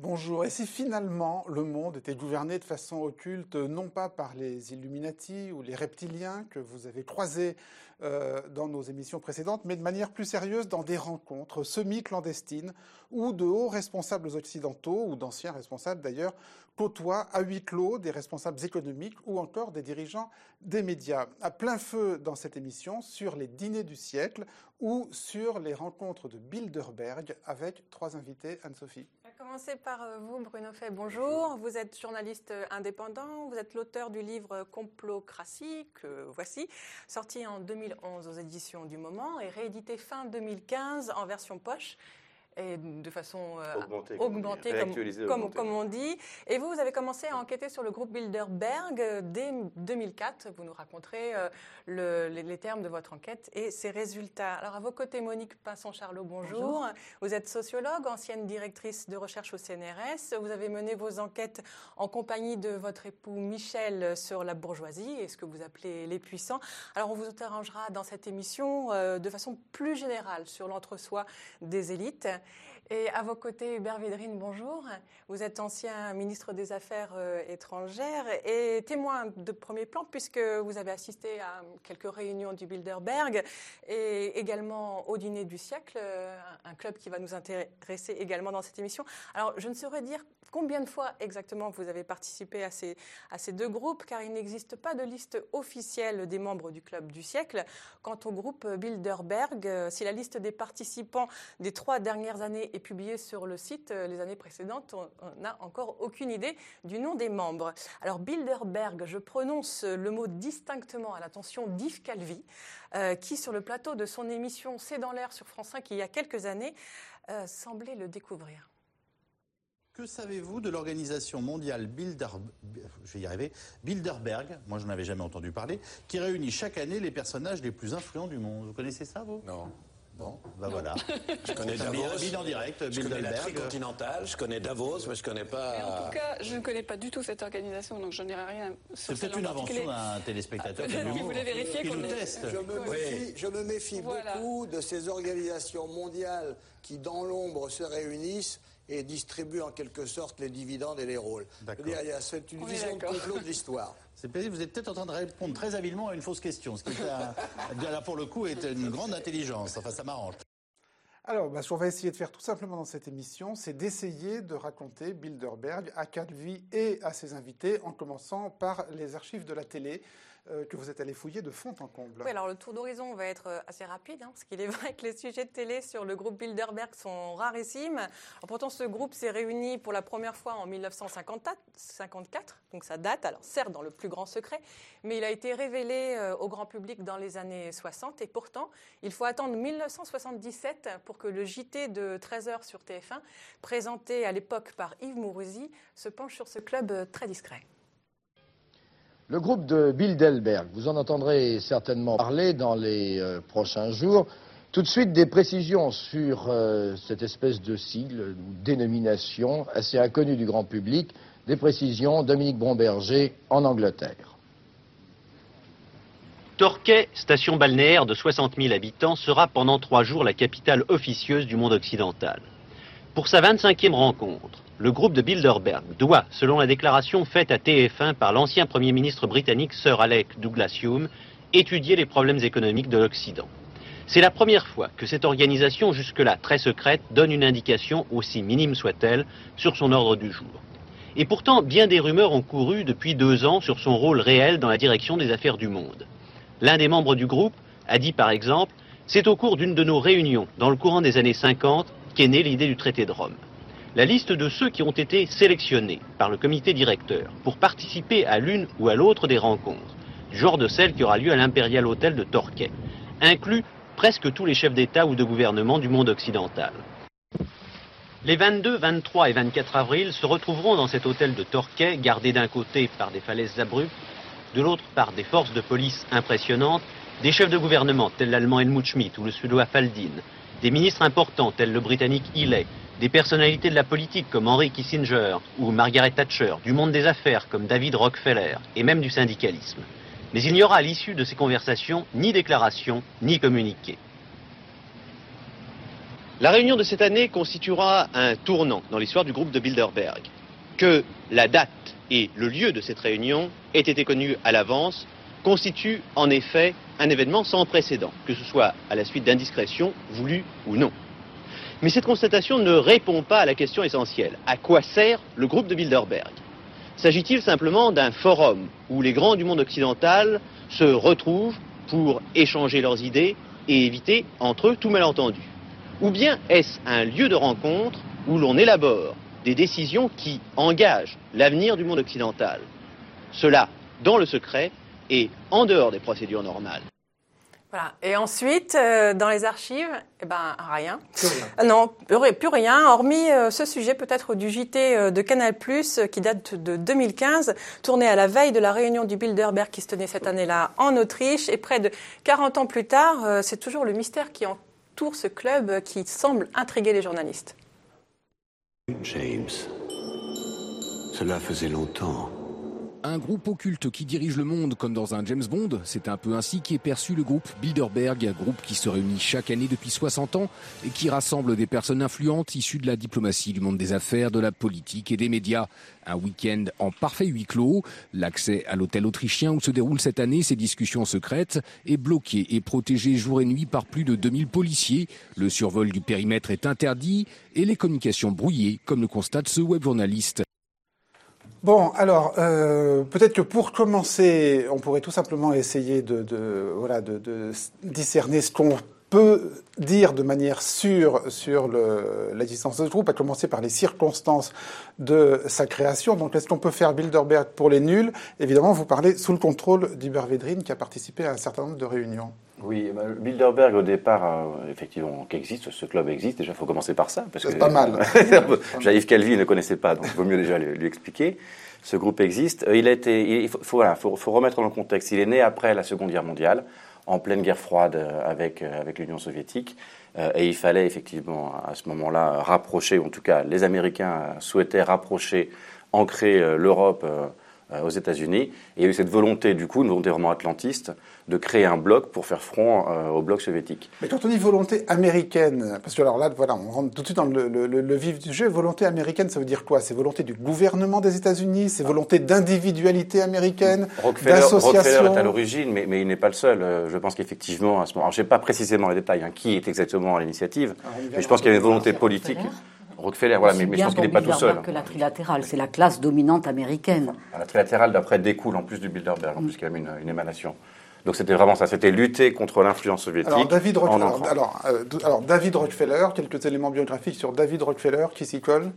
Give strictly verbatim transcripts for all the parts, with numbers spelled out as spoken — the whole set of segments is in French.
bonjour. Et si finalement le monde était gouverné de façon occulte, non pas par les Illuminati ou les reptiliens que vous avez croisés euh, dans nos émissions précédentes, mais de manière plus sérieuse dans des rencontres semi-clandestines où de hauts responsables occidentaux, ou d'anciens responsables d'ailleurs, côtoient à huis clos des responsables économiques ou encore des dirigeants des médias. À plein feu dans cette émission sur les dîners du siècle ou sur les rencontres de Bilderberg avec trois invités. Anne-Sophie. On va commencer par vous, Bruno Fay. Bonjour. Vous êtes journaliste indépendant. Vous êtes l'auteur du livre Complocratie, que voici, sorti en deux mille onze aux éditions du Moment et réédité fin deux mille quinze en version poche. Et de façon euh, augmentée, augmentée comme, comme, comme, comme on dit. Et vous, vous avez commencé à enquêter sur le groupe Bilderberg dès deux mille quatre. Vous nous raconterez euh, le, les, les termes de votre enquête et ses résultats. Alors, à vos côtés, Monique Pinson-Charlot, bonjour. bonjour. Vous êtes sociologue, ancienne directrice de recherche au C N R S. Vous avez mené vos enquêtes en compagnie de votre époux Michel sur la bourgeoisie et ce que vous appelez les puissants. Alors, on vous interrogera dans cette émission euh, de façon plus générale sur l'entre-soi des élites. Et à vos côtés, Hubert Védrine, bonjour. Vous êtes ancien ministre des Affaires euh, étrangères et témoin de premier plan puisque vous avez assisté à quelques réunions du Bilderberg et également au dîner du siècle, euh, un club qui va nous intéresser également dans cette émission. Alors, je ne saurais dire combien de fois exactement vous avez participé à ces, à ces deux groupes, car il n'existe pas de liste officielle des membres du club du siècle. Quant au groupe Bilderberg, euh, si la liste des participants des trois dernières années est publiée sur le site, euh, les années précédentes, on n'a encore aucune idée du nom des membres. Alors Bilderberg, je prononce le mot distinctement à l'attention d'Yves Calvi, euh, qui sur le plateau de son émission C'est dans l'air sur France cinq il y a quelques années, euh, semblait le découvrir. Que savez-vous de l'organisation mondiale Bilder... je vais y arriver, Bilderberg, moi je n'en avais jamais entendu parler, qui réunit chaque année les personnages les plus influents du monde? Vous connaissez ça, vous? Non. Bon, ben non. Voilà. Je connais Davos. En direct, je connais la Tricontinentale, je connais Davos, mais je connais pas... Mais en tout cas, je ne connais pas du tout cette organisation, donc je n'en dirai rien sur C'est peut-être une invention d'un téléspectateur ah, qui voulait vérifier qu'on nous teste. Je me méfie, oui. je me méfie voilà. beaucoup de ces organisations mondiales qui, dans l'ombre, se réunissent et distribuent en quelque sorte les dividendes et les rôles. C'est une On vision de complot de l'histoire. C'est plaisir, vous êtes peut-être en train de répondre très habilement à une fausse question, ce qui est un, là pour le coup est une grande intelligence. Enfin, ça m'arrange. Alors, bah, ce qu'on va essayer de faire tout simplement dans cette émission, c'est d'essayer de raconter Bilderberg à Calvi et à ses invités, en commençant par les archives de la télé euh, que vous êtes allé fouiller de fond en comble. Oui, alors le tour d'horizon va être assez rapide, hein, parce qu'il est vrai que les sujets de télé sur le groupe Bilderberg sont rarissimes. Alors, pourtant, ce groupe s'est réuni pour la première fois en mille neuf cent cinquante-quatre, donc ça date, alors certes dans le plus grand secret, mais il a été révélé euh, au grand public dans les années soixante, et pourtant, il faut attendre mille neuf cent soixante-dix-sept pour que le J T de treize heures sur T F un, présenté à l'époque par Yves Mourouzi, se penche sur ce club euh, très discret. Le groupe de Bilderberg, vous en entendrez certainement parler dans les euh, prochains jours. Tout de suite, des précisions sur euh, cette espèce de sigle ou dénomination assez inconnue du grand public. Des précisions, Dominique Bromberger en Angleterre. Torquay, station balnéaire de soixante mille habitants, sera pendant trois jours la capitale officieuse du monde occidental. Pour sa vingt-cinquième rencontre, le groupe de Bilderberg doit, selon la déclaration faite à T F un par l'ancien Premier ministre britannique Sir Alec Douglas-Home, étudier les problèmes économiques de l'Occident. C'est la première fois que cette organisation, jusque-là très secrète, donne une indication, aussi minime soit-elle, sur son ordre du jour. Et pourtant, bien des rumeurs ont couru depuis deux ans sur son rôle réel dans la direction des affaires du monde. L'un des membres du groupe a dit par exemple « C'est au cours d'une de nos réunions, dans le courant des années cinquante, qu'est née l'idée du traité de Rome ». La liste de ceux qui ont été sélectionnés par le comité directeur pour participer à l'une ou à l'autre des rencontres, du genre de celle qui aura lieu à l'Imperial Hotel de Torquay, inclut presque tous les chefs d'État ou de gouvernement du monde occidental. Les vingt-deux, vingt-trois et vingt-quatre avril se retrouveront dans cet hôtel de Torquay, gardé d'un côté par des falaises abruptes, de l'autre par des forces de police impressionnantes, des chefs de gouvernement tels l'allemand Helmut Schmidt ou le suédois Faldin, des ministres importants tels le britannique Healey, des personnalités de la politique comme Henry Kissinger ou Margaret Thatcher, du monde des affaires comme David Rockefeller et même du syndicalisme. Mais il n'y aura à l'issue de ces conversations ni déclaration ni communiqué. La réunion de cette année constituera un tournant dans l'histoire du groupe de Bilderberg. Que la date et le lieu de cette réunion aient été connus à l'avance constitue en effet un événement sans précédent, que ce soit à la suite d'indiscrétions voulues ou non. Mais cette constatation ne répond pas à la question essentielle. À quoi sert le groupe de Bilderberg? S'agit-il simplement d'un forum où les grands du monde occidental se retrouvent pour échanger leurs idées et éviter entre eux tout malentendu? Ou bien est-ce un lieu de rencontre où l'on élabore des décisions qui engagent l'avenir du monde occidental? Cela dans le secret et en dehors des procédures normales. Voilà. Et ensuite, euh, dans les archives, eh ben, rien. Plus rien. Euh, non, plus rien, hormis euh, ce sujet peut-être du J T euh, de Canal+, euh, qui date de deux mille quinze, tourné à la veille de la réunion du Bilderberg qui se tenait cette année-là en Autriche. Et près de quarante ans plus tard, euh, c'est toujours le mystère qui entoure ce club euh, qui semble intriguer les journalistes. James, cela faisait longtemps. Un groupe occulte qui dirige le monde comme dans un James Bond, c'est un peu ainsi qu'est perçu le groupe Bilderberg, un groupe qui se réunit chaque année depuis soixante ans et qui rassemble des personnes influentes issues de la diplomatie, du monde des affaires, de la politique et des médias. Un week-end en parfait huis clos, l'accès à l'hôtel autrichien où se déroulent cette année ces discussions secrètes est bloqué et protégé jour et nuit par plus de deux mille policiers. Le survol du périmètre est interdit et les communications brouillées, comme le constate ce web-journaliste. Bon, alors, euh, peut-être que pour commencer, on pourrait tout simplement essayer de, de, voilà, de, de discerner ce qu'on peut dire de manière sûre sur le, l'existence de ce groupe, à commencer par les circonstances de sa création. Donc, est-ce qu'on peut faire Bilderberg pour les nuls? Évidemment, vous parlez sous le contrôle d'Hubert Védrine, qui a participé à un certain nombre de réunions. Oui, bah, Bilderberg, au départ, euh, effectivement, qu'existe, ce club existe. Déjà, il faut commencer par ça. Parce c'est que, pas mal. Jean-Yves Calvi ne connaissait pas, donc il vaut mieux déjà lui, lui expliquer. Ce groupe existe. Il a été, il faut, faut, voilà, faut, faut remettre dans le contexte. Il est né après la Seconde Guerre mondiale, en pleine guerre froide avec, avec l'Union soviétique. Euh, et il fallait effectivement, à ce moment-là, rapprocher, ou en tout cas, les Américains souhaitaient rapprocher, ancrer euh, l'Europe euh, aux États-Unis. Et il y a eu cette volonté, du coup, une volonté vraiment atlantiste, de créer un bloc pour faire front euh, au bloc soviétique. Mais quand on dit volonté américaine, parce que alors là, voilà, on rentre tout de suite dans le, le, le vif du jeu. Volonté américaine, ça veut dire quoi? C'est volonté du gouvernement des États-Unis? C'est volonté d'individualité américaine? Rockefeller, d'association? Rockefeller est à l'origine, mais, mais il n'est pas le seul. Je pense qu'effectivement, à ce moment, alors je ne sais pas précisément les détails, hein, qui est exactement à l'initiative, mais je pense qu'il y a une volonté politique. Rockefeller, voilà, mais, mais je pense qu'il n'est pas tout seul. Que la trilatérale, c'est la classe dominante américaine. La trilatérale, d'après, découle en plus du Bilderberg, en plus qu'il y a une, une émanation. Donc c'était vraiment ça, c'était lutter contre l'influence soviétique. Alors David Rockefeller, alors, euh, alors David Rockefeller, quelques éléments biographiques sur David Rockefeller qui s'y collent.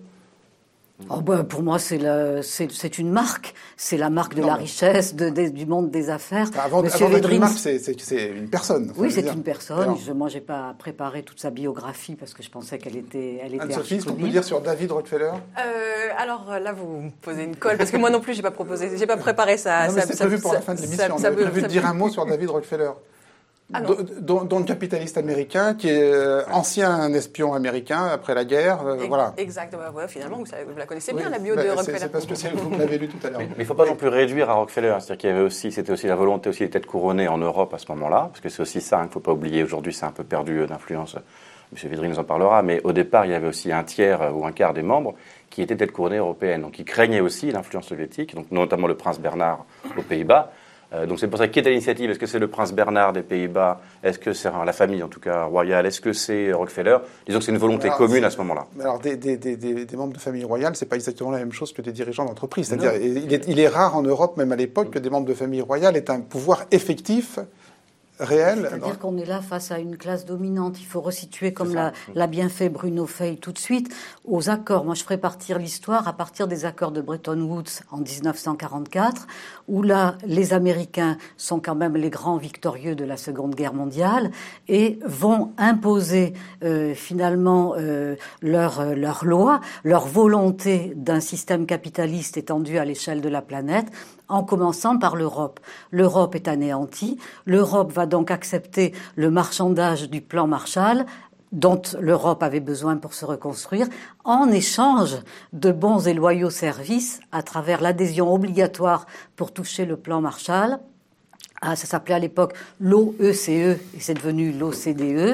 Oh ben, pour moi, c'est, le, c'est, c'est une marque. C'est la marque de non, la mais... richesse, de, de, du monde des affaires. Enfin, avant Monsieur avant Védrine... une marque, c'est, c'est, c'est une personne. Oui, c'est dire. une personne. Je, moi, j'ai pas préparé toute sa biographie parce que je pensais qu'elle était, elle était Anne-Sophie, ce qu'on peut dire sur David Rockefeller? euh, Alors là, vous me posez une colle parce que moi non plus, j'ai pas proposé, j'ai pas préparé ça. Non, mais ça, c'est ça, prévu pour ça, la fin de l'émission. Ça, on ça, a prévu ça, de dire un mot sur David Rockefeller. Ah dont, dont le capitaliste américain, qui est euh, ancien espion américain après la guerre, euh, et, voilà. Exactement. Ouais, finalement, vous, savez, vous la connaissez bien, oui, la bio bah, de Rockefeller. C'est, c'est parce que c'est, vous l'avez lu tout à l'heure. Mais il ne faut pas non plus réduire à Rockefeller. C'est-à-dire qu'il y avait aussi, c'était aussi la volonté aussi d'être couronné en Europe à ce moment-là, parce que c'est aussi ça qu'il hein, ne faut pas oublier. Aujourd'hui, c'est un peu perdu d'influence. M. Védrine nous en parlera, mais au départ, il y avait aussi un tiers ou un quart des membres qui étaient d'être couronnés européennes, donc qui craignaient aussi l'influence soviétique, donc notamment le prince Bernard aux Pays-Bas. Euh, donc c'est pour ça qui est à l'initiative. Est-ce que c'est le prince Bernard des Pays-Bas? Est-ce que c'est la famille, en tout cas royale? Est-ce que c'est Rockefeller? Disons que c'est une volonté alors, commune à ce moment-là. Alors des, des, des, des membres de famille royale, c'est pas exactement la même chose que des dirigeants d'entreprise. C'est-à-dire, il est, il est rare en Europe, même à l'époque, que des membres de famille royale aient un pouvoir effectif. Réel. C'est-à-dire qu'on est là face à une classe dominante. Il faut resituer, comme l'a, l'a bien fait Bruno Fey tout de suite, aux accords. Moi, je ferai partir l'histoire à partir des accords de Bretton Woods en dix-neuf cent quarante-quatre, où là, les Américains sont quand même les grands victorieux de la Seconde Guerre mondiale et vont imposer euh, finalement euh, leur, leur loi, leur volonté d'un système capitaliste étendu à l'échelle de la planète, en commençant par l'Europe. L'Europe est anéantie. L'Europe va donc accepter le marchandage du plan Marshall, dont l'Europe avait besoin pour se reconstruire, en échange de bons et loyaux services à travers l'adhésion obligatoire pour toucher le plan Marshall. Ah, ça s'appelait à l'époque l'O E C E et c'est devenu l'O C D E.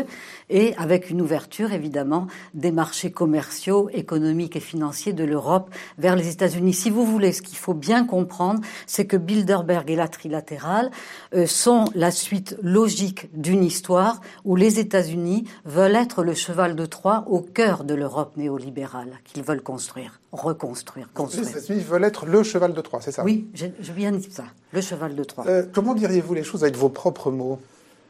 et avec une ouverture évidemment des marchés commerciaux, économiques et financiers de l'Europe vers les États-Unis. Si vous voulez, ce qu'il faut bien comprendre, c'est que Bilderberg et la trilatérale euh, sont la suite logique d'une histoire où les États-Unis veulent être le cheval de Troie au cœur de l'Europe néolibérale qu'ils veulent construire, reconstruire, construire. Les États-Unis veulent être le cheval de Troie, c'est ça? Oui, j'ai bien dit ça, le cheval de Troie. Euh, comment diriez-vous les choses avec vos propres mots?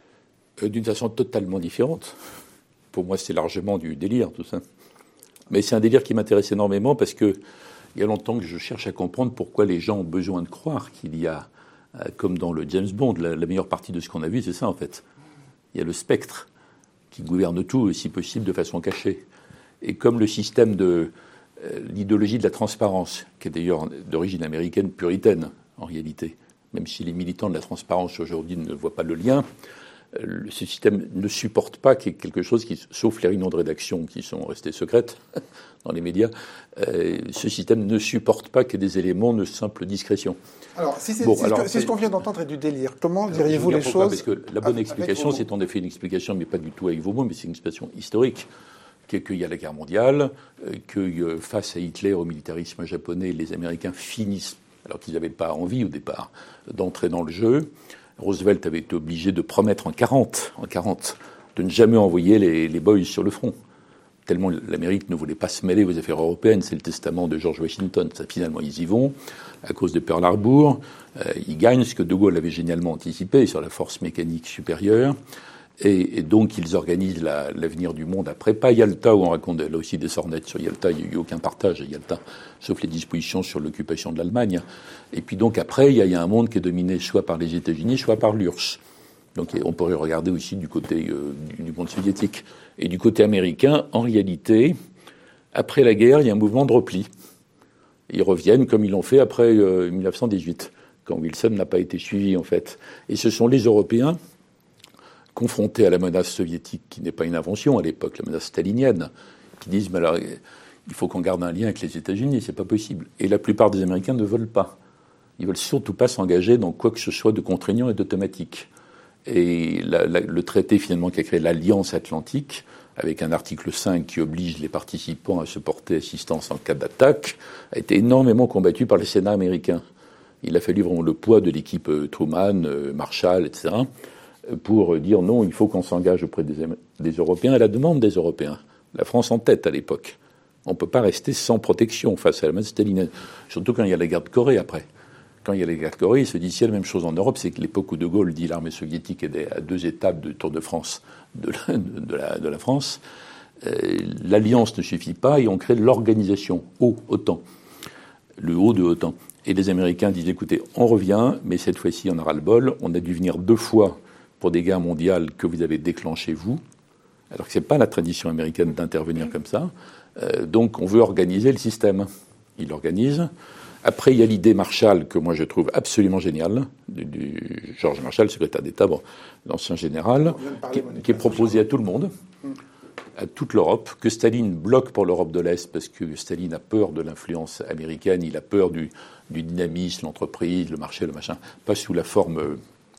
euh, D'une façon totalement différente. Pour moi, c'est largement du délire, tout ça. Mais c'est un délire qui m'intéresse énormément parce que il y a longtemps que je cherche à comprendre pourquoi les gens ont besoin de croire qu'il y a, euh, comme dans le James Bond, la, la meilleure partie de ce qu'on a vu, c'est ça en fait. Il y a le spectre qui gouverne tout, si possible, de façon cachée. Et comme le système de euh, l'idéologie de la transparence, qui est d'ailleurs d'origine américaine puritaine, en réalité, même si les militants de la transparence aujourd'hui ne voient pas le lien, euh, ce système ne supporte pas qu'il y ait quelque chose qui, sauf les réunions de rédaction qui sont restées secrètes dans les médias, euh, ce système ne supporte pas qu'il y ait des éléments de simple discrétion. Alors, si c'est bon, si ce qu'on vient d'entendre est du délire, comment alors, diriez-vous les choses? Parce que la bonne explication, c'est en effet une explication, mais pas du tout avec vos mots, mais c'est une explication historique, qui est qu'il y a la guerre mondiale, euh, que euh, face à Hitler, au militarisme japonais, les Américains finissent, alors qu'ils n'avaient pas envie au départ, d'entrer dans le jeu. Roosevelt avait été obligé de promettre en quarante, en quarante, de ne jamais envoyer les, les boys sur le front. Tellement l'Amérique ne voulait pas se mêler aux affaires européennes, c'est le testament de George Washington. Ça, finalement, ils y vont, à cause de Pearl Harbor. Euh, ils gagnent, ce que De Gaulle avait génialement anticipé, sur la force mécanique supérieure. Et, et donc, ils organisent la, l'avenir du monde après. Pas Yalta, où on raconte là aussi des sornettes sur Yalta. Il n'y a eu aucun partage à Yalta, sauf les dispositions sur l'occupation de l'Allemagne. Et puis donc, après, il y a, il y a un monde qui est dominé soit par les États-Unis, soit par l'U R S S. Donc, on pourrait regarder aussi du côté euh, du, du monde soviétique. Et du côté américain, en réalité, après la guerre, il y a un mouvement de repli. Ils reviennent comme ils l'ont fait après euh, mille neuf cent dix-huit, quand Wilson n'a pas été suivi, en fait. Et ce sont les Européens, confrontés à la menace soviétique, qui n'est pas une invention à l'époque, la menace stalinienne, qui disent, mais alors, il faut qu'on garde un lien avec les États-Unis, c'est pas possible. Et la plupart des Américains ne veulent pas. Ils veulent surtout pas s'engager dans quoi que ce soit de contraignant et d'automatique. Et la, la, le traité, finalement, qui a créé l'Alliance Atlantique, avec un article cinq qui oblige les participants à se porter assistance en cas d'attaque, a été énormément combattu par le Sénat américain. Il a fallu vraiment le poids de l'équipe Truman, Marshall, et cetera, pour dire non, il faut qu'on s'engage auprès des, des Européens, à la demande des Européens. La France en tête à l'époque. On ne peut pas rester sans protection face à la menace stalinienne, surtout quand il y a la guerre de Corée après. Quand il y a la guerre de Corée, il se dit, s'il y a la même chose en Europe, c'est que l'époque où De Gaulle dit l'armée soviétique est à deux étapes du Tour de France de la, de la, de la France, euh, l'alliance ne suffit pas et on crée l'organisation haut, OTAN, le haut de OTAN. Et les Américains disent, écoutez, on revient, mais cette fois-ci, on aura le bol. On a dû venir deux fois pour des guerres mondiales que vous avez déclenchées, vous, alors que ce n'est pas la tradition américaine d'intervenir comme ça. Euh, donc, on veut organiser le système. Il l'organise. Après, il y a l'idée Marshall, que moi je trouve absolument géniale, du, du George Marshall, secrétaire d'État, bon, l'ancien général, qui, qui est proposé à tout le monde, à toute l'Europe, que Staline bloque pour l'Europe de l'Est, parce que Staline a peur de l'influence américaine, il a peur du, du dynamisme, l'entreprise, le marché, le machin, pas sous la forme,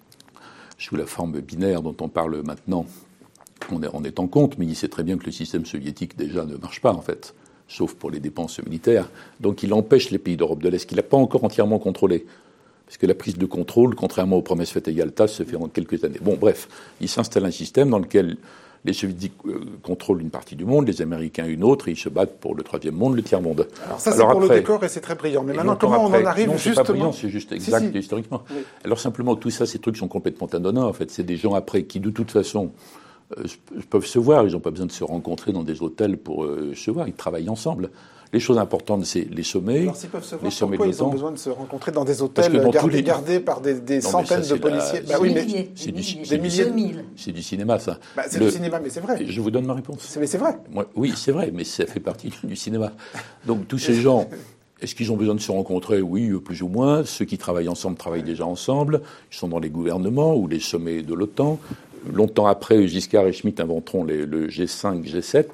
sous la forme binaire dont on parle maintenant, on est, on est en compte, mais il sait très bien que le système soviétique déjà ne marche pas, en fait, sauf pour les dépenses militaires. Donc il empêche les pays d'Europe de l'Est, qu'il n'a pas encore entièrement contrôlé. Parce que la prise de contrôle, contrairement aux promesses faites à Yalta, se fait en quelques années. Bon, bref, il s'installe un système dans lequel les Soviétiques euh, contrôlent une partie du monde, les Américains une autre, et ils se battent pour le troisième monde, le tiers-monde. Alors ça, c'est pour après, le décor, et c'est très brillant. Mais maintenant, comment après, on en arrive non, justement... c'est pas brillant, c'est juste exact si, si. historiquement. Oui. Alors simplement, tout ça, ces trucs sont complètement anodins, en fait. C'est des gens, après, qui, de toute façon... Euh, peuvent se voir, ils n'ont pas besoin de se rencontrer dans des hôtels pour euh, se voir, ils travaillent ensemble. Les choses importantes, c'est les sommets. Alors s'ils peuvent se voir, les sommets pourquoi de ils ont besoin de se rencontrer dans des hôtels gardés, les... gardés par des, des non, centaines ça, de policiers la... bah, oui, mais c'est du, des milliers. Du, c'est du cinéma, ça. Bah, c'est Le... du cinéma, mais c'est vrai. Je vous donne ma réponse. C'est, mais c'est vrai. Moi, oui, c'est vrai, mais ça fait partie du cinéma. Donc tous ces gens... Est-ce qu'ils ont besoin de se rencontrer? Oui, plus ou moins. Ceux qui travaillent ensemble travaillent déjà ensemble. Ils sont dans les gouvernements ou les sommets de l'OTAN. Longtemps après, Giscard et Schmitt inventeront les, le G cinq, G sept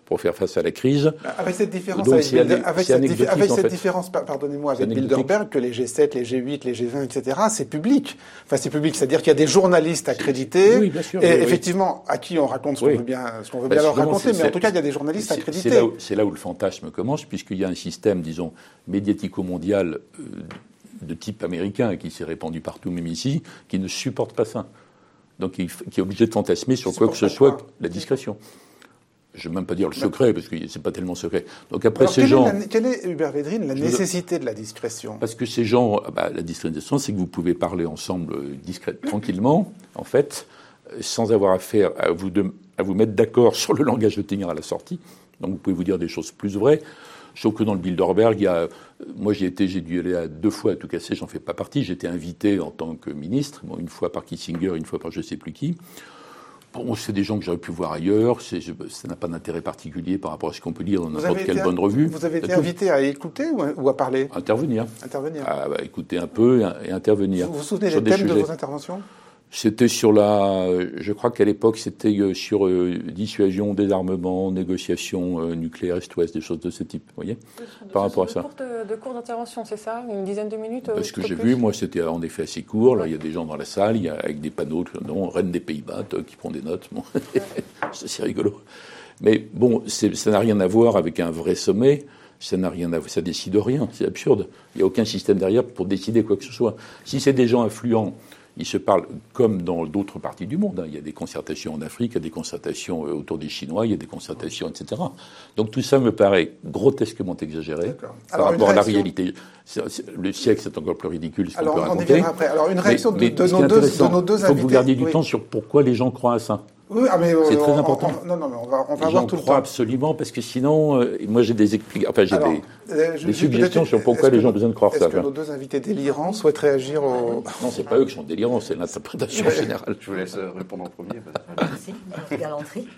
pour faire face à la crise. Avec cette différence, Donc, avec, c'est Bilder, ané- avec c'est cette, diffé- anecdotique, avec en cette fait. différence, pardonnez-moi, avec anecdotique. Bilderberg, que les G sept, les G huit, les G vingt, et cetera, c'est public. Enfin, c'est public, c'est-à-dire qu'il y a des journalistes accrédités, Oui, bien sûr, et oui, oui. effectivement, à qui on raconte ce qu'on Oui. veut bien, ce qu'on veut Bah, bien leur justement, raconter, c'est- mais en tout cas, il y a des journalistes c'est- accrédités. C'est là, où, c'est là où le fantasme commence, puisqu'il y a un système, disons, médiatico-mondial euh, de type américain qui s'est répandu partout, même ici, qui ne supporte pas ça. Donc, il, qui est obligé de fantasmer sur quoi que ce soit la discrétion. Je ne vais même pas dire le secret, parce que c'est pas tellement secret. Donc après, Alors, ces quelle, gens... est la, quelle est, Hubert Védrine, la Je nécessité de la discrétion? Parce que ces gens... Bah, la discrétion, c'est que vous pouvez parler ensemble euh, discrète, tranquillement, en fait, euh, sans avoir affaire à vous, de, à vous mettre d'accord sur le langage de tenir à la sortie. Donc vous pouvez vous dire des choses plus vraies. Sauf que dans le Bilderberg, il y a, euh, moi j'ai été, j'ai dû aller à deux fois à tout casser, j'en fais pas partie. J'étais invité en tant que ministre, bon, une fois par Kissinger, une fois par je sais plus qui. Bon, c'est des gens que j'aurais pu voir ailleurs. C'est, je, ça n'a pas d'intérêt particulier par rapport à ce qu'on peut lire dans n'importe quelle bonne revue. Vous avez été tout. invité à écouter ou à, ou à parler? Intervenir. Intervenir. À, bah, écouter un peu et, et intervenir. Vous vous souvenez sur des thèmes sujets. de vos interventions? C'était sur la... Je crois qu'à l'époque, c'était sur euh, dissuasion, désarmement, négociation euh, nucléaire est-ouest, des choses de ce type, vous voyez, par rapport à ça. Courte, de cours d'intervention, c'est ça? Une dizaine de minutes? Parce que j'ai vu, moi, c'était en effet assez court. Là, il y a des gens dans la salle, il y a, avec des panneaux, non, reine des Pays-Bas, qui prend des notes. Bon. C'est, c'est rigolo. Mais bon, c'est, ça n'a rien à voir avec un vrai sommet. Ça n'a rien à voir, ça décide rien. C'est absurde. Il n'y a aucun système derrière pour décider quoi que ce soit. Si c'est des gens influents, ils se parlent comme dans d'autres parties du monde. Il y a des concertations en Afrique, il y a des concertations autour des Chinois, il y a des concertations, et cetera. Donc tout ça me paraît grotesquement exagéré par Alors, rapport à la réaction... réalité. C'est, c'est, le siècle, c'est encore plus ridicule, ce qu'on Alors, peut on y raconter. viendra après. Alors, une réaction mais, de, mais de, nos deux, de nos deux invités. Il faut que vous gardiez du oui. temps sur pourquoi les gens croient à ça. Oui, ah mais c'est euh, très on, important. On, non, non, mais on va, on va les avoir gens tout le croient temps. absolument, parce que sinon, euh, moi j'ai des explications, enfin j'ai Alors, des, euh, je, des suggestions sur pourquoi les gens ont besoin de croire est-ce ça. Est-ce que nos deux invités délirants souhaitent réagir au... Non, c'est pas eux qui sont délirants, c'est l'interprétation générale. Je vous laisse répondre en premier. Merci, galanterie.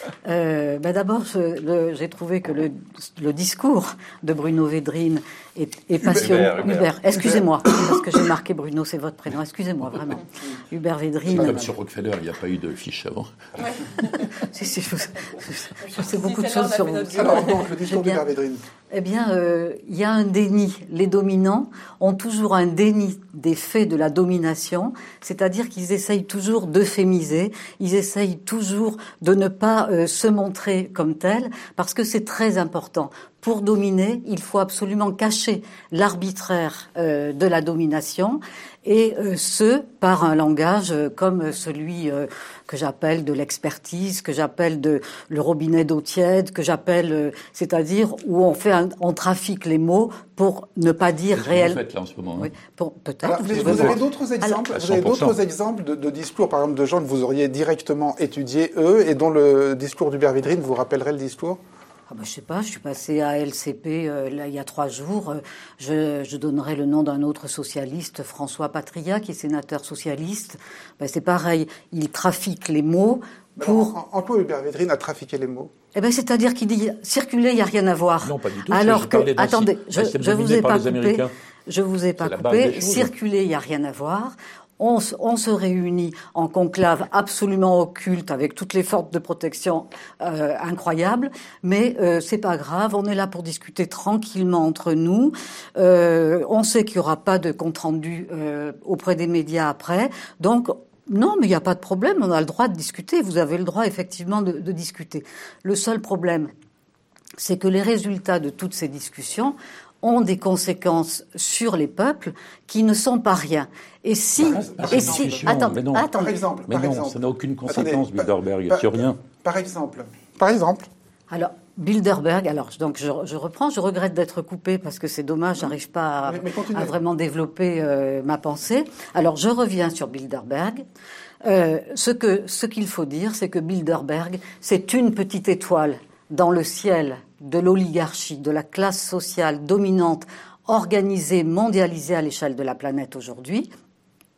Euh, ben d'abord, je, le, j'ai trouvé que le, le discours de Bruno Védrine est, est passionnant. Hubert, Hubert. Hubert, excusez-moi, parce que j'ai marqué Bruno, c'est votre prénom. Excusez-moi, vraiment. Hubert Védrine. C'est comme sur Rockefeller, il n'y a pas eu de fiche avant. Ouais. si, si, je, je, je sais beaucoup de choses sur vous. Alors, donc, le discours d'Hubert Védrine. Eh bien, il euh, y a un déni. Les dominants ont toujours un déni des faits de la domination, c'est-à-dire qu'ils essayent toujours d'euphémiser, ils essayent toujours de ne pas euh, se montrer comme tels, parce que c'est très important. Pour dominer, il faut absolument cacher l'arbitraire euh, de la domination, et euh, ce, par un langage euh, comme celui euh, que j'appelle de l'expertise, que j'appelle de le robinet d'eau tiède, que j'appelle, euh, c'est-à-dire où on fait, un, on trafique les mots pour ne pas dire réel. C'est ce que vous faites là en ce moment. Hein. Oui, pour, peut-être. Alors, vous, vous avez d'autres exemples, Alors, vous avez d'autres exemples de, de discours, par exemple, de gens que vous auriez directement étudiés, eux, et dont le discours d'Hubert Védrine vous rappellerait le discours? Ah ben, je sais pas, je suis passée à L C P euh, là il y a trois jours. Euh, je, je donnerai le nom d'un autre socialiste, François Patria, qui est sénateur socialiste. Ben, c'est pareil, il trafique les mots pour. Alors, en, en quoi Hubert Védrine a trafiqué les mots? Eh ben, c'est-à-dire qu'il dit circuler, il n'y a rien à voir. Non, pas du tout. Alors je que, attendez, je, je, je vous ai pas coupé. Je vous ai pas coupé. Circuler, il n'y a rien à voir. On, on se réunit en conclave absolument occulte avec toutes les forces de protection euh, incroyables, mais euh, c'est pas grave, on est là pour discuter tranquillement entre nous. Euh, on sait qu'il y aura pas de compte rendu euh, auprès des médias après, donc non, mais il n'y a pas de problème, on a le droit de discuter. Vous avez le droit effectivement de, de discuter. Le seul problème, c'est que les résultats de toutes ces discussions ont des conséquences sur les peuples qui ne sont pas rien. Et si, ah, et si, attends, mais non, attends, par exemple, mais par non, exemple, ça n'a aucune conséquence, attendez, Bilderberg, par, sur rien. Par exemple, par exemple. Alors, Bilderberg, alors donc je, je reprends, je regrette d'être coupé parce que c'est dommage, j'arrive pas à, mais, mais à vraiment développer euh, ma pensée. Alors je reviens sur Bilderberg. Euh, ce que ce qu'il faut dire, c'est que Bilderberg, c'est une petite étoile dans le ciel de l'oligarchie, de la classe sociale dominante, organisée, mondialisée à l'échelle de la planète aujourd'hui.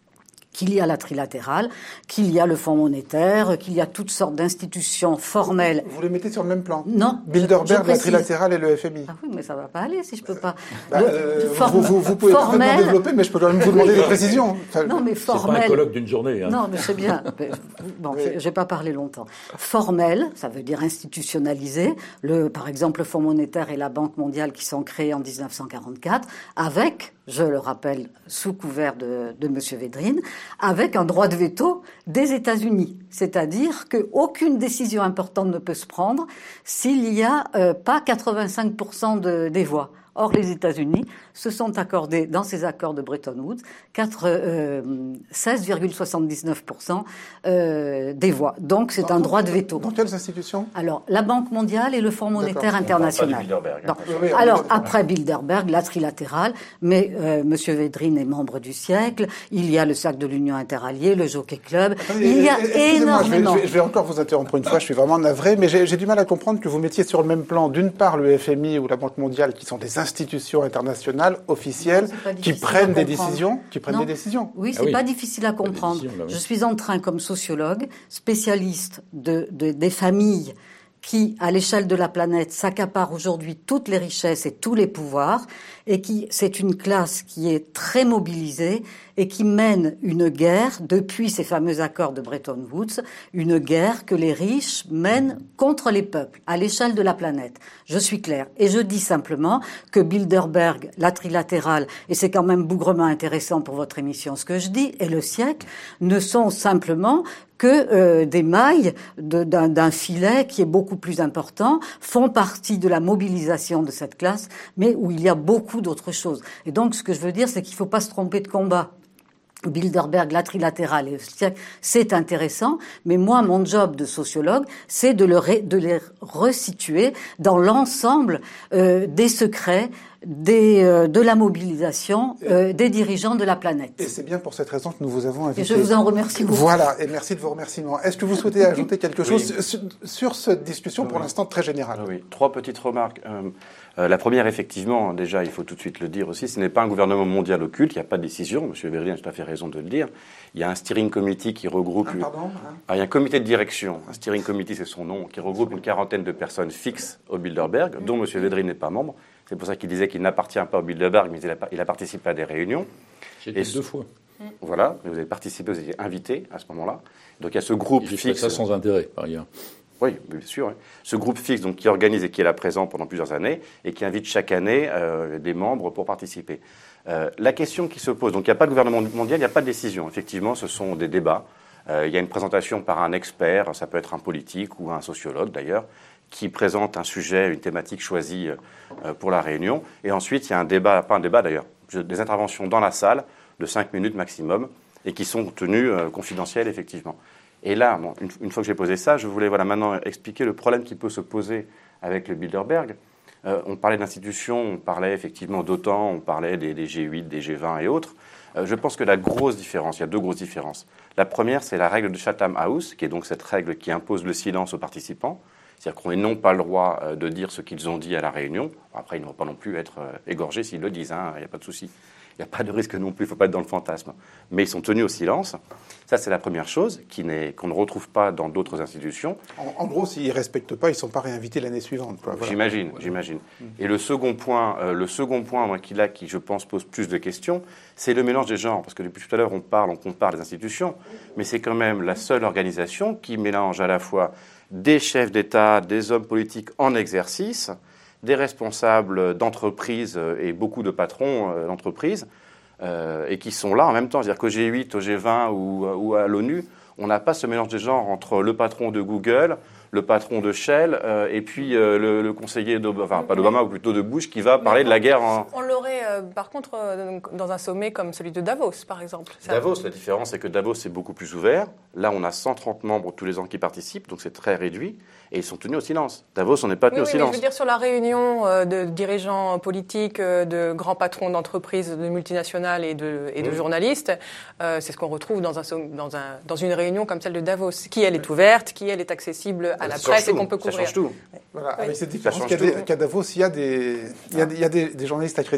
qu'il y a la trilatérale, qu'il y a le Fonds monétaire, qu'il y a toutes sortes d'institutions formelles. Vous les mettez sur le même plan? Non. Bilderberg, la trilatérale et le F M I. Ah oui, mais ça va pas aller si je peux pas. Bah, euh, form... vous, vous, vous pouvez formel... développer, mais je peux quand même vous demander des précisions. Enfin, non, mais formel. C'est pas un colloque d'une journée. Hein. Non, mais c'est bien. Bon, oui. je vais pas parler longtemps. Formel, ça veut dire institutionnalisé. Le, par exemple, le Fonds monétaire et la Banque mondiale qui sont créés en dix-neuf cent quarante-quatre, avec, je le rappelle, sous couvert de, de M. Védrine, avec un droit de veto des États-Unis. C'est-à-dire qu'aucune décision importante ne peut se prendre s'il n'y a euh, pas quatre-vingt-cinq pour cent de, des voix. Or, les États-Unis se sont accordés, dans ces accords de Bretton Woods, euh, seize virgule soixante-dix-neuf pour cent euh, des voix. Donc, c'est dans, un droit de veto. Dans quelles institutions? Alors, la Banque mondiale et le Fonds monétaire international. Hein, oui, Alors, après Bilderberg, la trilatérale, mais euh, M. Védrine est membre du siècle, il y a le Cercle de l'Union interalliée, le Jockey Club, Attendez, il y a énormément... Je vais, je vais encore vous interrompre une fois, je suis vraiment navré, mais j'ai du mal à comprendre que vous mettiez sur le même plan, d'une part, le F M I ou la Banque mondiale, qui sont des institutions internationales officielles non, qui prennent des décisions, qui prennent non. des décisions. Oui, c'est ah oui. pas difficile à comprendre. Là, oui. Je suis en train, comme sociologue, spécialiste de, de, des familles qui, à l'échelle de la planète, s'accaparent aujourd'hui toutes les richesses et tous les pouvoirs, et qui, c'est une classe qui est très mobilisée et qui mène une guerre, depuis ces fameux accords de Bretton Woods, une guerre que les riches mènent contre les peuples, à l'échelle de la planète. Je suis claire. Et je dis simplement que Bilderberg, la trilatérale, et c'est quand même bougrement intéressant pour votre émission ce que je dis, et le siècle, ne sont simplement que euh, des mailles de, d'un, d'un filet qui est beaucoup plus important, font partie de la mobilisation de cette classe, mais où il y a beaucoup d'autres choses. Et donc, ce que je veux dire, c'est qu'il ne faut pas se tromper de combat. Bilderberg, la trilatérale et le siècle, c'est intéressant, mais moi, mon job de sociologue, c'est de, le ré, de les resituer dans l'ensemble euh, des secrets, Des, euh, de la mobilisation euh, des dirigeants de la planète. Et c'est bien pour cette raison que nous vous avons invité. Et je vous en remercie beaucoup. Voilà, et merci de vos remerciements. Est-ce que vous souhaitez ajouter quelque chose oui. sur, sur cette discussion, oui. pour l'instant très générale? Oui, trois petites remarques. Euh, euh, la première, effectivement, déjà, il faut tout de suite le dire aussi, ce n'est pas un gouvernement mondial occulte, il n'y a pas de décision, M. Védrine a tout à fait raison de le dire. Il y a un steering committee qui regroupe... Ah, pardon hein. ah, il y a un comité de direction, un steering committee, c'est son nom, qui regroupe une quarantaine de personnes fixes au Bilderberg, dont M. Védrine n'est pas membre. C'est pour ça qu'il disait qu'il n'appartient pas au Bilderberg, mais il a, il a participé à des réunions. J'ai été deux fois. Voilà, vous avez participé, vous étiez invité à ce moment-là. Donc il y a ce groupe fixe. J'ai fait ça sans intérêt, par ailleurs. Oui, bien sûr. Oui. Ce groupe fixe donc, qui organise et qui est là présent pendant plusieurs années et qui invite chaque année euh, des membres pour participer. Euh, la question qui se pose, donc il n'y a pas de gouvernement mondial, il n'y a pas de décision. Effectivement, ce sont des débats. Euh, il y a une présentation par un expert, ça peut être un politique ou un sociologue d'ailleurs, qui présente un sujet, une thématique choisie euh, pour la réunion. Et ensuite, il y a un débat, pas un débat d'ailleurs, des interventions dans la salle de cinq minutes maximum et qui sont tenues euh, confidentielles, effectivement. Et là, bon, une, une fois que j'ai posé ça, je voulais voilà, maintenant expliquer le problème qui peut se poser avec le Bilderberg. Euh, on parlait d'institutions, on parlait effectivement d'OTAN, on parlait des, des G huit, des G vingt et autres. Euh, je pense que la grosse différence, il y a deux grosses différences. La première, c'est la règle de Chatham House, qui est donc cette règle qui impose le silence aux participants. C'est-à-dire qu'on n'ont pas le droit de dire ce qu'ils ont dit à la réunion. Après, ils ne vont pas non plus être égorgés s'ils le disent, hein, il n'y a pas de souci. Il n'y a pas de risque non plus, il ne faut pas être dans le fantasme. Mais ils sont tenus au silence. Ça, c'est la première chose qui n'est, qu'on ne retrouve pas dans d'autres institutions. En, en gros, s'ils ne respectent pas, ils ne sont pas réinvités l'année suivante. Voilà. J'imagine, j'imagine. Et le second point, euh, le second point moi, qui, là, qui, je pense, pose plus de questions, c'est le mélange des genres. Parce que depuis tout à l'heure, on parle, on compare les institutions, mais c'est quand même la seule organisation qui mélange à la fois des chefs d'État, des hommes politiques en exercice, des responsables d'entreprises et beaucoup de patrons d'entreprises, euh, et qui sont là en même temps. C'est-à-dire qu'au G huit, au G vingt ou, ou à l'ONU, on n'a pas ce mélange des genres entre le patron de Google, le patron de Shell, euh, et puis euh, le, le conseiller d'Obama, enfin pas d'Obama, ou plutôt de Bush, qui va parler de la guerre en... On l'aurait, euh, par contre, euh, dans un sommet comme celui de Davos, par exemple. Ça... Davos, la différence, c'est que Davos, c'est beaucoup plus ouvert. Là, on a cent trente membres tous les ans qui participent, donc c'est très réduit, et ils sont tenus au silence. Davos, on n'est pas tenu oui, au oui, silence. Mais je veux dire, sur la réunion euh, de dirigeants politiques, euh, de grands patrons d'entreprises, de multinationales et de, et de mmh. journalistes, euh, c'est ce qu'on retrouve dans, un, dans, un, dans une réunion comme celle de Davos, qui, elle, est ouverte, qui, elle, est accessible à la presse et qu'on peut couvrir. Ça change tout. Voilà, oui. Avec cette différence qu'à, qu'à Davos, il y a, des, il y a, il y a des, des journalistes accrédités.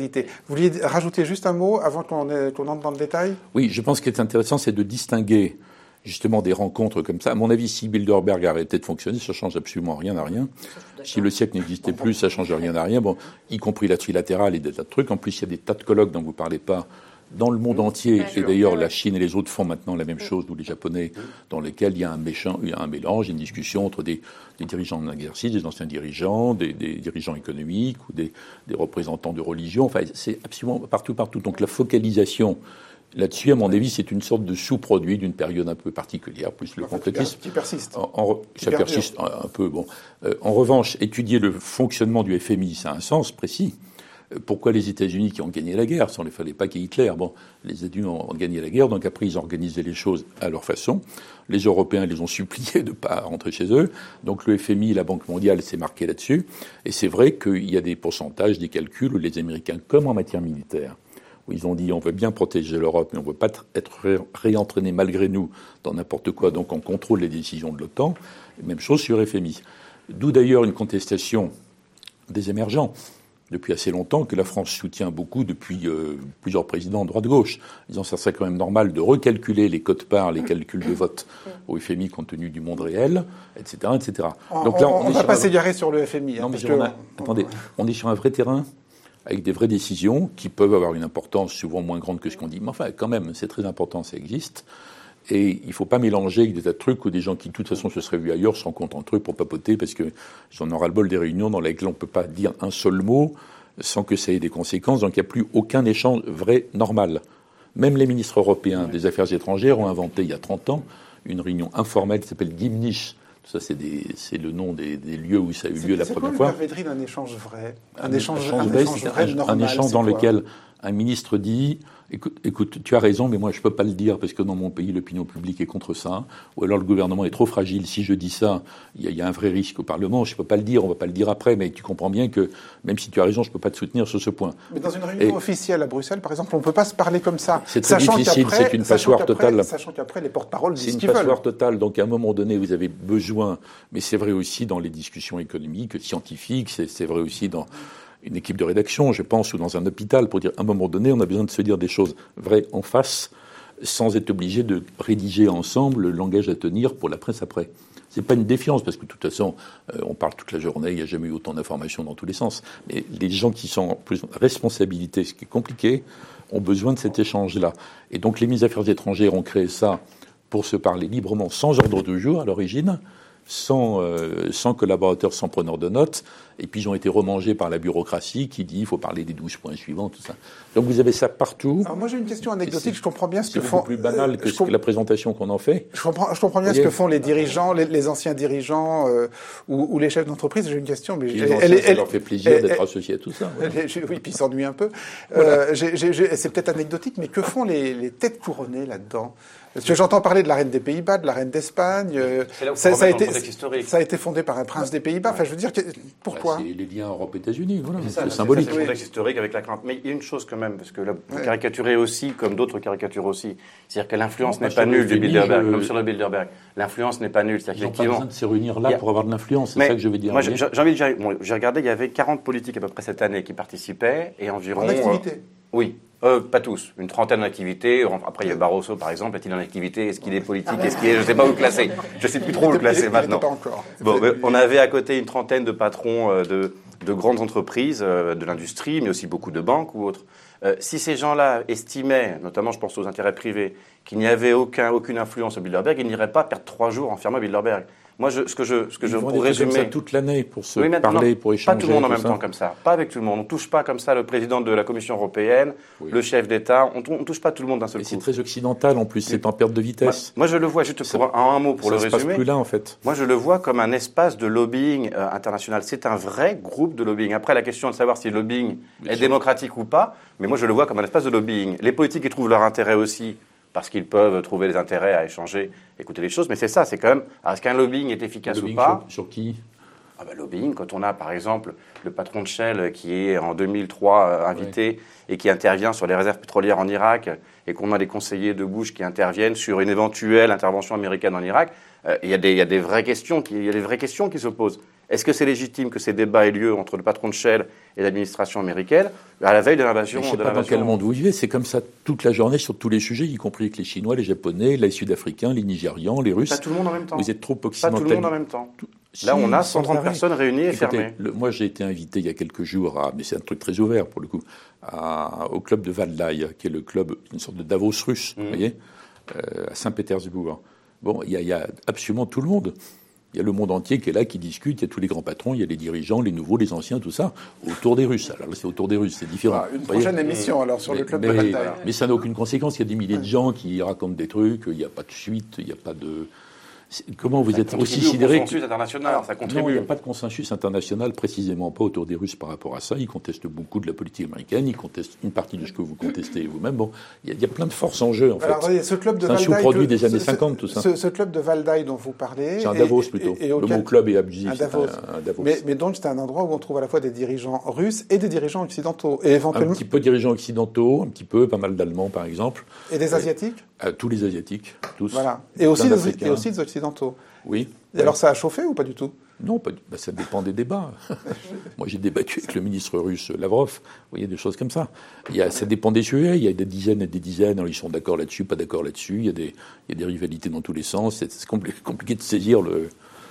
Vous vouliez rajouter juste un mot avant qu'on, ait, qu'on entre dans le détail ? Oui, je pense qu'il est intéressant, c'est de distinguer justement des rencontres comme ça. À mon avis, si Bilderberg arrêtait de fonctionner, ça change absolument rien à rien. Si le siècle n'existait plus, ça change rien à rien. Bon, y compris la trilatérale et des tas de trucs. En plus, il y a des tas de colloques dont vous parlez pas dans le monde entier. Et d'ailleurs, la Chine et les autres font maintenant la même chose, ou les Japonais, dans lesquels il y a un, méchant, il y a un mélange, une discussion entre des, des dirigeants en exercice, des anciens dirigeants, des, des dirigeants économiques ou des, des représentants de religion. Enfin, c'est absolument partout, partout. Donc la focalisation là-dessus, à mon avis, c'est une sorte de sous-produit d'une période un peu particulière, plus le complotisme. Qui persiste. En, en, ça persiste un, un peu, bon. Euh, en revanche, étudier le fonctionnement du F M I, ça a un sens précis. Euh, pourquoi les États-Unis qui ont gagné la guerre? Ça, il ne fallait pas qu'il y ait Hitler. Bon, les États-Unis ont gagné la guerre, donc après, ils ont organisé les choses à leur façon. Les Européens les ont suppliés de ne pas rentrer chez eux. Donc le F M I, la Banque mondiale, s'est marqué là-dessus. Et c'est vrai qu'il y a des pourcentages, des calculs où les Américains, comme en matière militaire, où ils ont dit on veut bien protéger l'Europe, mais on ne veut pas être ré- réentraîné malgré nous dans n'importe quoi, donc on contrôle les décisions de l'OTAN. Et même chose sur F M I. D'où d'ailleurs une contestation des émergents depuis assez longtemps, que la France soutient beaucoup depuis euh, plusieurs présidents droite-gauche, disant ça serait quand même normal de recalculer les quotes-parts, les calculs de vote au F M I compte tenu du monde réel, et cetera, et cetera. Donc là, on ne va pas s'égarer sur le F M I. Non, hein, mais parce on que... a, attendez, on est sur un vrai terrain, avec des vraies décisions qui peuvent avoir une importance souvent moins grande que ce qu'on dit. Mais enfin, quand même, c'est très important, ça existe. Et il ne faut pas mélanger avec des tas de trucs où des gens qui, de toute façon, se seraient vus ailleurs se rencontrent entre eux pour papoter, parce que j'en ai ras-le-bol des réunions dans lesquelles on ne peut pas dire un seul mot sans que ça ait des conséquences. Donc il n'y a plus aucun échange vrai, normal. Même les ministres européens des Affaires étrangères ont inventé, il y a trente ans, une réunion informelle qui s'appelle Gimnich. Ça, c'est, des, c'est le nom des, des lieux où ça a eu lieu la première fois. C'est quoi le d'un échange vrai? Un, un échange, échange un vrai, échange c'est vrai un, normal, un échange c'est dans quoi? lequel un ministre dit écoute, écoute, tu as raison, mais moi, je ne peux pas le dire parce que dans mon pays, l'opinion publique est contre ça. Ou alors le gouvernement est trop fragile. Si je dis ça, il y, y a un vrai risque au Parlement. Je ne peux pas le dire, on ne va pas le dire après, mais tu comprends bien que même si tu as raison, je ne peux pas te soutenir sur ce point. Mais dans une réunion Et officielle à Bruxelles, par exemple, on ne peut pas se parler comme ça. C'est très difficile, c'est une passoire totale. Sachant qu'après, les porte-paroles disent C'est ce une qu'ils veulent. passoire totale. Donc à un moment donné, vous avez besoin, mais c'est vrai aussi dans les discussions économiques, scientifiques, c'est, c'est vrai aussi dans une équipe de rédaction, je pense, ou dans un hôpital, pour dire à un moment donné, on a besoin de se dire des choses vraies en face, sans être obligé de rédiger ensemble le langage à tenir pour la presse après. C'est pas une défiance, parce que de toute façon, euh, on parle toute la journée, il n'y a jamais eu autant d'informations dans tous les sens. Mais les gens qui sont en plus responsabilité, ce qui est compliqué, ont besoin de cet échange-là. Et donc les ministres des Affaires étrangères ont créé ça pour se parler librement, sans ordre de jour à l'origine, sans, euh, sans collaborateurs, sans preneurs de notes, et puis ils ont été remangés par la bureaucratie qui dit il faut parler des douze points suivants, tout ça. Donc vous avez ça partout. Alors moi j'ai une question anecdotique, je comprends bien ce que c'est font... C'est plus banal que, euh, ce que la présentation qu'on en fait. Je comprends, je comprends bien ce que font les dirigeants, les, les anciens dirigeants euh, ou, ou les chefs d'entreprise. J'ai une question, mais... Les anciens, elle, ça elle, leur fait plaisir elle, d'être elle, associés à tout ça. Voilà. Oui, puis ils s'ennuient un peu. Voilà. Euh, j'ai, j'ai, c'est peut-être anecdotique, mais que font les, les têtes couronnées là-dedans? Parce que j'entends parler de la reine des Pays-Bas, de la reine d'Espagne. Euh, c'est là où ça, ça, a été, historique. ça a été fondé par un prince des Pays-Bas. Enfin, je veux dire, que, pourquoi? Bah, c'est les liens Europe-États-Unis, voilà. C'est, c'est, ça, c'est symbolique. C'est le contexte historique avec la crainte. Mais il y a une chose quand même, parce que là, vous ouais. caricaturez aussi, comme d'autres caricaturent aussi. C'est-à-dire que l'influence non, n'est pas nulle du Bilderberg, euh... comme sur le Bilderberg. L'influence n'est pas nulle. C'est-à-dire qu'ils n'ont pas besoin de se réunir là a... pour avoir de l'influence. C'est mais ça que je veux dire. Moi, j'ai, j'ai envie de dire, bon, j'ai regardé, il y avait quarante politiques à peu près cette année qui participaient et environ. En activité. Euh, oui. Euh, pas tous, une trentaine d'activités. Après, il y a Barroso, par exemple. Est-il en activité? Est-ce qu'il est politique? Est-ce qu'il est... Je ne sais pas où le classer. Je ne sais plus trop où le classer maintenant. Pas encore. Bon, on avait à côté une trentaine de patrons de, de grandes entreprises, de l'industrie, mais aussi beaucoup de banques ou autres. Euh, si ces gens-là estimaient, notamment je pense aux intérêts privés, qu'il n'y avait aucun, aucune influence au Bilderberg, ils n'iraient pas perdre trois jours enfermés au Bilderberg. Moi, je, ce que je, ce que ils je vont pour résumer, comme ça toute l'année pour se oui, parler, non, pour échanger. Pas tout le monde en même ça. temps comme ça. Pas avec tout le monde. On touche pas comme ça le président de la Commission européenne, oui. le chef d'État. On, on touche pas tout le monde d'un seul Et coup. C'est très occidental en plus. C'est en perte de vitesse. Moi, moi je le vois juste pour ça, un, un mot pour ça le se résumer. Passe plus là en fait. Moi, je le vois comme un espace de lobbying euh, international. C'est un vrai groupe de lobbying. Après, la question de savoir si le lobbying Bien est sûr. démocratique ou pas, mais moi, je le vois comme un espace de lobbying. Les politiques y trouvent leur intérêt aussi, parce qu'ils peuvent trouver des intérêts à échanger, écouter les choses. Mais c'est ça, c'est quand même, est-ce qu'un lobbying est efficace lobbying ou pas? Sur, sur qui? Ah ben, lobbying, quand on a par exemple le patron de Shell qui est en deux mille trois euh, invité oui. et qui intervient sur les réserves pétrolières en Irak, et qu'on a des conseillers de Bush qui interviennent sur une éventuelle intervention américaine en Irak, euh, il y a des, il y a des vraies questions qui, il y a des vraies questions qui se posent. Est-ce que c'est légitime que ces débats aient lieu entre le patron de Shell et l'administration américaine à la veille de l'invasion? Je ne sais pas dans quel monde vous vivez, c'est comme ça toute la journée sur tous les sujets, y compris avec les Chinois, les Japonais, les Sud-Africains, les Nigérians, les Russes. Pas tout le monde en même temps. Vous êtes trop occidentalisés. Pas tout le monde en même temps. Tout... Là, on a cent trente personnes réunies et Écoutez, fermées. Le, moi, j'ai été invité il y a quelques jours, à, mais c'est un truc très ouvert pour le coup, à, au club de Valdai, qui est le club, une sorte de Davos russe, vous mmh. voyez, euh, à Saint-Pétersbourg. Bon, il y, y a absolument tout le monde. Il y a le monde entier qui est là, qui discute, il y a tous les grands patrons, il y a les dirigeants, les nouveaux, les anciens, tout ça, autour des Russes. Alors là, c'est autour des Russes, c'est différent. Ah, une prochaine émission, alors, sur mais, le club mais, de Valdai. Mais ça n'a aucune conséquence. Il y a des milliers de gens qui racontent des trucs, il n'y a pas de suite, il n'y a pas de... Comment vous ça êtes aussi sidéré? Ça contribue au consensus international, ça contribue. Non, il n'y a pas de consensus international, précisément pas autour des Russes par rapport à ça. Ils contestent beaucoup de la politique américaine, ils contestent une partie de ce que vous contestez vous-même. Bon, il y, y a plein de forces en jeu, en Alors, fait. Ce club de c'est un sous-produit des années cinquante, tout ça. Ce, ce club de Valdai dont vous parlez... C'est un Davos, et, plutôt. Et, et auquel... Le mot club est abusif, un Davos. Un, un Davos. Mais, mais donc, c'est un endroit où on trouve à la fois des dirigeants russes et des dirigeants occidentaux. Et éventuellement... Un petit peu de dirigeants occidentaux, un petit peu, pas mal d'Allemands, par exemple. Et des Asiatiques euh, Tous les Asiatiques, tous. Voilà. Et aussi, des, et aussi des Occidentaux. Oui. Et alors ça a chauffé ou pas du tout? Non, pas du... bah, ça dépend des débats. Moi, j'ai débattu avec le ministre russe Lavrov. Vous voyez, des choses comme ça. Il y a, ça dépend des sujets. Il y a des dizaines et des dizaines. Alors, ils sont d'accord là-dessus, pas d'accord là-dessus. Il y a des, il y a des rivalités dans tous les sens. C'est, c'est compliqué de saisir le,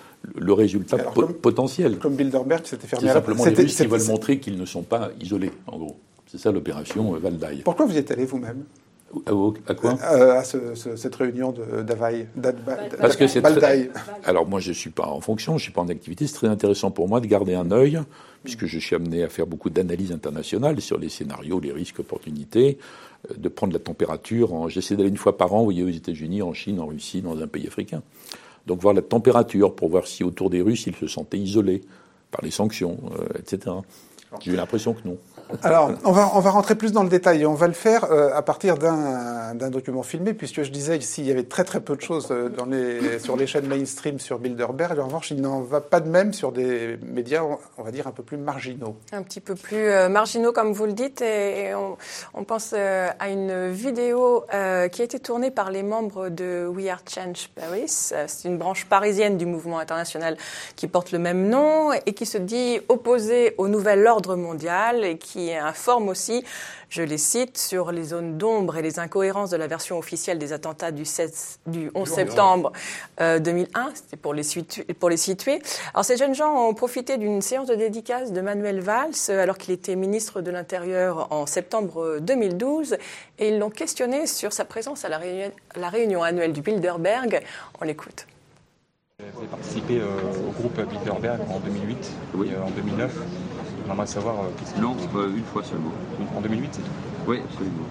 le résultat alors, po- comme, potentiel. Comme Bilderberg s'était fermé c'est à la simplement les Russes qui veulent montrer qu'ils ne sont pas isolés, en gros. C'est ça l'opération Valdai. Pourquoi vous y êtes allé vous-même? À, à quoi euh, À ce, ce, cette réunion de d'Avaï, Parce que c'est très... Alors moi je ne suis pas en fonction, je ne suis pas en activité. C'est très intéressant pour moi de garder un œil, puisque je suis amené à faire beaucoup d'analyses internationales sur les scénarios, les risques, opportunités, de prendre la température. En... J'essaie d'aller une fois par an, vous voyez, aux États-Unis, en Chine, en Russie, dans un pays africain. Donc voir la température pour voir si autour des Russes ils se sentaient isolés par les sanctions, euh, et cetera. J'ai eu l'impression que non. Alors, on va, on va rentrer plus dans le détail et on va le faire euh, à partir d'un, d'un document filmé, puisque je disais ici, il y avait très très peu de choses dans les, sur les chaînes mainstream sur Bilderberg. En revanche, il n'en va pas de même sur des médias, on va dire, un peu plus marginaux. Un petit peu plus euh, marginaux, comme vous le dites, et, et on, on pense euh, à une vidéo euh, qui a été tournée par les membres de We Are Change Paris. C'est une branche parisienne du mouvement international qui porte le même nom et qui se dit opposée au nouvel ordre mondial et qui informe aussi, je les cite, sur les zones d'ombre et les incohérences de la version officielle des attentats du, seize, du onze septembre euh, deux mille un, c'était pour les, situer, pour les situer. Alors ces jeunes gens ont profité d'une séance de dédicace de Manuel Valls, alors qu'il était ministre de l'Intérieur en septembre deux mille douze, et ils l'ont questionné sur sa présence à la réunion, la réunion annuelle du Bilderberg. On l'écoute. Vous avez participé euh, au groupe Bilderberg en deux mille huit oui. et euh, en deux mille neuf. J'aimerais savoir euh, qu'est-ce que... Non, euh, une fois seulement. En deux mille huit, c'est tout? Oui, absolument.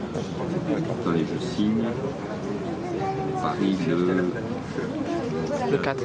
Attendez, je signe. Paris le... Le quatre.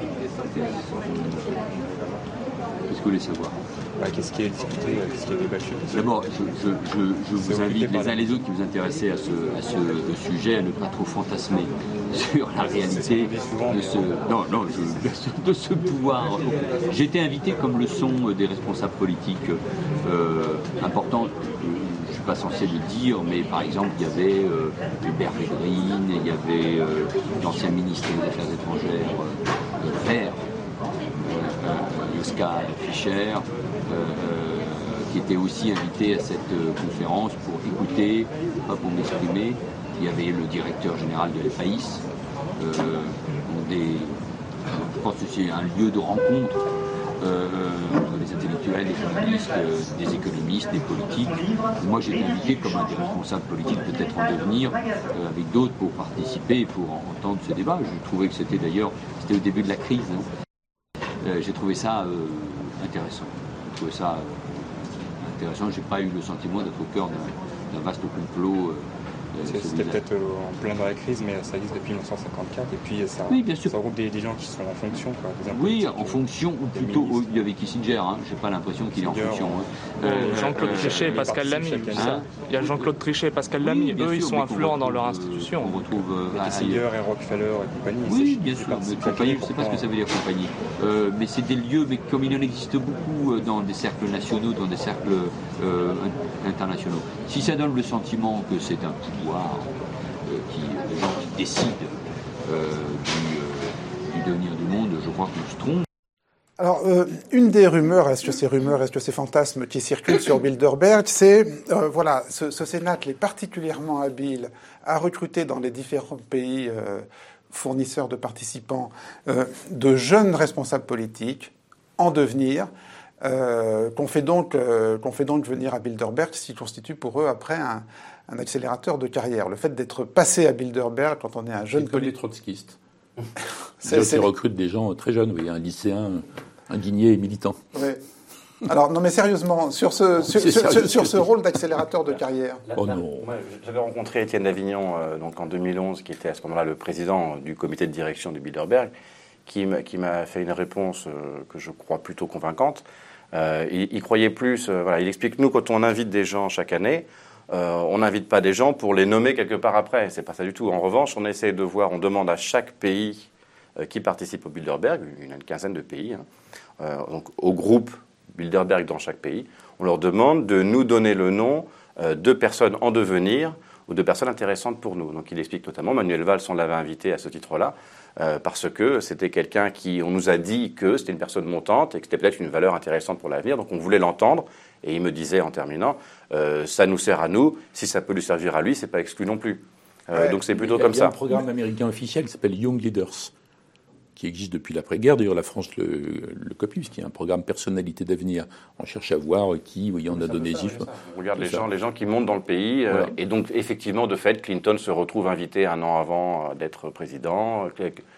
Qu'est-ce que vous voulez savoir? Bah, qu'est-ce qui est discuté, qu'est-ce qui est débattu? D'abord, je, je, je, je vous invite les uns les autres qui vous intéressez à ce, à ce sujet à ne pas trop fantasmer sur la réalité de ce, non, non, je, de, ce, de ce pouvoir. J'ai été invité comme le sont des responsables politiques euh, importants. Je ne suis pas censé le dire, mais par exemple, il y avait euh, Hubert Védrine, il y avait euh, l'ancien ministre des Affaires étrangères euh, vert, euh, Joschka Fischer. Euh, qui était aussi invité à cette euh, conférence pour écouter, pas pour m'exprimer. Il y avait le directeur général de l'E F A I S. Euh, des, je pense que c'est un lieu de rencontre euh, des intellectuels, des journalistes, euh, des économistes, des politiques. Moi, j'ai été invité comme un des responsables politiques, peut-être en devenir, euh, avec d'autres pour participer et pour entendre ce débat. Je trouvais que c'était d'ailleurs, c'était au début de la crise. Hein. Euh, j'ai trouvé ça euh, intéressant. J'ai trouvé ça euh, intéressant. J'ai pas eu le sentiment d'être au cœur d'un, d'un vaste complot. Euh, C'était peut-être euh, en plein dans la crise, mais ça existe depuis mille neuf cent cinquante-quatre, et puis ça, oui, bien sûr. ça regroupe des, des gens qui sont en fonction. Quoi, des oui, en fonction, ou plutôt, oh, il y avait Kissinger, hein, je n'ai pas l'impression qu'il est en fonction. Hein. Euh, Jean-Claude euh, Trichet et Pascal Lamy. Hein il y a Jean-Claude Trichet et Pascal oui, Lamy, eux, sûr, ils sont influents dans leur institution. On retrouve euh, Kissinger et Rockefeller et compagnie. Oui, bien sûr, mais compagnie, je ne sais pas ce que ça veut dire compagnie. Euh, mais c'est des lieux, mais comme il en existe beaucoup dans des cercles nationaux, dans des cercles euh, internationaux. Si ça donne le sentiment que c'est un pouvoir, Euh, qui, les gens qui décident euh, du, euh, du devenir du monde, je crois qu'on se trompe. Alors, euh, une des rumeurs, est-ce que c'est rumeurs, est-ce que c'est fantasmes qui circulent sur Bilderberg, c'est, euh, voilà, ce, ce Cénacle est particulièrement habile à recruter dans les différents pays euh, fournisseurs de participants euh, de jeunes responsables politiques en devenir, euh, qu'on fait donc, euh, qu'on fait donc venir à Bilderberg, ce qui constitue pour eux après un, un accélérateur de carrière. Le fait d'être passé à Bilderberg quand on est un jeune politique. Les trotskistes. C'est, c'est... Ils recrutent des gens très jeunes, oui, un lycéen indigné et militant. Oui. Alors, non mais sérieusement, sur ce, sur, sur, sur, sur ce rôle d'accélérateur de carrière. La, oh non. Moi, j'avais rencontré Étienne Davignon euh, donc en deux mille onze, qui était à ce moment-là le président du comité de direction du Bilderberg, qui, qui m'a fait une réponse euh, que je crois plutôt convaincante. Euh, il, il croyait plus, euh, voilà, il explique, nous, quand on invite des gens chaque année, euh, on n'invite pas des gens pour les nommer quelque part après. C'est pas ça du tout. En revanche, on essaie de voir, on demande à chaque pays euh, qui participe au Bilderberg, il y a une quinzaine de pays, hein, euh, donc au groupe Bilderberg dans chaque pays, on leur demande de nous donner le nom euh, de personnes en devenir ou de personnes intéressantes pour nous. Donc il explique notamment, Manuel Valls, on l'avait invité à ce titre-là, euh, parce que c'était quelqu'un qui, on nous a dit que c'était une personne montante et que c'était peut-être une valeur intéressante pour l'avenir, donc on voulait l'entendre, et il me disait en terminant, euh, ça nous sert à nous, si ça peut lui servir à lui, c'est pas exclu non plus. Euh, ouais. Donc c'est plutôt il y a, comme il y a ça. Un programme américain officiel qui s'appelle Young Leaders, qui existe depuis l'après-guerre. D'ailleurs, la France le, le copie, puisqu'il y a un programme personnalité d'avenir. On cherche à voir qui, oui, on a donné ça, ça. On regarde les gens, les gens qui montent dans le pays. Voilà. Euh, et donc, effectivement, de fait, Clinton se retrouve invité un an avant d'être président.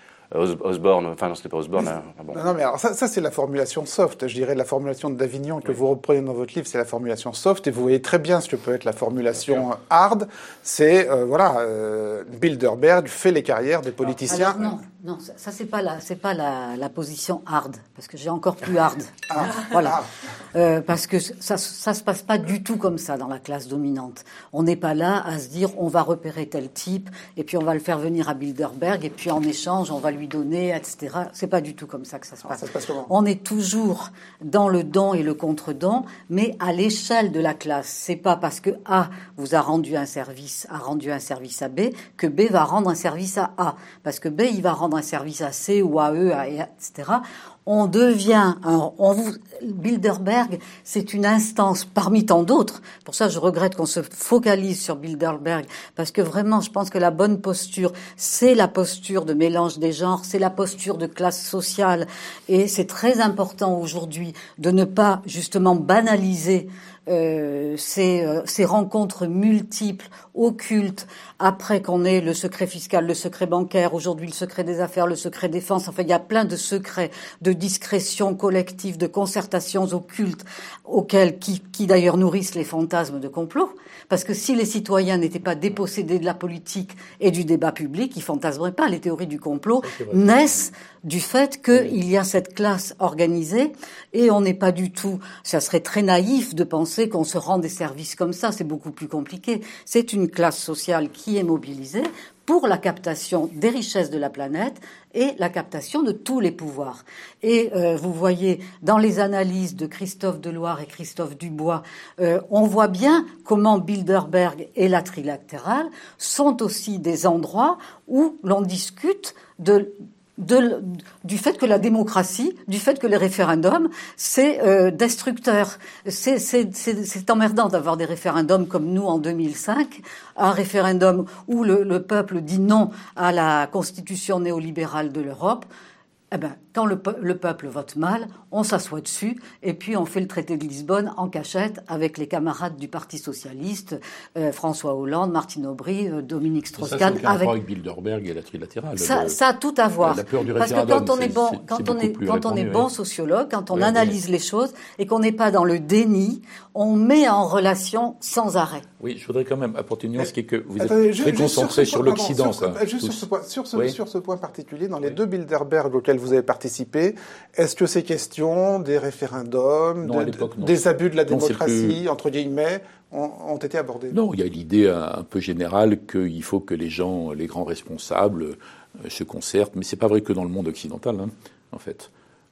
Osborne, enfin non, c'était pas Osborne. Hein. Bon. Non, non, mais alors ça, ça c'est la formulation soft. Je dirais la formulation de Davignon que oui. vous reprenez dans votre livre, c'est la formulation soft. Et vous voyez très bien ce que peut être la formulation hard. C'est, euh, voilà, euh, Bilderberg fait les carrières des politiciens. Alors, non, non, ça, ça c'est pas la, c'est pas la, la position hard, parce que j'ai encore plus hard. Ah, voilà, euh, parce que ça, ça se passe pas du tout comme ça dans la classe dominante. On n'est pas là à se dire on va repérer tel type et puis on va le faire venir à Bilderberg et puis en échange on va lui donner, et cetera. C'est pas du tout comme ça que ça se passe. Ça se passe comment ? On est toujours dans le don et le contre-don, mais à l'échelle de la classe. C'est pas parce que A vous a rendu un service, a rendu un service à B, que B va rendre un service à A. Parce que B, il va rendre un service à C ou à E, à, et cetera. On devient, un, on vous, Bilderberg, c'est une instance parmi tant d'autres. Pour ça, je regrette qu'on se focalise sur Bilderberg, parce que vraiment, je pense que la bonne posture, c'est la posture de mélange des genres, c'est la posture de classe sociale, et c'est très important aujourd'hui de ne pas justement banaliser Euh, ces, euh, ces rencontres multiples, occultes, après qu'on ait le secret fiscal, le secret bancaire, aujourd'hui le secret des affaires, le secret défense, enfin il y a plein de secrets, de discrétion collective, de concertations occultes, auxquelles, qui, qui d'ailleurs nourrissent les fantasmes de complot, parce que si les citoyens n'étaient pas dépossédés de la politique et du débat public, ils fantasmeraient pas. Les théories du complot naissent du fait qu'il y a cette classe organisée, et on n'est pas du tout, ça serait très naïf de penser qu'on se rend des services comme ça, c'est beaucoup plus compliqué. C'est une classe sociale qui est mobilisée pour la captation des richesses de la planète et la captation de tous les pouvoirs. Et euh, vous voyez, dans les analyses de Christophe Deloire et Christophe Dubois, euh, on voit bien comment Bilderberg et la trilatérale sont aussi des endroits où l'on discute de... De, du fait que la démocratie, du fait que les référendums, c'est euh, destructeur. C'est, c'est, c'est, c'est emmerdant d'avoir des référendums comme nous en deux mille cinq, un référendum où le, le peuple dit non à la constitution néolibérale de l'Europe. Eh ben, quand le, le peuple vote mal, on s'assoit dessus et puis on fait le traité de Lisbonne en cachette avec les camarades du Parti socialiste, euh, François Hollande, Martine Aubry, euh, Dominique Strauss-Kahn. Ça, c'est avec... avec Bilderberg et la trilatérale. Ça, le... ça a tout à voir. La, la peur du Parce que quand on est bon, c'est, quand c'est on est, quand on est bon ouais. sociologue, quand on ouais, analyse ouais. les choses et qu'on n'est pas dans le déni, on met en relation sans arrêt. Oui, je voudrais quand même apporter une nuance qui est que vous êtes Attendez, très concentré sur, sur l'Occident. Sur, quoi, juste sur ce, point, sur, ce, oui. sur ce point particulier, dans les oui. deux Bilderberg auxquels vous avez participé, est-ce que ces questions des référendums, non, de, des abus de la non, démocratie, plus... entre guillemets, ont, ont été abordées? Non, il y a l'idée un peu générale qu'il faut que les gens, les grands responsables, euh, se concertent, mais c'est pas vrai que dans le monde occidental, hein, en fait.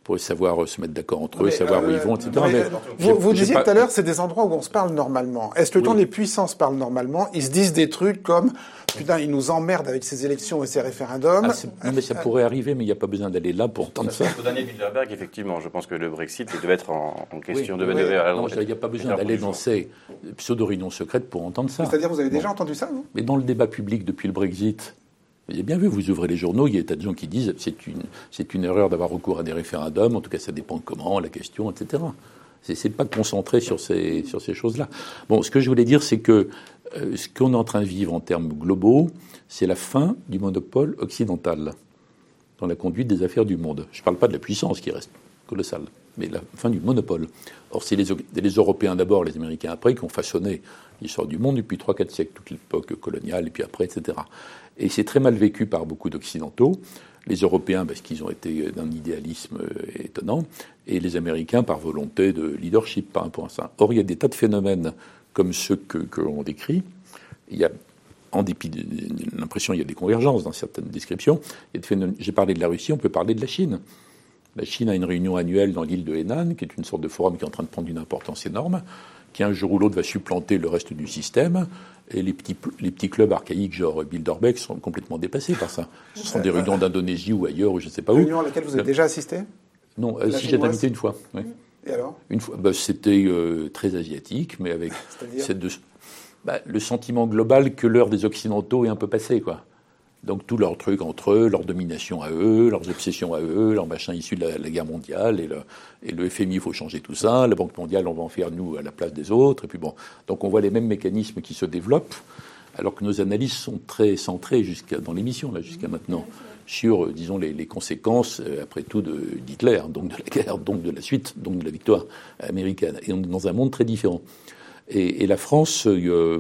pour savoir se mettre d'accord entre eux, mais savoir euh, où ils vont, et cetera. Mais, mais, vous vous disiez pas... tout à l'heure, c'est des endroits où on se parle normalement. Est-ce que oui. quand les puissances parlent normalement, ils se disent des trucs comme « Putain, ils nous emmerdent avec ces élections et ces référendums ah, » Non, mais ça pourrait arriver, mais il n'y a pas besoin d'aller là pour entendre ça. Au dernier Bilderberg, effectivement, je pense que le Brexit devait être en, en question. Oui, devait, oui. devait, non, il n'y a pas besoin d'aller dans ces pseudo-réunions secrètes pour entendre ça. C'est-à-dire, vous avez déjà bon. entendu ça, vous ? Mais dans le débat public depuis le Brexit... Vous avez bien vu, vous ouvrez les journaux, il y a des tas de gens qui disent que c'est une, c'est une erreur d'avoir recours à des référendums, en tout cas ça dépend comment, la question, et cetera. C'est, c'est pas concentré sur ces, sur ces choses-là. Bon, ce que je voulais dire, c'est que euh, ce qu'on est en train de vivre en termes globaux, c'est la fin du monopole occidental dans la conduite des affaires du monde. Je ne parle pas de la puissance qui reste colossale, mais la fin du monopole. Or, c'est les, les Européens d'abord, les Américains après, qui ont façonné l'histoire du monde depuis trois quatre siècles, toute l'époque coloniale, et puis après, et cetera. Et c'est très mal vécu par beaucoup d'Occidentaux. Les Européens, parce qu'ils ont été d'un idéalisme étonnant, et les Américains par volonté de leadership par rapport à ça. Or, il y a des tas de phénomènes comme ceux que, que l'on décrit. Il y a, en dépit de l'impression, il y a des convergences dans certaines descriptions. Il y a des phénomènes, j'ai parlé de la Russie, on peut parler de la Chine. La Chine a une réunion annuelle dans l'île de Henan, qui est une sorte de forum qui est en train de prendre une importance énorme, qui un jour ou l'autre va supplanter le reste du système. Et les petits, les petits clubs archaïques, genre Bilderberg, sont complètement dépassés par ça. Ce sont des réunions d'Indonésie ou ailleurs, ou je ne sais pas où. Réunion à laquelle vous avez déjà assisté ? Non, euh, si j'ai invité une fois. Oui. Et alors ? Une fois, bah, c'était euh, très asiatique, mais avec cette de, bah, le sentiment global que l'heure des Occidentaux est un peu passée, quoi. Donc tous leurs trucs entre eux, leur domination à eux, leurs obsessions à eux, leurs machins issus de la, la guerre mondiale, et le, et le F M I, il faut changer tout ça, la Banque mondiale, on va en faire nous à la place des autres, et puis bon. Donc on voit les mêmes mécanismes qui se développent, alors que nos analyses sont très centrées jusqu'à, dans l'émission, là, jusqu'à maintenant, sur, disons, les, les conséquences, après tout, de, d'Hitler, donc de la guerre, donc de la suite, donc de la victoire américaine. Et on est dans un monde très différent. Et, et la France, euh,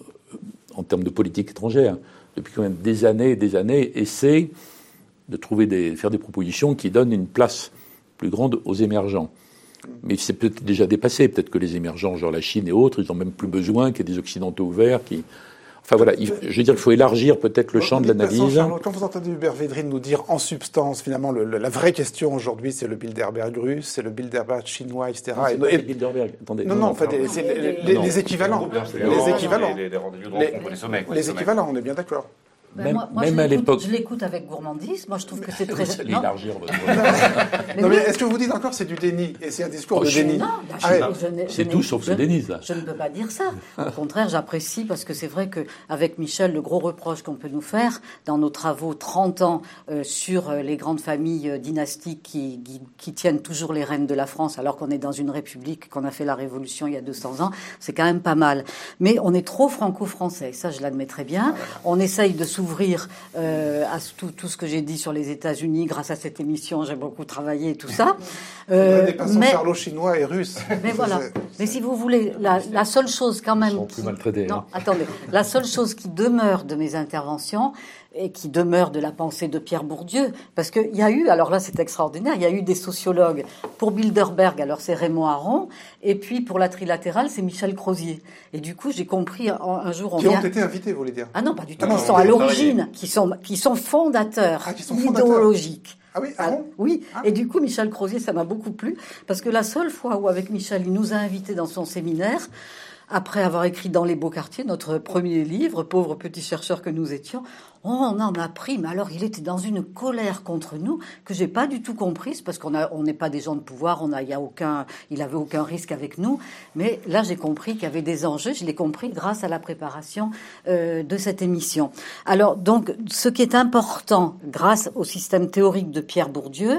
en termes de politique étrangère, depuis quand même des années et des années, essaie de trouver des, faire des propositions qui donnent une place plus grande aux émergents. Mais c'est peut-être déjà dépassé. Peut-être que les émergents, genre la Chine et autres, ils n'ont même plus besoin qu'il y ait des Occidentaux ouverts qui... Enfin voilà, il, je veux dire qu'il faut élargir peut-être le champ de l'analyse. Charles, quand vous entendez Hubert Védrine nous dire en substance, finalement, le, le, la vraie question aujourd'hui, c'est le Bilderberg russe, c'est le Bilderberg chinois, et cetera. Non, c'est et, pas et, le Bilderberg. Attendez. Non, non, non, en fait, c'est les, les, les équivalents. Les équivalents. Les, les, les, les sommets. Les équivalents, on est bien d'accord. Ben même, moi, moi, même à l'époque, je l'écoute avec gourmandise. Moi, je trouve que c'est très. Vous allez élargir votre. Non, mais est-ce que vous dites encore c'est du déni et c'est un discours oh, de déni? Non, bah, ah, je, ouais. je, je, c'est tout sauf le déni, ça. Je ne peux pas dire ça. Au contraire, j'apprécie parce que c'est vrai que avec Michel, le gros reproche qu'on peut nous faire dans nos travaux trente ans euh, sur les grandes familles euh, dynastiques qui, qui, qui tiennent toujours les rênes de la France, alors qu'on est dans une république, qu'on a fait la révolution il y a deux cents ans, c'est quand même pas mal. Mais on est trop franco-français. Ça, je l'admets très bien. On essaye de s'ouvrir. Euh, à tout, tout ce que j'ai dit sur les États-Unis, grâce à cette émission, j'ai beaucoup travaillé et tout ça. Euh, des passants mais, charlo-chinois et russes. Mais voilà. C'est, mais si vous voulez, la, la seule chose quand même. Ils sont plus maltraités. Non, hein. attendez. La seule chose qui demeure de mes interventions et qui demeure de la pensée de Pierre Bourdieu, parce qu'il y a eu, alors là c'est extraordinaire, il y a eu des sociologues. Pour Bilderberg, alors c'est Raymond Aron, et puis pour la trilatérale, c'est Michel Crozier. Et du coup, j'ai compris un, un jour... On qui vient... ont été invités, vous voulez dire? Ah non, pas du tout. Ah non, qui sont à l'origine, qui sont, qui sont fondateurs, ah, qui sont idéologiques. Ah oui, ah bon oui. Ah. Et du coup, Michel Crozier, ça m'a beaucoup plu, parce que la seule fois où, avec Michel, il nous a invités dans son séminaire, après avoir écrit Dans les beaux quartiers, notre premier livre, pauvres petits chercheurs que nous étions, on en a pris, mais alors il était dans une colère contre nous que j'ai pas du tout comprise, parce qu'on a, on n'est pas des gens de pouvoir, on a, il y a aucun, il avait aucun risque avec nous, mais là j'ai compris qu'il y avait des enjeux, je l'ai compris grâce à la préparation euh, de cette émission. Alors donc, ce qui est important, grâce au système théorique de Pierre Bourdieu,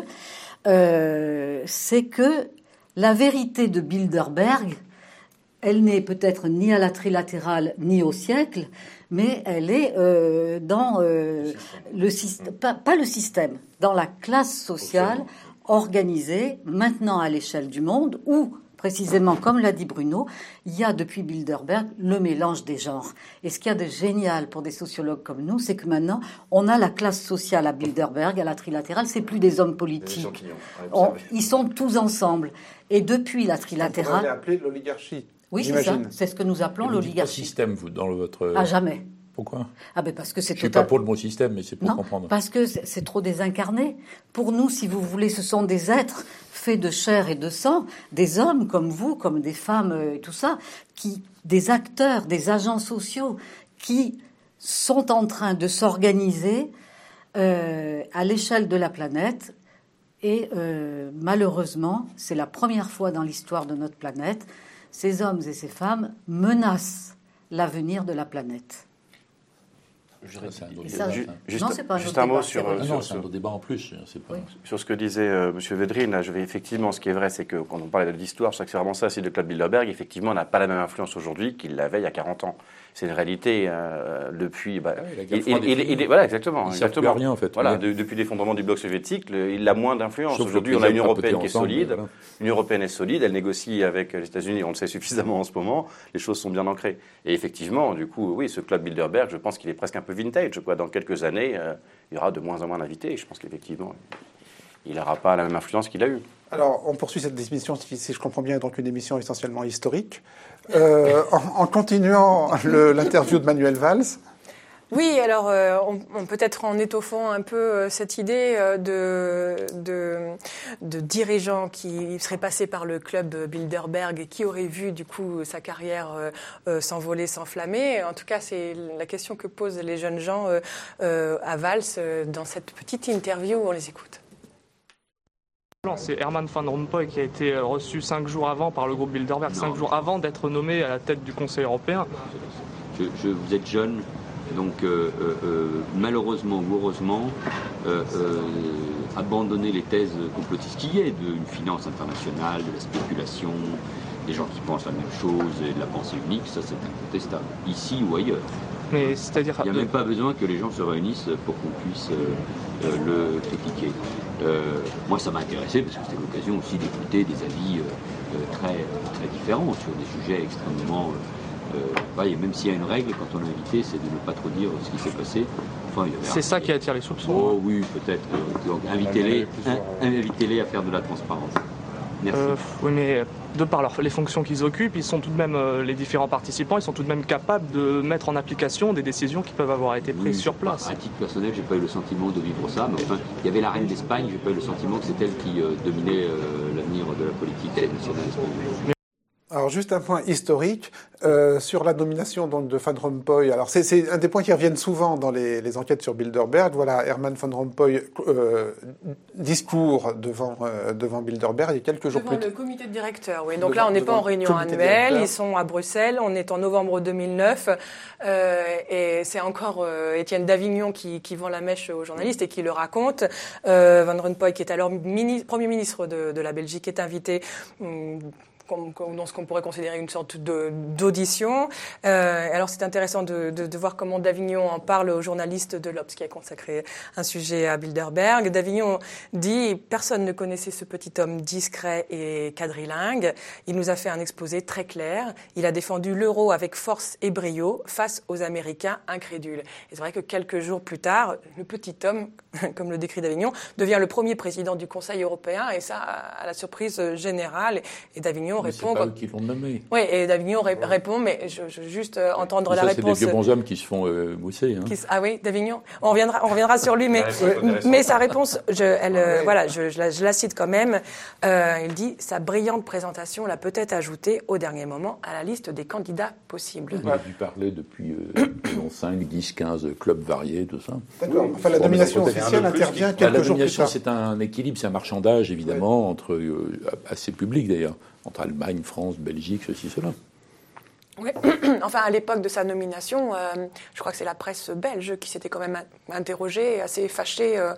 euh, c'est que la vérité de Bilderberg, elle n'est peut-être ni à la trilatérale ni au siècle, mais elle est euh, dans euh, le système, pas, pas le système, dans la classe sociale organisée maintenant à l'échelle du monde, où précisément, comme l'a dit Bruno, il y a depuis Bilderberg le mélange des genres. Et ce qu'il y a de génial pour des sociologues comme nous, c'est que maintenant, on a la classe sociale à Bilderberg, à la trilatérale, c'est plus des hommes politiques. On, ils sont tous ensemble. Et depuis la trilatérale... On va appeler l'oligarchie. Oui, c'est ça. C'est ce que nous appelons l'oligarchie. Pas système, vous, dans votre... Ah, jamais. Pourquoi? Ah ben parce que c'est Je ne suis total... pas pour le mot système, mais c'est pour non, comprendre. Parce que c'est, c'est trop désincarné. Pour nous, si vous voulez, ce sont des êtres faits de chair et de sang, des hommes comme vous, comme des femmes et tout ça, qui, des acteurs, des agents sociaux qui sont en train de s'organiser euh, à l'échelle de la planète. Et euh, malheureusement, c'est la première fois dans l'histoire de notre planète, ces hommes et ces femmes menacent l'avenir de la planète. Je ça, juste, non, c'est pas un, juste un mot sur, ah sur, non, c'est un débat en plus. C'est pas... oui. Sur ce que disait euh, M. Védrine. Là, je vais effectivement, ce qui est vrai, c'est que quand on parlait de l'histoire, je crois que c'est vraiment ça, c'est le club Bilderberg. Effectivement, n'a pas la même influence aujourd'hui qu'il l'avait il y a quarante ans. C'est une réalité euh, depuis. Bah, ah oui, il, il, il, il, voilà, exactement. Il exactement. Plus à rien en fait. Voilà, oui. de, depuis l'effondrement du bloc soviétique, le, il a moins d'influence. Aujourd'hui, on a une Union européenne qui est ensemble, solide. Voilà. L'Union européenne est solide. Elle négocie avec les États-Unis. On le sait suffisamment en ce moment. Les choses sont bien ancrées. Et effectivement, du coup, oui, ce club Bilderberg, je pense qu'il est presque un peu vintage. Quoi. Dans quelques années, euh, il y aura de moins en moins d'invités. Je pense qu'effectivement, il n'aura pas la même influence qu'il a eu. Alors, on poursuit cette émission, qui, si je comprends bien, est donc une émission essentiellement historique. Euh, en, en continuant le, l'interview de Manuel Valls. Oui, alors euh, on, on peut-être en étoffant un peu euh, cette idée euh, de, de, de dirigeants qui seraient passés par le club Bilderberg et qui auraient vu du coup sa carrière euh, euh, s'envoler, s'enflammer. En tout cas, c'est la question que posent les jeunes gens euh, euh, à Valls euh, dans cette petite interview où on les écoute. C'est Herman Van Rompuy qui a été reçu cinq jours avant par le groupe Bilderberg, cinq jours avant d'être nommé à la tête du Conseil européen. Je, je, vous êtes jeune, donc euh, euh, malheureusement ou heureusement, euh, euh, abandonner les thèses complotistes qu'il y ait d'une finance internationale, de la spéculation, des gens qui pensent la même chose et de la pensée unique, ça c'est incontestable, ici ou ailleurs. Mais c'est-à-dire... Il n'y a même pas besoin que les gens se réunissent pour qu'on puisse euh, euh, le critiquer. Euh, moi, ça m'a intéressé parce que c'était l'occasion aussi d'écouter des avis euh, très, très différents sur des sujets extrêmement... Euh, bah, et même s'il y a une règle, quand on est invité, c'est de ne pas trop dire ce qui s'est passé. Enfin, il y avait c'est un... ça qui attire les soupçons. Oh oui, peut-être. Donc invitez-les, in, invitez-les à faire de la transparence. Merci. Euh, oui, mais de par leur, les fonctions qu'ils occupent, ils sont tout de même, euh, les différents participants, ils sont tout de même capables de mettre en application des décisions qui peuvent avoir été prises oui, sur place. À titre personnel, j'ai pas eu le sentiment de vivre ça, mais enfin, il y avait la reine d'Espagne, j'ai pas eu le sentiment que c'est elle qui euh, dominait euh, l'avenir de la politique nationale espagnole. Alors, juste un point historique euh, sur la nomination donc, de Van Rompuy. Alors, c'est, c'est un des points qui reviennent souvent dans les, les enquêtes sur Bilderberg. Voilà, Herman Van Rompuy, euh, discours devant, euh, devant Bilderberg et quelques jours devant plus tard. le comité de directeurs, oui. Donc devant, là, on n'est pas en réunion annuelle. Ils sont à Bruxelles. On est en novembre deux mille neuf. Euh, et c'est encore euh, Étienne Davignon qui, qui vend la mèche aux journalistes et qui le raconte. Euh, Van Rompuy, qui est alors mini, Premier ministre de, de la Belgique, est invité... Hum, dans ce qu'on pourrait considérer une sorte de, d'audition. Euh, alors c'est intéressant de, de, de voir comment Davignon en parle aux journalistes de l'Obs qui a consacré un sujet à Bilderberg. Davignon dit « Personne ne connaissait ce petit homme discret et quadrilingue. Il nous a fait un exposé très clair. Il a défendu l'euro avec force et brio face aux Américains incrédules. » Et c'est vrai que quelques jours plus tard, le petit homme, comme le décrit Davignon, devient le premier président du Conseil européen, et ça à la surprise générale. Et Davignon mais répond... C'est pas eux qui l'ont nommé. Oui, et Davignon ré- répond, mais je, je veux juste euh, entendre mais la ça, réponse... c'est des vieux bons hommes qui se font euh, mousser. Hein. Qui, ah oui, Davignon. On reviendra, on reviendra sur lui, mais, mais sa réponse, je, elle, euh, voilà, je, je, la, je la cite quand même. Euh, il dit « Sa brillante présentation l'a peut-être ajouté au dernier moment à la liste des candidats possibles. » Il a dû parler depuis euh, cinq, dix, quinze clubs variés, tout ça. D'accord. Enfin, la domination officielle intervient quelques la jours plus domination, tard. c'est un équilibre, c'est un marchandage, évidemment, ouais. entre, euh, assez public d'ailleurs, entre Allemagne, France, Belgique, ceci, cela. Oui. Enfin, à l'époque de sa nomination, euh, je crois que c'est la presse belge qui s'était quand même interrogée, assez fâchée euh,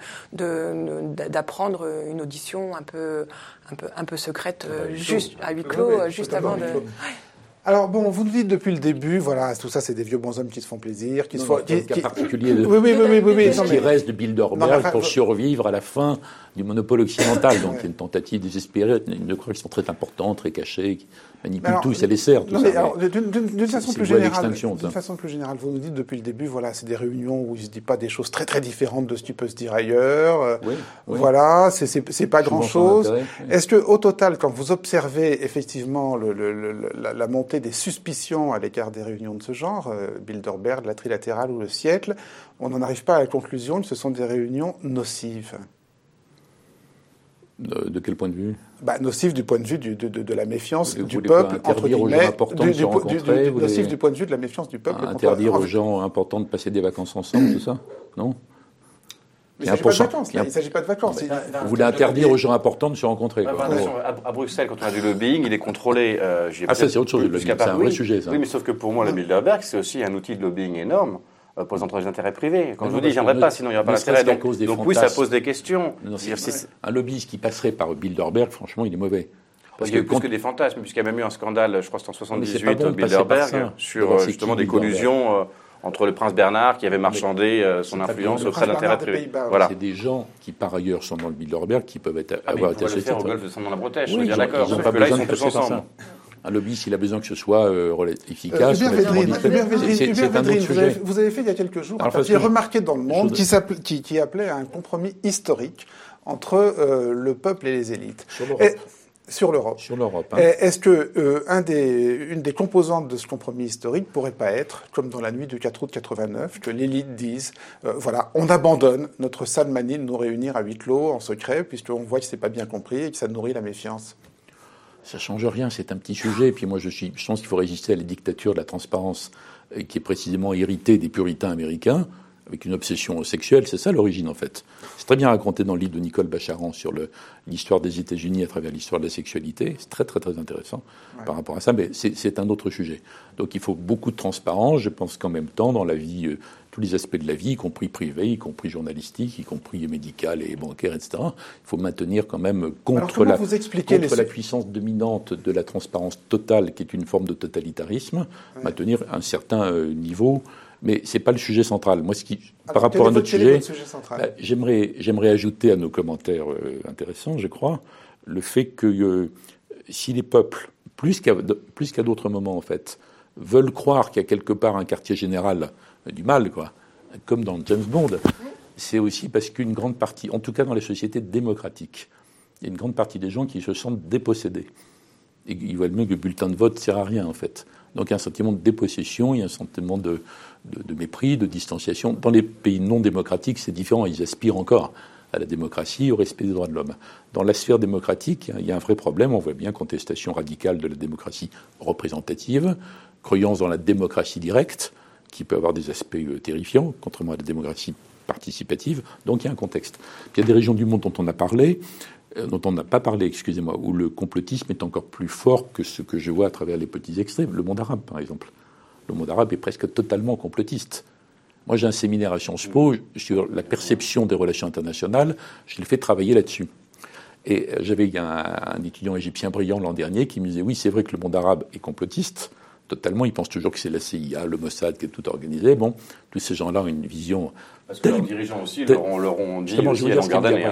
de, de, d'apprendre une audition un peu, un peu, un peu secrète, euh, à juste à huis clos, ouais, juste avant de... Ouais. Alors bon, vous nous dites depuis le début, voilà, tout ça, c'est des vieux bonshommes qui se font plaisir, qui non, se font, non, qui, cas qui... particulier de, oui, oui, oui, oui, oui, oui, ce qui mais... reste de Bilderberg non, enfin, pour survivre à la fin du monopole occidental. Donc, ouais. Une tentative désespérée de croire qu'ils sont très importants, très cachés, manipule alors, tout, ça les sert. Tout non, ça, mais alors, d'une, d'une, d'une façon plus générale, d'une ça. façon plus générale, vous nous dites depuis le début, voilà, c'est des réunions où il se dit pas des choses très très différentes de ce qui peut se dire ailleurs. Oui, oui. Voilà, c'est, c'est, c'est pas grand chose. Oui. Est-ce que au total, quand vous observez effectivement le, le, le, la, la montée des suspicions à l'égard des réunions de ce genre, euh, Bilderberg, la trilatérale ou le siècle, on n'en arrive pas à la conclusion que ce sont des réunions nocives? De, de quel point de vue? Bah, nocif du point de vue du, de, de, de la méfiance vous du voulez peuple, quoi, entre guillemets, du, du, du, du, du, du, nocif du point de vue de la méfiance du peuple. Interdire contre... aux gens importants de passer des vacances ensemble, tout ça? Non? Mais il ne s'agit pas de vacances, là. Il ne s'agit pas de vacances. Non, vous voulez interdire aux gens importants de se rencontrer, quoi. À, à Bruxelles, quand on a du lobbying, il est contrôlé. Euh, ah, ça, c'est autre chose, le lobbying. C'est un vrai oui, sujet, ça. Oui, mais sauf que pour moi, le Bilderberg, c'est aussi un outil de lobbying énorme pour les entreprises d'intérêt privé. Quand non, je vous dis, j'aimerais pas, sinon il n'y aura pas d'intérêt. Donc, donc fantasmes. Oui, ça pose des questions. Non, c'est, c'est, un lobbyiste qui passerait par Bilderberg, franchement, il est mauvais. Parce qu'il y a eu plus que des fantasmes, puisqu'il y a même eu un scandale, je crois que c'était en soixante-dix-huit, bon Bilderberg, sur justement des collusions euh, entre le prince Bernard qui avait marchandé euh, son influence auprès d'intérêts privés. Voilà. C'est des gens qui, par ailleurs, sont dans le Bilderberg, qui peuvent être, ah, avoir été associés. Ils le faire au golfe de Saint-Mandrin-Bretèche, oui, on est bien d'accord. Sauf que là, ils sont tous ensemble. Un lobbyiste, il a besoin que ce soit euh, efficace. Euh, Védrine, c'est, c'est un autre sujet. Vous avez, vous avez fait il y a quelques jours un papier remarqué dans Le Monde qui, qui, qui appelait à un compromis historique entre euh, le peuple et les élites. Sur l'Europe. Et, sur l'Europe. Sur l'Europe. Hein. Est-ce que euh, un des, une des composantes de ce compromis historique pourrait pas être, comme dans la nuit du quatre août quatre-vingt-neuf, que l'élite dise, euh, voilà, on abandonne notre sale manie de nous réunir à huis clos en secret, puisqu'on voit que c'est pas bien compris et que ça nourrit la méfiance? Ça change rien, c'est un petit sujet. Et puis moi, je, suis, je pense qu'il faut résister à la dictature de la transparence, qui est précisément héritée des puritains américains, avec une obsession sexuelle. C'est ça l'origine, en fait. C'est très bien raconté dans le livre de Nicole Bacharan sur le, l'histoire des États-Unis à travers l'histoire de la sexualité. C'est très, très, très intéressant ouais. par rapport à ça, mais c'est, c'est un autre sujet. Donc il faut beaucoup de transparence. Je pense qu'en même temps, dans la vie, euh, tous les aspects de la vie, y compris privés, y compris journalistiques, y compris médicales et bancaires, et cetera, il faut maintenir quand même contre, la, contre les... la puissance dominante de la transparence totale, qui est une forme de totalitarisme, ouais. maintenir un certain euh, niveau. Mais c'est pas le sujet central. Moi, ce qui, Alors, par rapport à notre sujet, sujet bah, j'aimerais, j'aimerais ajouter à nos commentaires euh, intéressants, je crois, le fait que euh, si les peuples, plus qu'à, plus qu'à d'autres moments en fait, veulent croire qu'il y a quelque part un quartier général euh, du mal, quoi, comme dans James Bond, c'est aussi parce qu'une grande partie, en tout cas dans les sociétés démocratiques, il y a une grande partie des gens qui se sentent dépossédés. Et ils voient mieux que le bulletin de vote ne sert à rien, en fait. Donc il y a un sentiment de dépossession, il y a un sentiment de, de, de mépris, de distanciation. Dans les pays non démocratiques, c'est différent. Ils aspirent encore à la démocratie, au respect des droits de l'homme. Dans la sphère démocratique, il y a un vrai problème. On voit bien contestation radicale de la démocratie représentative, croyance dans la démocratie directe, qui peut avoir des aspects terrifiants, contrairement à la démocratie participative. Donc il y a un contexte. Puis il y a des régions du monde dont on a parlé, dont on n'a pas parlé, excusez-moi, où le complotisme est encore plus fort que ce que je vois à travers les petits extraits. Le monde arabe, par exemple. Le monde arabe est presque totalement complotiste. Moi, j'ai un séminaire à Sciences Po sur la perception des relations internationales. Je l'ai fait travailler là-dessus. Et j'avais un, un étudiant égyptien brillant l'an dernier qui me disait « Oui, c'est vrai que le monde arabe est complotiste. Totalement, il pense toujours que c'est la C I A, le Mossad qui est tout organisé. Bon, tous ces gens-là ont une vision... » Parce que leurs dirigeants aussi leur ont, leur ont dit aussi à longueur d'année.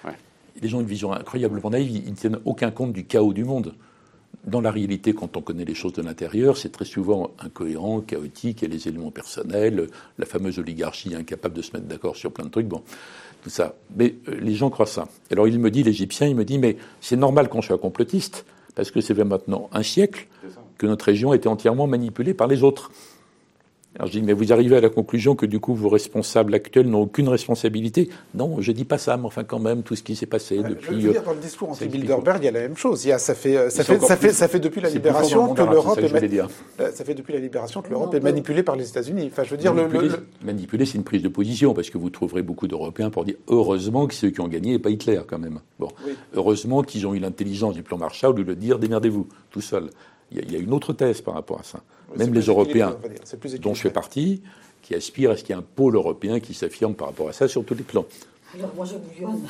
Les gens ont une vision incroyablement naïve, ils ne tiennent aucun compte du chaos du monde. Dans la réalité, quand on connaît les choses de l'intérieur, c'est très souvent incohérent, chaotique, il y a les éléments personnels, la fameuse oligarchie incapable de se mettre d'accord sur plein de trucs, bon, tout ça. Mais euh, les gens croient ça. Alors il me dit, l'Égyptien, il me dit, mais c'est normal qu'on soit complotiste, parce que ça fait maintenant un siècle que notre région a été entièrement manipulée par les autres. Alors je dis, mais vous arrivez à la conclusion que du coup vos responsables actuels n'ont aucune responsabilité? Non, je dis pas ça, mais enfin quand même, tout ce qui s'est passé ouais, depuis... Je veux dire, dans le discours anti-Bilderberg, il y a la même chose. Il y a, ça, fait, ça, fait, ça, fait, ça fait depuis la libération que l'Europe est, ma... ça fait depuis la libération que l'Europe est manipulée par les États-Unis. Enfin, je veux dire, manipuler, le, le... manipuler, c'est une prise de position, parce que vous trouverez beaucoup d'Européens pour dire heureusement que ceux qui ont gagné et pas Hitler quand même. Bon, oui. Heureusement qu'ils ont eu l'intelligence du plan Marshall de le dire démerdez-vous tout seul. Il y a une autre thèse par rapport à ça. Oui, Même les Européens, dont je fais partie, qui aspirent à ce qu'il y ait un pôle européen qui s'affirme par rapport à ça sur tous les plans. Alors moi je bouillonne.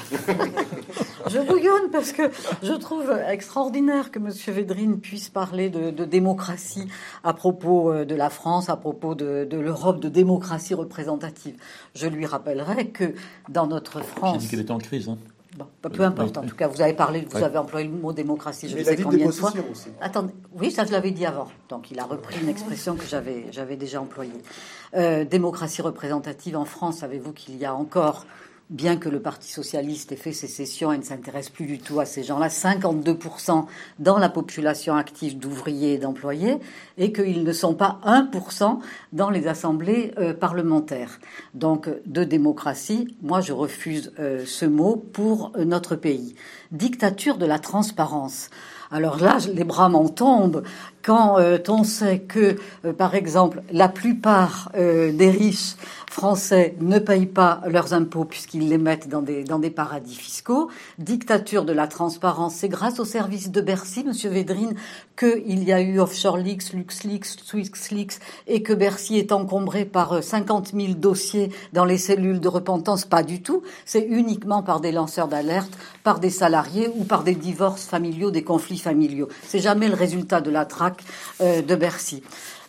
je bouillonne parce que je trouve extraordinaire que M. Védrine puisse parler de, de démocratie à propos de la France, à propos de, de l'Europe, de démocratie représentative. Je lui rappellerai que dans notre France... J'ai dit qu'elle était en crise, hein. Bon, peu importe. En tout cas, vous avez parlé, vous ouais. avez employé le mot démocratie. Je Mais ne sais il a dit combien de fois. aussi. Attendez, oui, ça je l'avais dit avant. Donc, il a repris une expression que j'avais, j'avais déjà employée. Euh, démocratie représentative en France. Savez-vous qu'il y a encore, bien que le Parti socialiste ait fait sécession et ne s'intéresse plus du tout à ces gens-là, cinquante-deux pour cent dans la population active d'ouvriers et d'employés, et qu'ils ne sont pas un pour cent dans les assemblées euh, parlementaires. Donc, de démocratie, moi, je refuse euh, ce mot pour euh, notre pays. Dictature de la transparence. Alors là, les bras m'en tombent quand euh, on sait que, euh, par exemple, la plupart euh, des riches français ne payent pas leurs impôts puisqu'ils les mettent dans des, dans des paradis fiscaux. Dictature de la transparence, c'est grâce au service de Bercy, Monsieur Védrine, qu'il y a eu Offshore Leaks, LuxLeaks, SwissLeaks, et que Bercy est encombré par cinquante mille dossiers dans les cellules de repentance. Pas du tout. C'est uniquement par des lanceurs d'alerte, par des salariés ou par des divorces familiaux, des conflits familiaux. C'est jamais le résultat de la traque euh, de Bercy.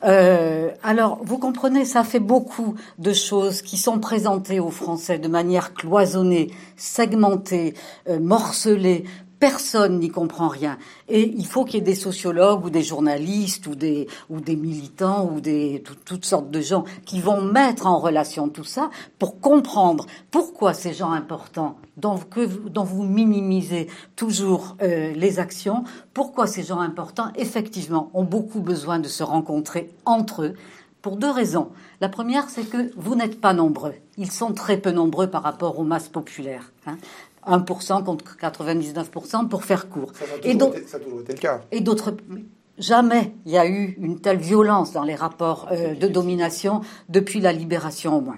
Euh, alors, vous comprenez, ça fait beaucoup de choses qui sont présentées aux Français de manière cloisonnée, segmentée, euh, morcelée. Personne n'y comprend rien. Et il faut qu'il y ait des sociologues ou des journalistes ou des, ou des militants ou des, tout, toutes sortes de gens qui vont mettre en relation tout ça pour comprendre pourquoi ces gens importants dont, que, dont vous minimisez toujours euh, les actions, pourquoi ces gens importants, effectivement, ont beaucoup besoin de se rencontrer entre eux pour deux raisons. La première, c'est que vous n'êtes pas nombreux. Ils sont très peu nombreux par rapport aux masses populaires. Hein. un pour cent contre quatre-vingt-dix-neuf pour cent pour faire court. Ça a toujours, été, ça a toujours été le cas. Et d'autres, jamais il y a eu une telle violence dans les rapports euh, de domination depuis la libération au moins.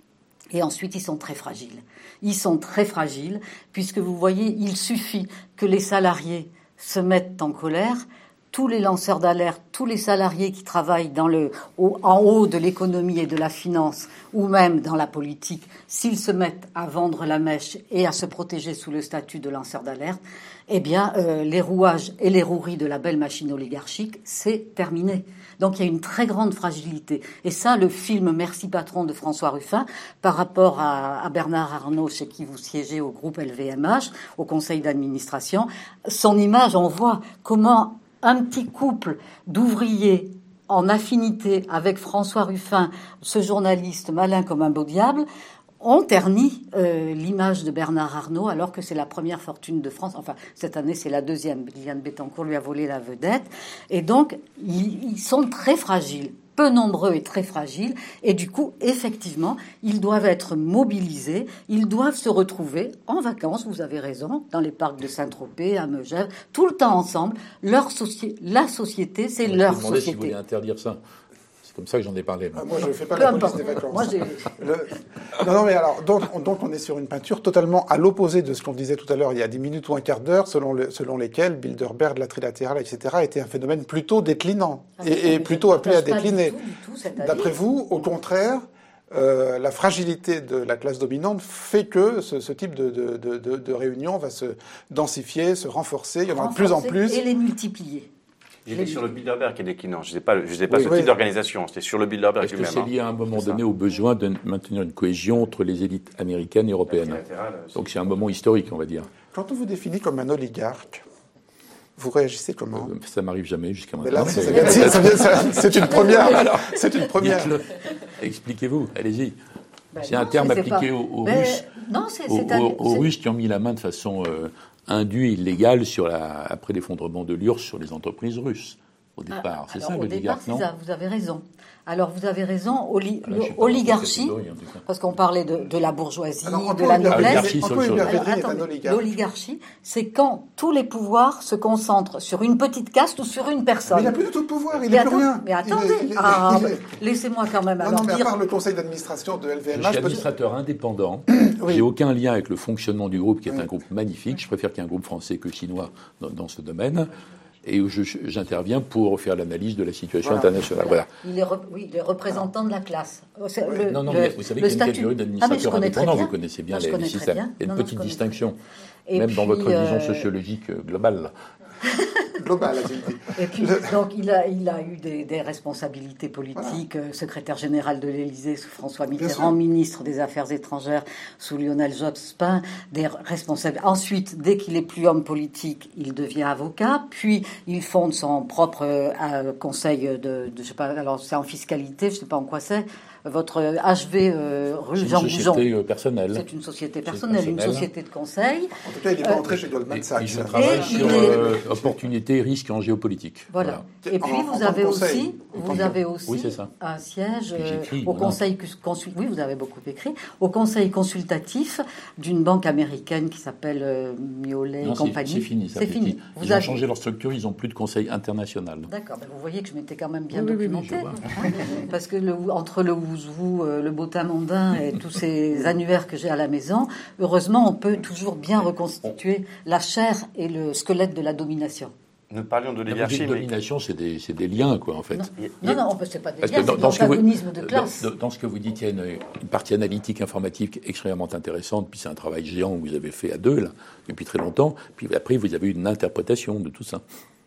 Et ensuite, ils sont très fragiles. Ils sont très fragiles puisque vous voyez, il suffit que les salariés se mettent en colère. Tous les lanceurs d'alerte, tous les salariés qui travaillent dans le, au, en haut de l'économie et de la finance, ou même dans la politique, s'ils se mettent à vendre la mèche et à se protéger sous le statut de lanceur d'alerte, eh bien, euh, les rouages et les roueries de la belle machine oligarchique, c'est terminé. Donc, il y a une très grande fragilité. Et ça, le film Merci Patron de François Ruffin, par rapport à, à Bernard Arnault, chez qui vous siégez au groupe L V M H, au conseil d'administration, son image, on voit comment un petit couple d'ouvriers en affinité avec François Ruffin, ce journaliste malin comme un beau diable, ont terni euh, l'image de Bernard Arnault alors que c'est la première fortune de France. Enfin, cette année, c'est la deuxième. Liliane Bettencourt lui a volé la vedette. Et donc, ils, ils sont très fragiles, peu nombreux et très fragiles. Et du coup, effectivement, ils doivent être mobilisés. Ils doivent se retrouver en vacances, vous avez raison, dans les parcs de Saint-Tropez, à Megève, tout le temps ensemble. Leur soci... La société, c'est leur société. Je me demandais si vous voulez interdire ça. Comme ça que j'en ai parlé. Ah, moi, je ne fais pas la police des vacances. Moi, j'ai... Le... Non, non, mais alors, donc on, donc, on est sur une peinture totalement à l'opposé de ce qu'on disait tout à l'heure, il y a dix minutes ou un quart d'heure, selon, le, selon lesquelles Bilderberg, la trilatérale, et cetera, était un phénomène plutôt déclinant ah, et, et plutôt appelé à décliner. Du tout, du tout, D'après vous, au contraire, euh, la fragilité de la classe dominante fait que ce, ce type de, de, de, de, de réunion va se densifier, se renforcer, il y en aura de plus en plus. Et les multiplier. J'étais sur le Bilderberg qui est déclinant. Je ne disais pas, je disais pas oui, ce oui. type d'organisation. C'était sur le Bilderberg lui-même. Est-ce que c'est lié à un moment donné au besoin de maintenir une cohésion entre les élites américaines et européennes ? Donc c'est un moment historique, on va dire. Quand on vous définit comme un oligarque, vous réagissez comment ? euh, Ça m'arrive jamais jusqu'à maintenant. Là, c'est, c'est, c'est, c'est, c'est une première. C'est une première. Expliquez-vous, allez-y. Ben c'est non, un terme c'est appliqué pas... aux, aux ben, Russes. Non, c'est, aux, c'est un... aux, aux Russes qui ont mis la main de façon euh, indue et illégale sur la, après l'effondrement de l'U R S S sur les entreprises russes. Au départ, ah, c'est alors, ça, au départ, c'est non ça, vous avez raison. Alors, vous avez raison, oli- ah, l'oligarchie, parce qu'on parlait de, de la bourgeoisie, alors, de la noblesse. L'oligarchie, c'est quand tous les pouvoirs se concentrent sur une petite caste ou sur une personne. Mais il n'a plus du tout de pouvoir, il n'a plus rien. Mais attendez, il est, il est, ah, il est... laissez-moi quand même non, alors non, mais dire... à part le conseil d'administration de L V M H... Je suis administrateur indépendant, oui. J'ai aucun lien avec le fonctionnement du groupe, qui est oui. un groupe magnifique. Je préfère qu'il y ait un groupe français que chinois dans, dans ce domaine. Et où je, j'interviens pour faire l'analyse de la situation voilà. internationale. Voilà. Il est re, oui, il est représentant de la classe. Le, non, non, le, mais vous savez qu'il y a une catégorie d'administrateurs ah, indépendants, vous connaissez bien ah, les systèmes. Il y a une non, petite non, distinction, et même puis, dans votre euh... vision sociologique globale. global. Et puis, donc, il a, il a eu des, des responsabilités politiques, voilà. euh, secrétaire général de l'Élysée sous François Mitterrand, ministre des Affaires étrangères sous Lionel Jospin, des responsables. Ensuite, dès qu'il est plus homme politique, il devient avocat, puis il fonde son propre euh, conseil de, de, je sais pas, alors c'est en fiscalité, je sais pas en quoi c'est. Votre H V euh, rue Jean Boujon. C'est une société personnelle. C'est une société personnelle, une société de conseil. En tout cas, il n'est pas entré euh, chez Goldman Sachs. Et je travaille sur euh, opportunités et risques en géopolitique. Voilà. voilà. Et puis, en, vous, en avez aussi, vous avez aussi oui, ça. un siège euh, écrit, au conseil consultatif. Oui, vous avez beaucoup écrit. Au conseil consultatif d'une banque américaine qui s'appelle euh, Miolet et compagnie. C'est fini. Ça c'est fini. Vous ils avez... ont changé leur structure, ils n'ont plus de conseil international. D'accord. Ben vous voyez que je m'étais quand même bien oui, documentée. Oui, oui, hein, parce que le, entre le Vous, le Bottin mondain et tous ces annuaires que j'ai à la maison, heureusement, on peut toujours bien reconstituer la chair et le squelette de la domination. Nous parlions de l'oligarchie. La domination, c'est des, c'est des liens, quoi, en fait. Non, non, non c'est pas des liens, c'est de l'antagonisme de classe. Dans, dans ce que vous dites, il y a une, une partie analytique, informatique extrêmement intéressante, puis c'est un travail géant que vous avez fait à deux, là, depuis très longtemps. Puis après, vous avez une interprétation de tout ça,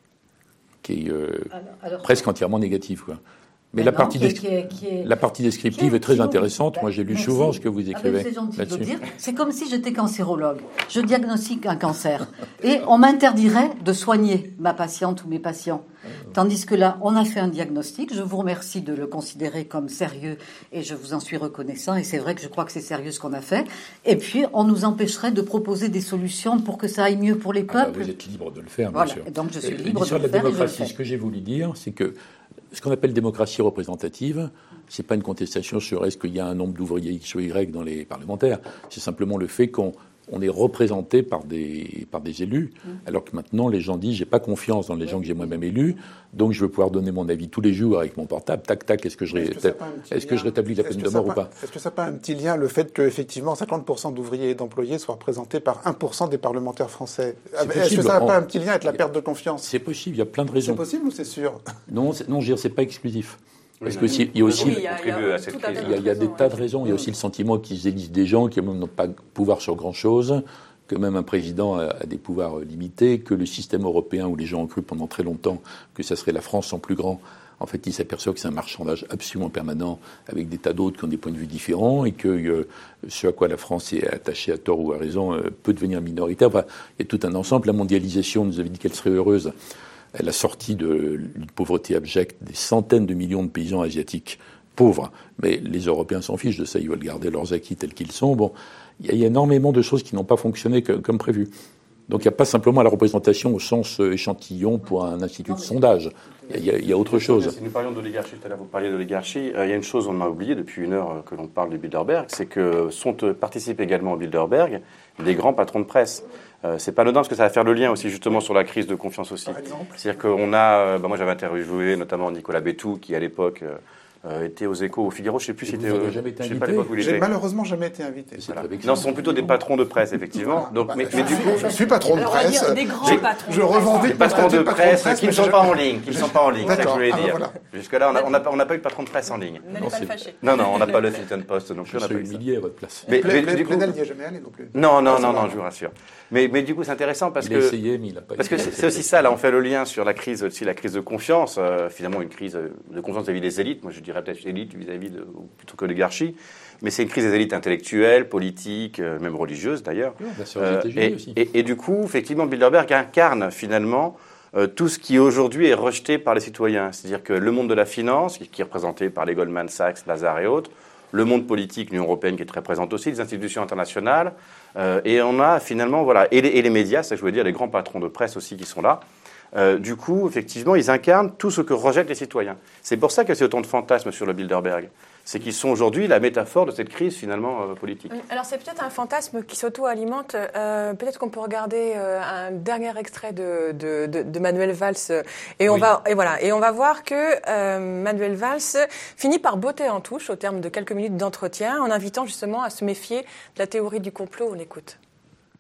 qui est euh, alors, alors, presque entièrement négative, quoi. Mais, Mais la, non, partie qui est, qui est, qui est, la partie descriptive est, est très intéressante. Ben, Moi, j'ai lu merci. souvent ce que vous écrivez. Ah ben, c'est gentil de le dire. C'est comme si j'étais cancérologue. Je diagnostique un cancer. Et on m'interdirait de soigner ma patiente ou mes patients. Tandis que là, on a fait un diagnostic. Je vous remercie de le considérer comme sérieux et je vous en suis reconnaissant. Et c'est vrai que je crois que c'est sérieux ce qu'on a fait. Et puis, on nous empêcherait de proposer des solutions pour que ça aille mieux pour les peuples. Ah ben, vous êtes libre de le faire, bien voilà. sûr. Et donc, je suis libre de le faire. Sur la faire démocratie, ce que j'ai voulu dire, c'est que ce qu'on appelle démocratie représentative, c'est pas une contestation sur est-ce qu'il y a un nombre d'ouvriers X ou Y dans les parlementaires. C'est simplement le fait qu'on on est représenté par des, par des élus, mmh. alors que maintenant les gens disent j'ai pas confiance dans les gens que j'ai moi-même élus, donc je veux pouvoir donner mon avis tous les jours avec mon portable, tac tac, est-ce que je, ré... est-ce que est-ce que je rétablis la peine de mort ou pas? Est-ce que ça n'a pas un petit lien le fait qu'effectivement cinquante pour cent d'ouvriers et d'employés soient représentés par un pour cent des parlementaires français? Est-ce que ça n'a pas un petit lien avec la perte de confiance? C'est possible, il y a plein de raisons. C'est possible ou c'est sûr? Non, c'est, non, je veux dire, c'est pas exclusif. Parce que il y a aussi, oui, il y a, il y a, il y a, il y a des tas de raisons. Il y a aussi le sentiment qu'ils élisent des gens qui n'ont pas de pouvoir sur grand-chose, que même un président a, a des pouvoirs limités, que le système européen où les gens ont cru pendant très longtemps que ça serait la France en plus grand. En fait, ils s'aperçoivent que c'est un marchandage absolument permanent avec des tas d'autres qui ont des points de vue différents et que euh, ce à quoi la France est attachée à tort ou à raison euh, peut devenir minoritaire. Enfin, il y a tout un ensemble. La mondialisation nous avait dit qu'elle serait heureuse. Elle a sorti de d'une pauvreté abjecte des centaines de millions de paysans asiatiques pauvres. Mais les Européens s'en fichent de ça. Ils veulent garder leurs acquis tels qu'ils sont. Bon, il y, y a énormément de choses qui n'ont pas fonctionné que, comme prévu. Donc il n'y a pas simplement la représentation au sens échantillon pour un institut de sondage. Il y a, il y a autre chose. Si nous parlions d'oligarchie, tout à l'heure vous parliez d'oligarchie, euh, il y a une chose on a oublié depuis une heure que l'on parle de Bilderberg, c'est que sont euh, participent également au Bilderberg des grands patrons de presse. Euh, c'est pas anodin parce que ça va faire le lien aussi justement sur la crise de confiance aussi. C'est-à-dire qu'on a, euh, bah moi j'avais interviewé notamment Nicolas Bétou qui à l'époque euh, Euh, était aux Échos, au Figaro, je ne sais plus si c'était. Euh, jamais été je sais pas l'époque où il J'ai était. malheureusement jamais été invité. Voilà. Non, ce sont plutôt des patrons de presse, effectivement. Donc, bah, mais, je, mais du coup, je suis patron de alors, presse. On va dire des grands patrons. Je revendique des patrons de presse, presse qui ne sont pas en ligne, qui ne sont pas en ligne. C'est ça que je voulais ah, dire. Voilà. Jusque-là, on n'a on a, on a pas eu de patron de presse en ligne. N'allez pas le fâcher. Non, non, on n'a pas le Huffington Post non plus. Je suis humilié à votre place. Mais, mais, mais mais du coup, Plenel n'y est jamais allé non plus. Non, non, non, non, je vous rassure. Mais, mais du coup, c'est intéressant parce il que a essayé, mais il a pas parce que c'est aussi ça. Là, on fait le lien sur la crise, aussi la crise de confiance. Euh, finalement, une crise de confiance vis-à-vis des élites. Moi, je dirais peut-être élites vis-à-vis de plutôt que l'oligarchie. Mais c'est une crise des élites intellectuelles, politiques, euh, même religieuses d'ailleurs. Oui, euh, et, aussi. Et, et du coup, effectivement, Bilderberg incarne finalement euh, tout ce qui aujourd'hui est rejeté par les citoyens. C'est-à-dire que le monde de la finance, qui, qui est représenté par les Goldman Sachs, Lazare et autres, le monde politique, l'Union européenne qui est très présente aussi, les institutions internationales, euh, et on a finalement, voilà, et les, et les médias, ça je voulais dire, les grands patrons de presse aussi qui sont là. Euh, du coup, effectivement, ils incarnent tout ce que rejettent les citoyens. C'est pour ça qu'il y a autant de fantasmes sur le Bilderberg. C'est qu'ils sont aujourd'hui la métaphore de cette crise, finalement, euh, politique. Alors, c'est peut-être un fantasme qui s'auto-alimente. Euh, peut-être qu'on peut regarder euh, un dernier extrait de, de, de, de Manuel Valls. Et on, oui. va, et, voilà, et on va voir que euh, Manuel Valls finit par botter en touche, au terme de quelques minutes d'entretien, en invitant justement à se méfier de la théorie du complot. On l'écoute.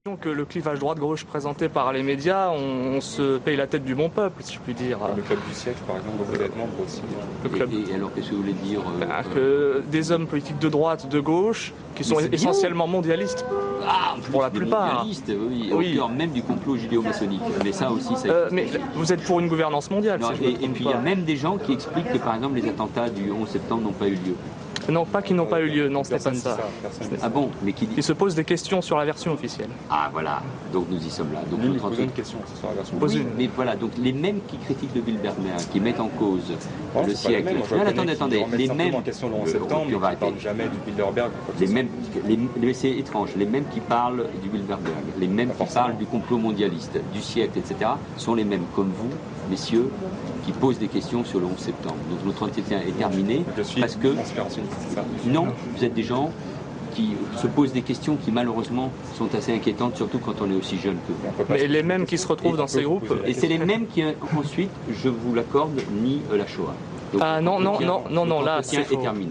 Que le clivage droite-gauche présenté par les médias, on, on se paye la tête du bon peuple, si je puis dire. Le club du siècle, par exemple, beaucoup d'êtres membres aussi. Le club. Et, et alors, qu'est-ce que vous voulez dire euh, ben, que des hommes politiques de droite, de gauche, qui sont essentiellement mondialistes, ah, pour la plupart. Mondialistes, oui, au oui. cœur même du complot judéo-maçonnique. Mais ça aussi, ça euh, Mais vous êtes pour une gouvernance mondiale, non, si Et, je et puis, il y a même des gens qui expliquent que, par exemple, les attentats du onze septembre n'ont pas eu lieu. Non, pas qu'ils n'ont pas eu lieu, non, Stéphane pas. Ah bon, mais qui Ils se posent des questions sur la version officielle. Ah voilà, donc nous y sommes là. Donc nous nous posons une question sur la version officielle. Oui, mais voilà, donc les mêmes qui critiquent le Bilderberg, qui mettent en cause non, le siècle. Les non, attendez, attendez, les mêmes. En question le onze septembre, mais qui parlent jamais du Bilderberg. Les mêmes, les, les, c'est étrange. Les mêmes qui parlent du Bilderberg, les mêmes qui parlent du complot mondialiste, du siècle, et cetera, sont les mêmes comme vous, messieurs, qui posent des questions sur le onze septembre. Donc notre entretien est terminé parce que non, vous êtes des gens qui se posent des questions qui malheureusement sont assez inquiétantes, surtout quand on est aussi jeune que vous. Mais les mêmes qui se retrouvent dans ces groupes. Et c'est les mêmes qui ensuite, je vous l'accorde, nient la Shoah. Donc, ah non non non non non là c'est est terminé.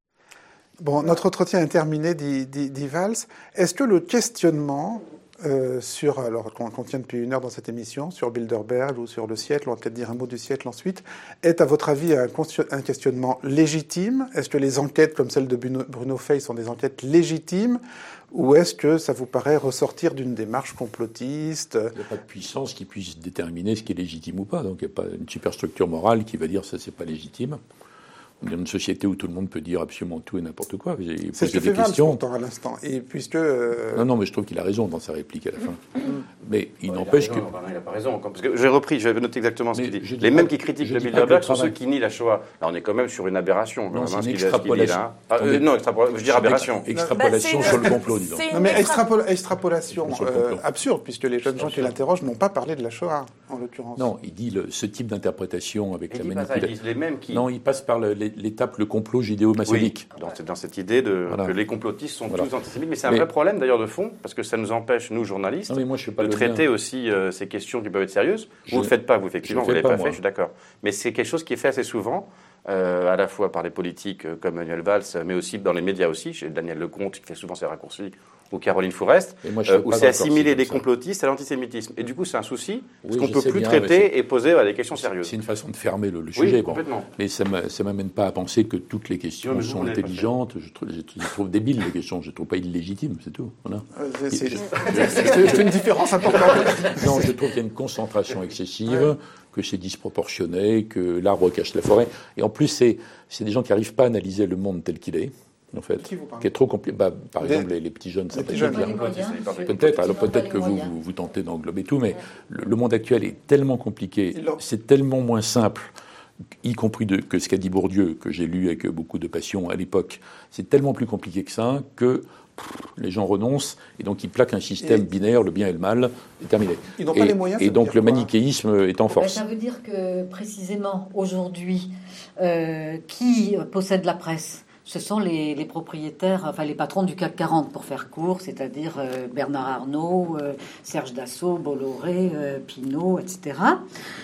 Bon, notre entretien est terminé, dit, dit, dit Valls. Est-ce que le questionnement Euh, sur, alors qu'on tient depuis une heure dans cette émission, sur Bilderberg ou sur le siècle, on va peut-être dire un mot du siècle ensuite, est à votre avis un, un questionnement légitime? Est-ce que les enquêtes comme celle de Bruno, Bruno Fey sont des enquêtes légitimes? Ou est-ce que ça vous paraît ressortir d'une démarche complotiste? Il n'y a pas de puissance qui puisse déterminer ce qui est légitime ou pas. Donc il n'y a pas une superstructure morale qui va dire ça c'est pas légitime. On est dans une société où tout le monde peut dire absolument tout et n'importe quoi. C'est ce que fait Valls pourtant à l'instant. Et puisque euh... non, non, mais je trouve qu'il a raison dans sa réplique à la fin. Mais il ouais, n'empêche que. Il n'a pas raison. Parce que j'ai repris, j'avais noté exactement ce qu'il dit. Les mêmes qui critiquent le Bilderberg sont ceux qui nient la Shoah. Là, on est quand même sur une aberration. Non, c'est une extrapolation. Ah, euh, non, je dis aberration. Extrapolation sur le complot, disons. Non, mais extrapolation euh, absurde, puisque les jeunes gens qui l'interrogent n'ont pas parlé de la Shoah, en l'occurrence. Non, il dit le, ce type d'interprétation avec la manipulation. Les mêmes qui. Non, il passe par l'étape le complot judéo-maçonnique. Oui, dans, dans cette idée de, voilà. que les complotistes sont voilà. tous antisémites. Mais c'est un mais, vrai problème d'ailleurs de fond, parce que ça nous empêche, nous journalistes, non, moi, de traiter bien. aussi euh, ces questions qui peuvent être sérieuses. Je, vous ne le faites pas, vous, effectivement, vous ne l'avez pas, pas fait, je suis d'accord. Mais c'est quelque chose qui est fait assez souvent, euh, à la fois par les politiques euh, comme Manuel Valls, mais aussi dans les médias aussi, chez Daniel Lecomte, qui fait souvent ces raccourcis, ou Caroline Fourest, euh, où c'est assimiler les complotistes à l'antisémitisme. Et du coup, c'est un souci, parce oui, qu'on ne peut plus bien, traiter et poser à des questions sérieuses. C'est une façon de fermer le, le sujet. Oui, complètement. Bon. Mais ça ne m'amène pas à penser que toutes les questions non, sont intelligentes. Je trouve, je trouve débiles les questions, je ne trouve pas illégitimes, c'est tout. Voilà. Euh, c'est une différence importante. Non, je trouve qu'il y a une concentration excessive, ouais. que c'est disproportionné, que l'arbre cache la forêt. Et en plus, c'est des gens qui n'arrivent pas à analyser le monde tel qu'il est. En fait, qui, qui est trop compliqué. Bah, par des, exemple, les, les petits jeunes, sympathiques. Peut-être, alors peut-être que vous, vous, vous tentez d'englober tout, mais le, le monde actuel est tellement compliqué, c'est tellement moins simple, y compris de, que ce qu'a dit Bourdieu, que j'ai lu avec beaucoup de passion à l'époque. C'est tellement plus compliqué que ça que pff, les gens renoncent et donc ils plaquent un système et binaire, le bien et le mal, est terminé. Ils n'ont et, pas les moyens. Et donc le manichéisme est en force. Ben, ça veut dire que précisément aujourd'hui, euh, qui possède la presse ? Ce sont les, les propriétaires, enfin les patrons du C A C quarante, pour faire court, c'est-à-dire euh, Bernard Arnault, euh, Serge Dassault, Bolloré, euh, Pinault, et cetera.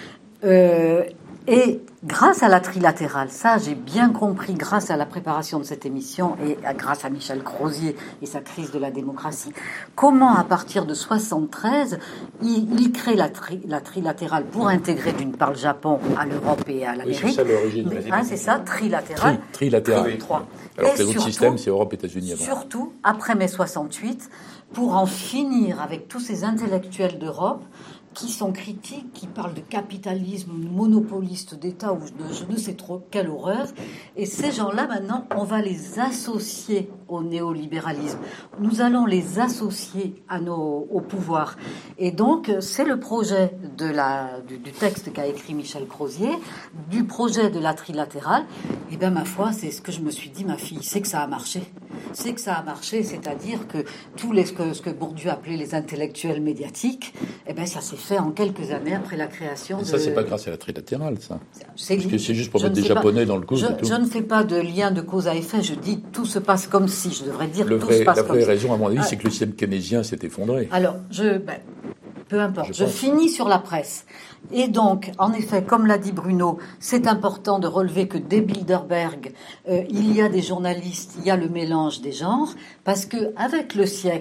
Euh, et grâce à la trilatérale, ça j'ai bien compris, grâce à la préparation de cette émission et à, grâce à Michel Crozier et sa crise de la démocratie, comment à partir de soixante-treize, il, il crée la, tri, la trilatérale pour intégrer d'une part le Japon à l'Europe et à l'Amérique. Oui, c'est ça l'origine. Hein, c'est ça, trilatérale. Tri, trilatérale. Trois. Alors que les autres systèmes, c'est Europe-États-Unis avant. Surtout, après mai soixante-huit, pour en finir avec tous ces intellectuels d'Europe qui sont critiques, qui parlent de capitalisme monopoliste d'État ou de je ne sais trop quelle horreur. Et ces gens-là, maintenant, on va les associer au néolibéralisme. Nous allons les associer à nos, au pouvoir. Et donc, c'est le projet de la, du, du texte qu'a écrit Michel Crozier, du projet de la trilatérale. Et bien, ma foi, c'est ce que je me suis dit, ma fille, c'est que ça a marché. C'est que ça a marché, c'est-à-dire que tous les, ce que, ce que Bourdieu appelait les intellectuels médiatiques, eh bien, ça s'est fait en quelques années après la création et de... ça, c'est pas grâce à la trilatérale, ça. C'est Parce que c'est juste pour mettre des Japonais pas, dans le coup. Je, tout. je ne fais pas de lien de cause à effet. Je dis tout se passe comme si. Je devrais dire le tout vrai, se passe la comme vraie si. raison, à mon avis, ah. c'est que le système keynésien s'est effondré. Alors, je... Ben, peu importe. Je, je finis sur la presse. Et donc, en effet, comme l'a dit Bruno, c'est important de relever que dès Bilderberg, euh, il y a des journalistes, il y a le mélange des genres, parce que avec le siècle,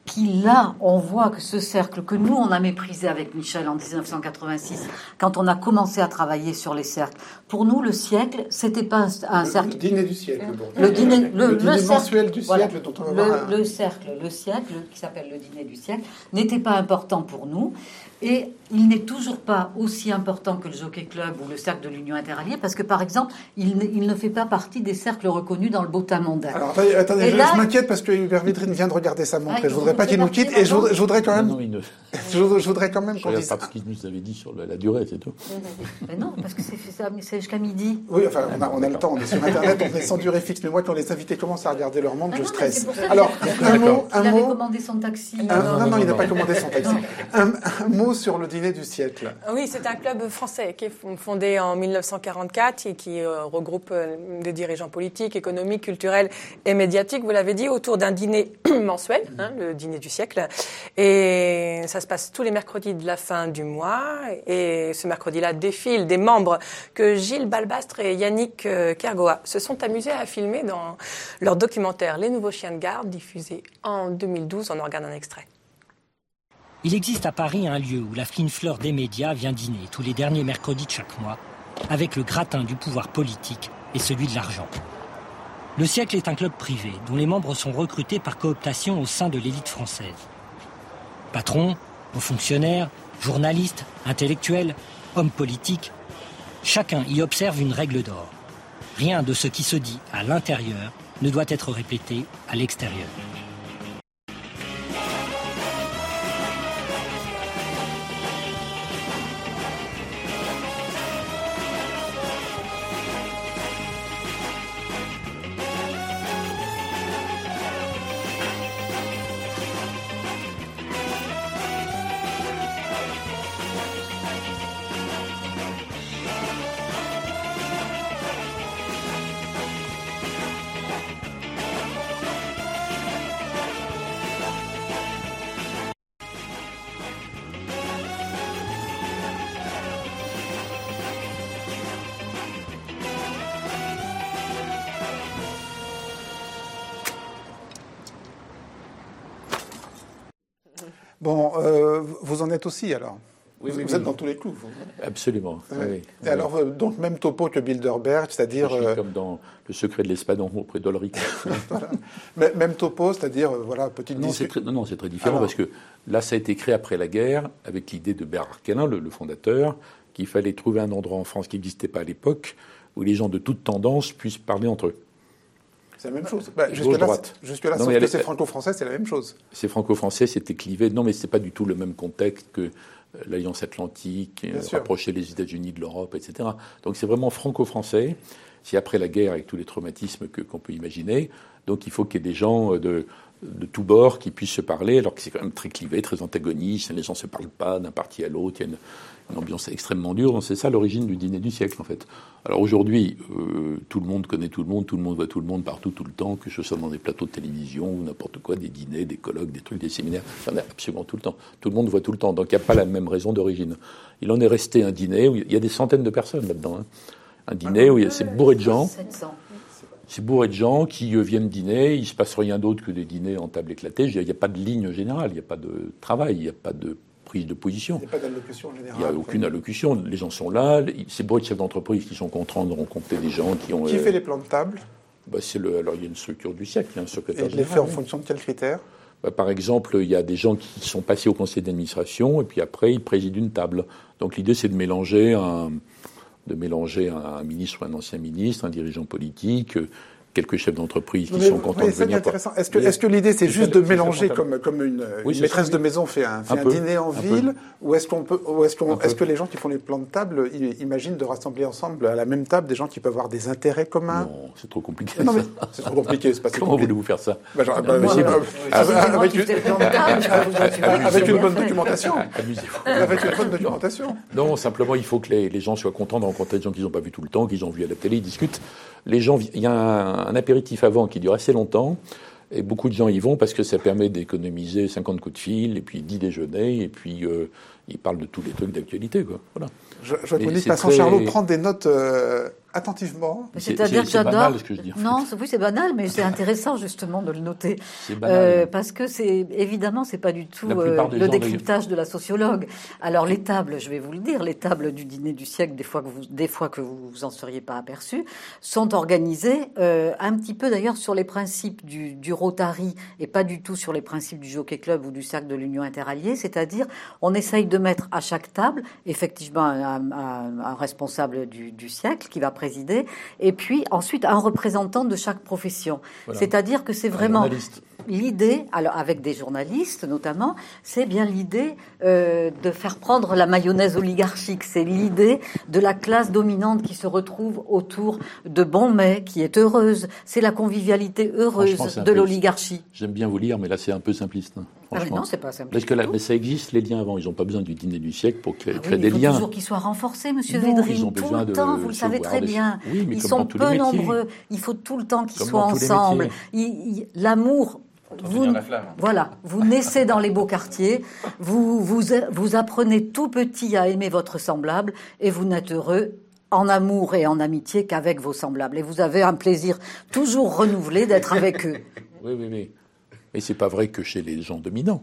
qui là, on voit que ce cercle que nous, on a méprisé avec Michel en dix-neuf cent quatre-vingt-six, quand on a commencé à travailler sur les cercles, pour nous, le siècle, c'était pas un, un le, cercle... Le dîner du siècle. Bon. Le dîner, le, le le dîner cercle, mensuel du voilà, siècle dont on va le, voir un... le cercle, le siècle, qui s'appelle le dîner du siècle, n'était pas important pour nous. Et il n'est toujours pas aussi important que le Jockey Club ou le cercle de l'Union interalliée, parce que, par exemple, il ne, il ne fait pas partie des cercles reconnus dans le Bottin mondial. Alors, attendez, attendez je, là, je m'inquiète parce que Hubert Védrine vient de regarder sa montre ah, et je voudrais pas qu'il nous quitte. Et je voudrais, je voudrais quand même... Non, non, ne... je, je voudrais quand même je qu'on dise... pas ce qu'il nous avait dit sur la, la durée, c'est tout. Mais non, parce que c'est, c'est jusqu'à midi. Oui, enfin, on a, on a le temps, on est sur Internet, on est sans durée fixe. Mais moi, quand les invités commencent à regarder leur montre, ah je non, stresse. Alors, un mot... Il un avait mot... commandé son taxi. Un, non, non, non, il n'a pas commandé son taxi. Un, un mot sur le dîner du siècle. Oui, c'est un club français qui est fondé en mille neuf cent quarante-quatre et qui euh, regroupe euh, des dirigeants politiques, économiques, culturels et médiatiques, vous l'avez dit, autour d'un dîner mensuel, hein, le dîner du siècle. Et ça se passe tous les mercredis de la fin du mois. Et ce mercredi-là défilent des membres que Gilles Balbastre et Yannick euh, Kergoat se sont amusés à filmer dans leur documentaire Les Nouveaux Chiens de Garde, diffusé en deux mille douze. On en regarde un extrait. Il existe à Paris un lieu où la fine fleur des médias vient dîner tous les derniers mercredis de chaque mois, avec le gratin du pouvoir politique et celui de l'argent. Le Siècle est un club privé dont les membres sont recrutés par cooptation au sein de l'élite française. Patrons, hauts fonctionnaires, journalistes, intellectuels, hommes politiques, chacun y observe une règle d'or. Rien de ce qui se dit à l'intérieur ne doit être répété à l'extérieur. Bon, euh, vous en êtes aussi alors. Oui, vous oui, vous oui. êtes dans tous les clous. Vous. Absolument. Oui. Oui, Et oui. alors, euh, donc même topo que Bilderberg, c'est-à-dire... Je suis euh, comme dans Le secret de l'espadon auprès d'Olric. voilà. Mais- Même topo, c'est-à-dire, euh, voilà, petite Non, c'est discussion. très, non, non, c'est très différent Alors. parce que là, ça a été créé après la guerre avec l'idée de Bernard Canin, le, le fondateur, qu'il fallait trouver un endroit en France qui n'existait pas à l'époque où les gens de toute tendance puissent parler entre eux. C'est la même chose. Bah, Gauche, jusque-là, droite. c'est- jusque-là, Non, sauf mais que elle- c'est franco-français, c'est la même chose. C'est franco-français, c'était clivé. Non, mais c'est pas du tout le même contexte que euh, l'Alliance Atlantique, Bien euh, sûr. rapprocher les États-Unis de l'Europe, et cetera. Donc c'est vraiment franco-français. C'est après la guerre avec tous les traumatismes que, qu'on peut imaginer. Donc il faut qu'il y ait des gens euh, de, de tous bords qui puissent se parler, alors que c'est quand même très clivé, très antagoniste. Les gens ne se parlent pas d'un parti à l'autre. Il y a une, une ambiance extrêmement dure. Donc c'est ça l'origine du dîner du siècle, en fait. Alors aujourd'hui, euh, tout le monde connaît tout le monde, tout le monde voit tout le monde partout, tout le temps, que ce soit dans des plateaux de télévision ou n'importe quoi, des dîners, des colloques, des trucs, des séminaires. Il y en a absolument tout le temps. Tout le monde voit tout le temps. Donc il n'y a pas la même raison d'origine. Il en est resté un dîner où il y a des centaines de personnes là-dedans. Hein. Un dîner où il y a- c'est bourré de gens. sept cents. C'est bourré de gens qui euh, viennent dîner. Il ne se passe rien d'autre que des dîners en table éclatée. Je veux dire, il n'y a pas de ligne générale, il n'y a pas de travail, il n'y a pas de prise de position. Il n'y a pas d'allocution en général. Il n'y a aucune allocution. Les gens sont là. C'est bourré de chefs d'entreprise qui sont contents de rencontrer des gens qui ont. Qui euh, fait les plans de table bah, c'est le, alors, il y a une structure du siècle, il y a un et secrétaire il les fait général. en fonction de quels critères? Bah, par exemple, il y a des gens qui sont passés au conseil d'administration et puis après, ils président une table. Donc l'idée, c'est de mélanger un, de mélanger un, un ministre ou un ancien ministre, un dirigeant politique, euh, quelques chefs d'entreprise qui Mais sont vous contents voyez, de c'est venir. intéressant. Est-ce que, Oui. est-ce que l'idée, c'est C'est juste ça, de c'est ça, mélanger c'est ça. comme, comme une, Oui, une c'est maîtresse ça, de oui. maison fait un, fait Un un peu. dîner en Un ville, peu. ou est-ce qu'on peut, ou est-ce qu'on, Un peu. est-ce que les gens qui font les plans de table i- imaginent de rassembler ensemble à la même table des gens qui peuvent avoir des intérêts communs? Non, c'est trop compliqué. Non, mais ça. c'est trop compliqué, c'est pas si Comment compliqué. voulez-vous faire ça? Bah, genre, bah, Impossible. euh, Ah, avec- c'est moi avec qui une- fais le plan de table, tu vas- tu vas- tu vas- avec une bonne tu vas- documentation. Amusez-vous. Avec une bonne documentation. Non, simplement, il faut que les, les gens soient contents de rencontrer des gens qu'ils n'ont pas vus tout le temps, qu'ils ont vus à la télé, ils discutent. Les gens, il y a un, un apéritif avant qui dure assez longtemps, et beaucoup de gens y vont parce que ça permet d'économiser cinquante coups de fil, et puis dix déjeuners, et puis euh, ils parlent de tous les trucs d'actualité, quoi. Voilà. Je, je vois que Mais vous dites, c'est Vincent très- Charlot prend des notes euh, attentivement. C'est-à-dire que j'adore. C'est banal ce que je dis. Non, oui, c'est banal, mais c'est intéressant justement de le noter. C'est banal. Euh, parce que c'est évidemment, c'est pas du tout euh, le décryptage de la sociologue. Alors les tables, je vais vous le dire, les tables du dîner du siècle, des fois que vous, des fois que vous vous en seriez pas aperçu, sont organisées euh, un petit peu d'ailleurs sur les principes du, du Rotary et pas du tout sur les principes du Jockey Club ou du Cercle de l'Union Interalliée. C'est-à-dire, on essaye de mettre à chaque table effectivement un, un, un responsable du, du siècle qui va présider, et puis ensuite un représentant de chaque profession. Voilà. C'est-à-dire que c'est vraiment l'idée, alors avec des journalistes notamment, c'est bien l'idée euh, de faire prendre la mayonnaise oligarchique. C'est l'idée de la classe dominante qui se retrouve autour de bons mets, qui est heureuse. C'est la convivialité heureuse de peu, l'oligarchie. J'aime bien vous lire, mais là c'est un peu simpliste. Hein, franchement. Ah non, c'est pas simpliste. Parce que là, mais ça existe les liens avant. Ils n'ont pas besoin du dîner du siècle pour créer, ah oui, créer des liens. Il faut toujours qu'ils soient renforcés, Monsieur non, Védrine. Ils ont tout le temps, vous le savez très des... bien. Oui, mais ils sont peu nombreux. Il faut tout le temps qu'ils comme soient ensemble. Il, il, l'amour. Vous, voilà, vous naissez dans les beaux quartiers, vous, vous, vous apprenez tout petit à aimer votre semblable et vous n'êtes heureux en amour et en amitié qu'avec vos semblables. Et vous avez un plaisir toujours renouvelé d'être avec eux. Oui, oui, oui. Mais c'est pas vrai que chez les gens dominants,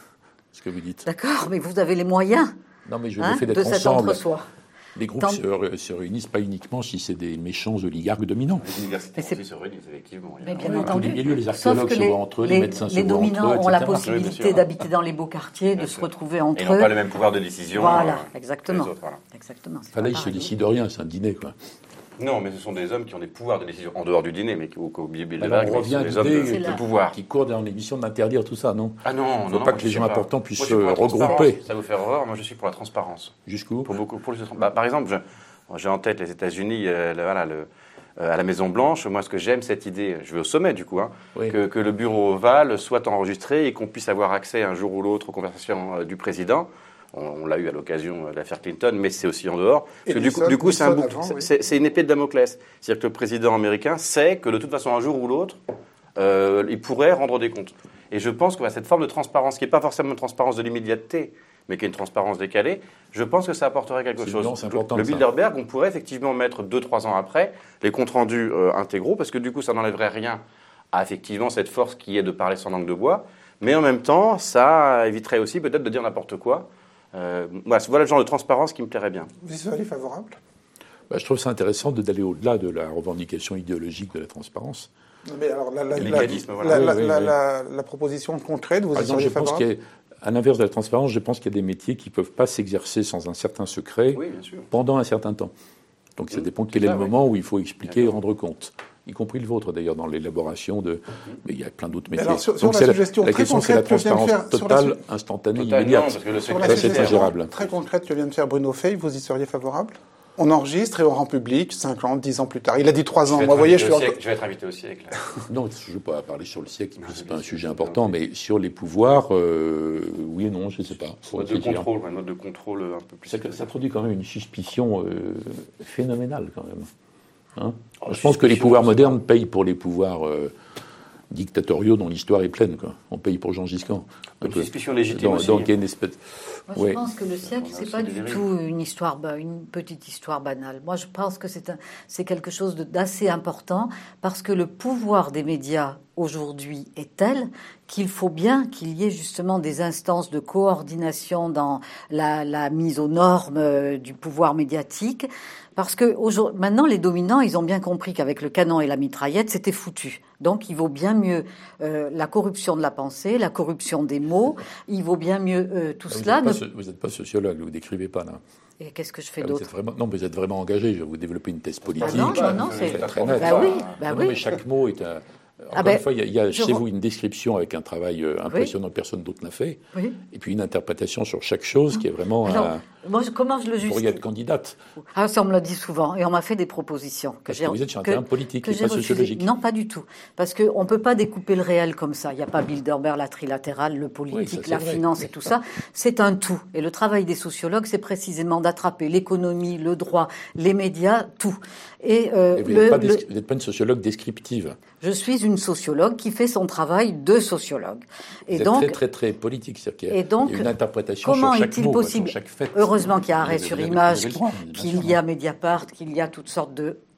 ce que vous dites. D'accord, mais vous avez les moyens non, mais je hein, le fais d'être de cet ensemble. entre-soi. Les groupes Tant... se, se réunissent pas uniquement si c'est des méchants oligarques dominants. Les universités aussi se réunissent, effectivement. Mais bien entendu. Les, les archéologues se voient entre eux, les, les médecins les se voient entre eux, Les dominants ont la possibilité oui, d'habiter dans les beaux quartiers, bien de sûr. se retrouver entre eux. Ils n'ont pas le même pouvoir de décision. Voilà, euh, exactement. Autres, voilà. exactement enfin, là, ils se décident de rien, c'est un dîner, quoi. Non, mais ce sont des hommes qui ont des pouvoirs de décision en dehors du dîner, mais au, au Bilderberg, Alors, on revient des hommes de, de pouvoir. Qui courent dans l'émission d'interdire tout ça, non? Ah non, il ne faut non, pas non, que les gens pas. importants puissent se regrouper. Ça vous fait horreur. Moi, je suis pour la transparence. Jusqu'où? Pour beaucoup. Pour les, bah, par exemple, je, j'ai en tête les États-Unis, euh, le, voilà, le, euh, à la Maison Blanche. Moi, ce que j'aime, cette idée, je vais au sommet du coup, hein, oui. que, que le bureau ovale soit enregistré et qu'on puisse avoir accès un jour ou l'autre aux conversations euh, du président. On, on l'a eu à l'occasion de l'affaire Clinton, mais c'est aussi en dehors. Parce que du coup, du coup c'est, un bouc... avant, oui. c'est, c'est une épée de Damoclès. C'est-à-dire que le président américain sait que de toute façon, un jour ou l'autre, euh, il pourrait rendre des comptes. Et je pense que bah, cette forme de transparence, qui n'est pas forcément une transparence de l'immédiateté, mais qui est une transparence décalée, je pense que ça apporterait quelque c'est chose. Non, c'est important, le Bilderberg, on pourrait effectivement mettre deux trois ans après les comptes rendus euh, intégraux, parce que du coup, ça n'enlèverait rien à effectivement cette force qui est de parler sans langue de bois, mais en même temps, ça éviterait aussi peut-être de dire n'importe quoi. Euh, voilà, voilà le genre de transparence qui me plairait bien. Vous y seriez favorable? Bah, je trouve ça intéressant de, d'aller au-delà de la revendication idéologique de la transparence. Mais alors, la, la, la, voilà. la, oui, oui, la, oui. la, la proposition concrète, vous Par y exemple, seriez je pense favorable? qu'à l'inverse de la transparence, je pense qu'il y a des métiers qui ne peuvent pas s'exercer sans un certain secret oui, bien sûr. pendant un certain temps. Donc ça mmh, dépend quel ça, est le oui. moment où il faut expliquer et rendre compte. Y compris le vôtre, d'ailleurs, dans l'élaboration de... Mais il y a plein d'autres métiers. Alors, sur, sur Donc la, la, suggestion la très question, c'est la transparence faire, totale, la, instantanée, Totalement, immédiate. Parce que le sur la ça, c'est ingérable. Très concrète que vient de faire Bruno Fey, vous y seriez favorable? On enregistre et on rend public cinquante, dix ans plus tard. Il a dit trois ans. Moi, voyez, je, suis siècle, je vais être invité au siècle. Non, je ne veux pas parler sur le siècle, c'est pas un sujet important, mais sur les pouvoirs, euh, oui et non, je ne sais pas. Mode de contrôle, un mode de contrôle un peu plus. Ça, ça produit quand même une suspicion euh, phénoménale, quand même. Hein oh, je pense que les pouvoirs modernes payent pour les pouvoirs euh, dictatoriaux dont l'histoire est pleine. Quoi. On paye pour Jean Giscard. Une suspicion légitime aussi. Donc il y a une espèce... Moi, je ouais. pense que le siècle, c'est pas du tout une histoire, une petite histoire banale. Moi, je pense que c'est un, c'est quelque chose de, d'assez important parce que le pouvoir des médias aujourd'hui est tel qu'il faut bien qu'il y ait justement des instances de coordination dans la, la mise aux normes euh, du pouvoir médiatique. Parce que maintenant, les dominants, ils ont bien compris qu'avec le canon et la mitraillette, c'était foutu. Donc, il vaut bien mieux euh, la corruption de la pensée, la corruption des mots. Il vaut bien mieux euh, tout ah, cela. Vous n'êtes ne... pas, pas sociologue, vous ne décrivez pas là. Et qu'est-ce que je fais ah, d'autre vraiment... Non, vous êtes vraiment engagé. Je vais vous développer une thèse politique. Ah non, non, non, c'est très net. Bah oui, bah non, oui. Mais chaque mot est un. Encore ah ben, une fois, il y a, il y a chez re... vous une description avec un travail euh, impressionnant, oui. Personne d'autre n'a fait, oui. Et puis une interprétation sur chaque chose qui est vraiment... Alors, un... moi, je, comment je le justifie? Vous pourriez être candidate. Ah, ça, on me l'a dit souvent, et on m'a fait des propositions. Que Parce j'ai, que vous êtes sur un que, terrain politique, que et pas refusé. sociologique. Non, pas du tout. Parce qu'on ne peut pas découper le réel comme ça. Il n'y a pas Bilderberg, la trilatérale, le politique, oui, ça, la vrai. finance et tout ça. C'est un tout. Et le travail des sociologues, c'est précisément d'attraper l'économie, le droit, les médias, tout. Et, euh, et vous le, n'êtes pas, le... pas une sociologue descriptive. Je suis une sociologue qui fait son travail de sociologue. Et vous donc, êtes très, très, très politique. C'est-à-dire et donc, il y a une interprétation comment sur chaque est-il mot, possible, sur chaque fait. Heureusement qu'il y a arrêt vous sur avez, image, droit, qu'il y a Mediapart, qu'il y a toutes sortes de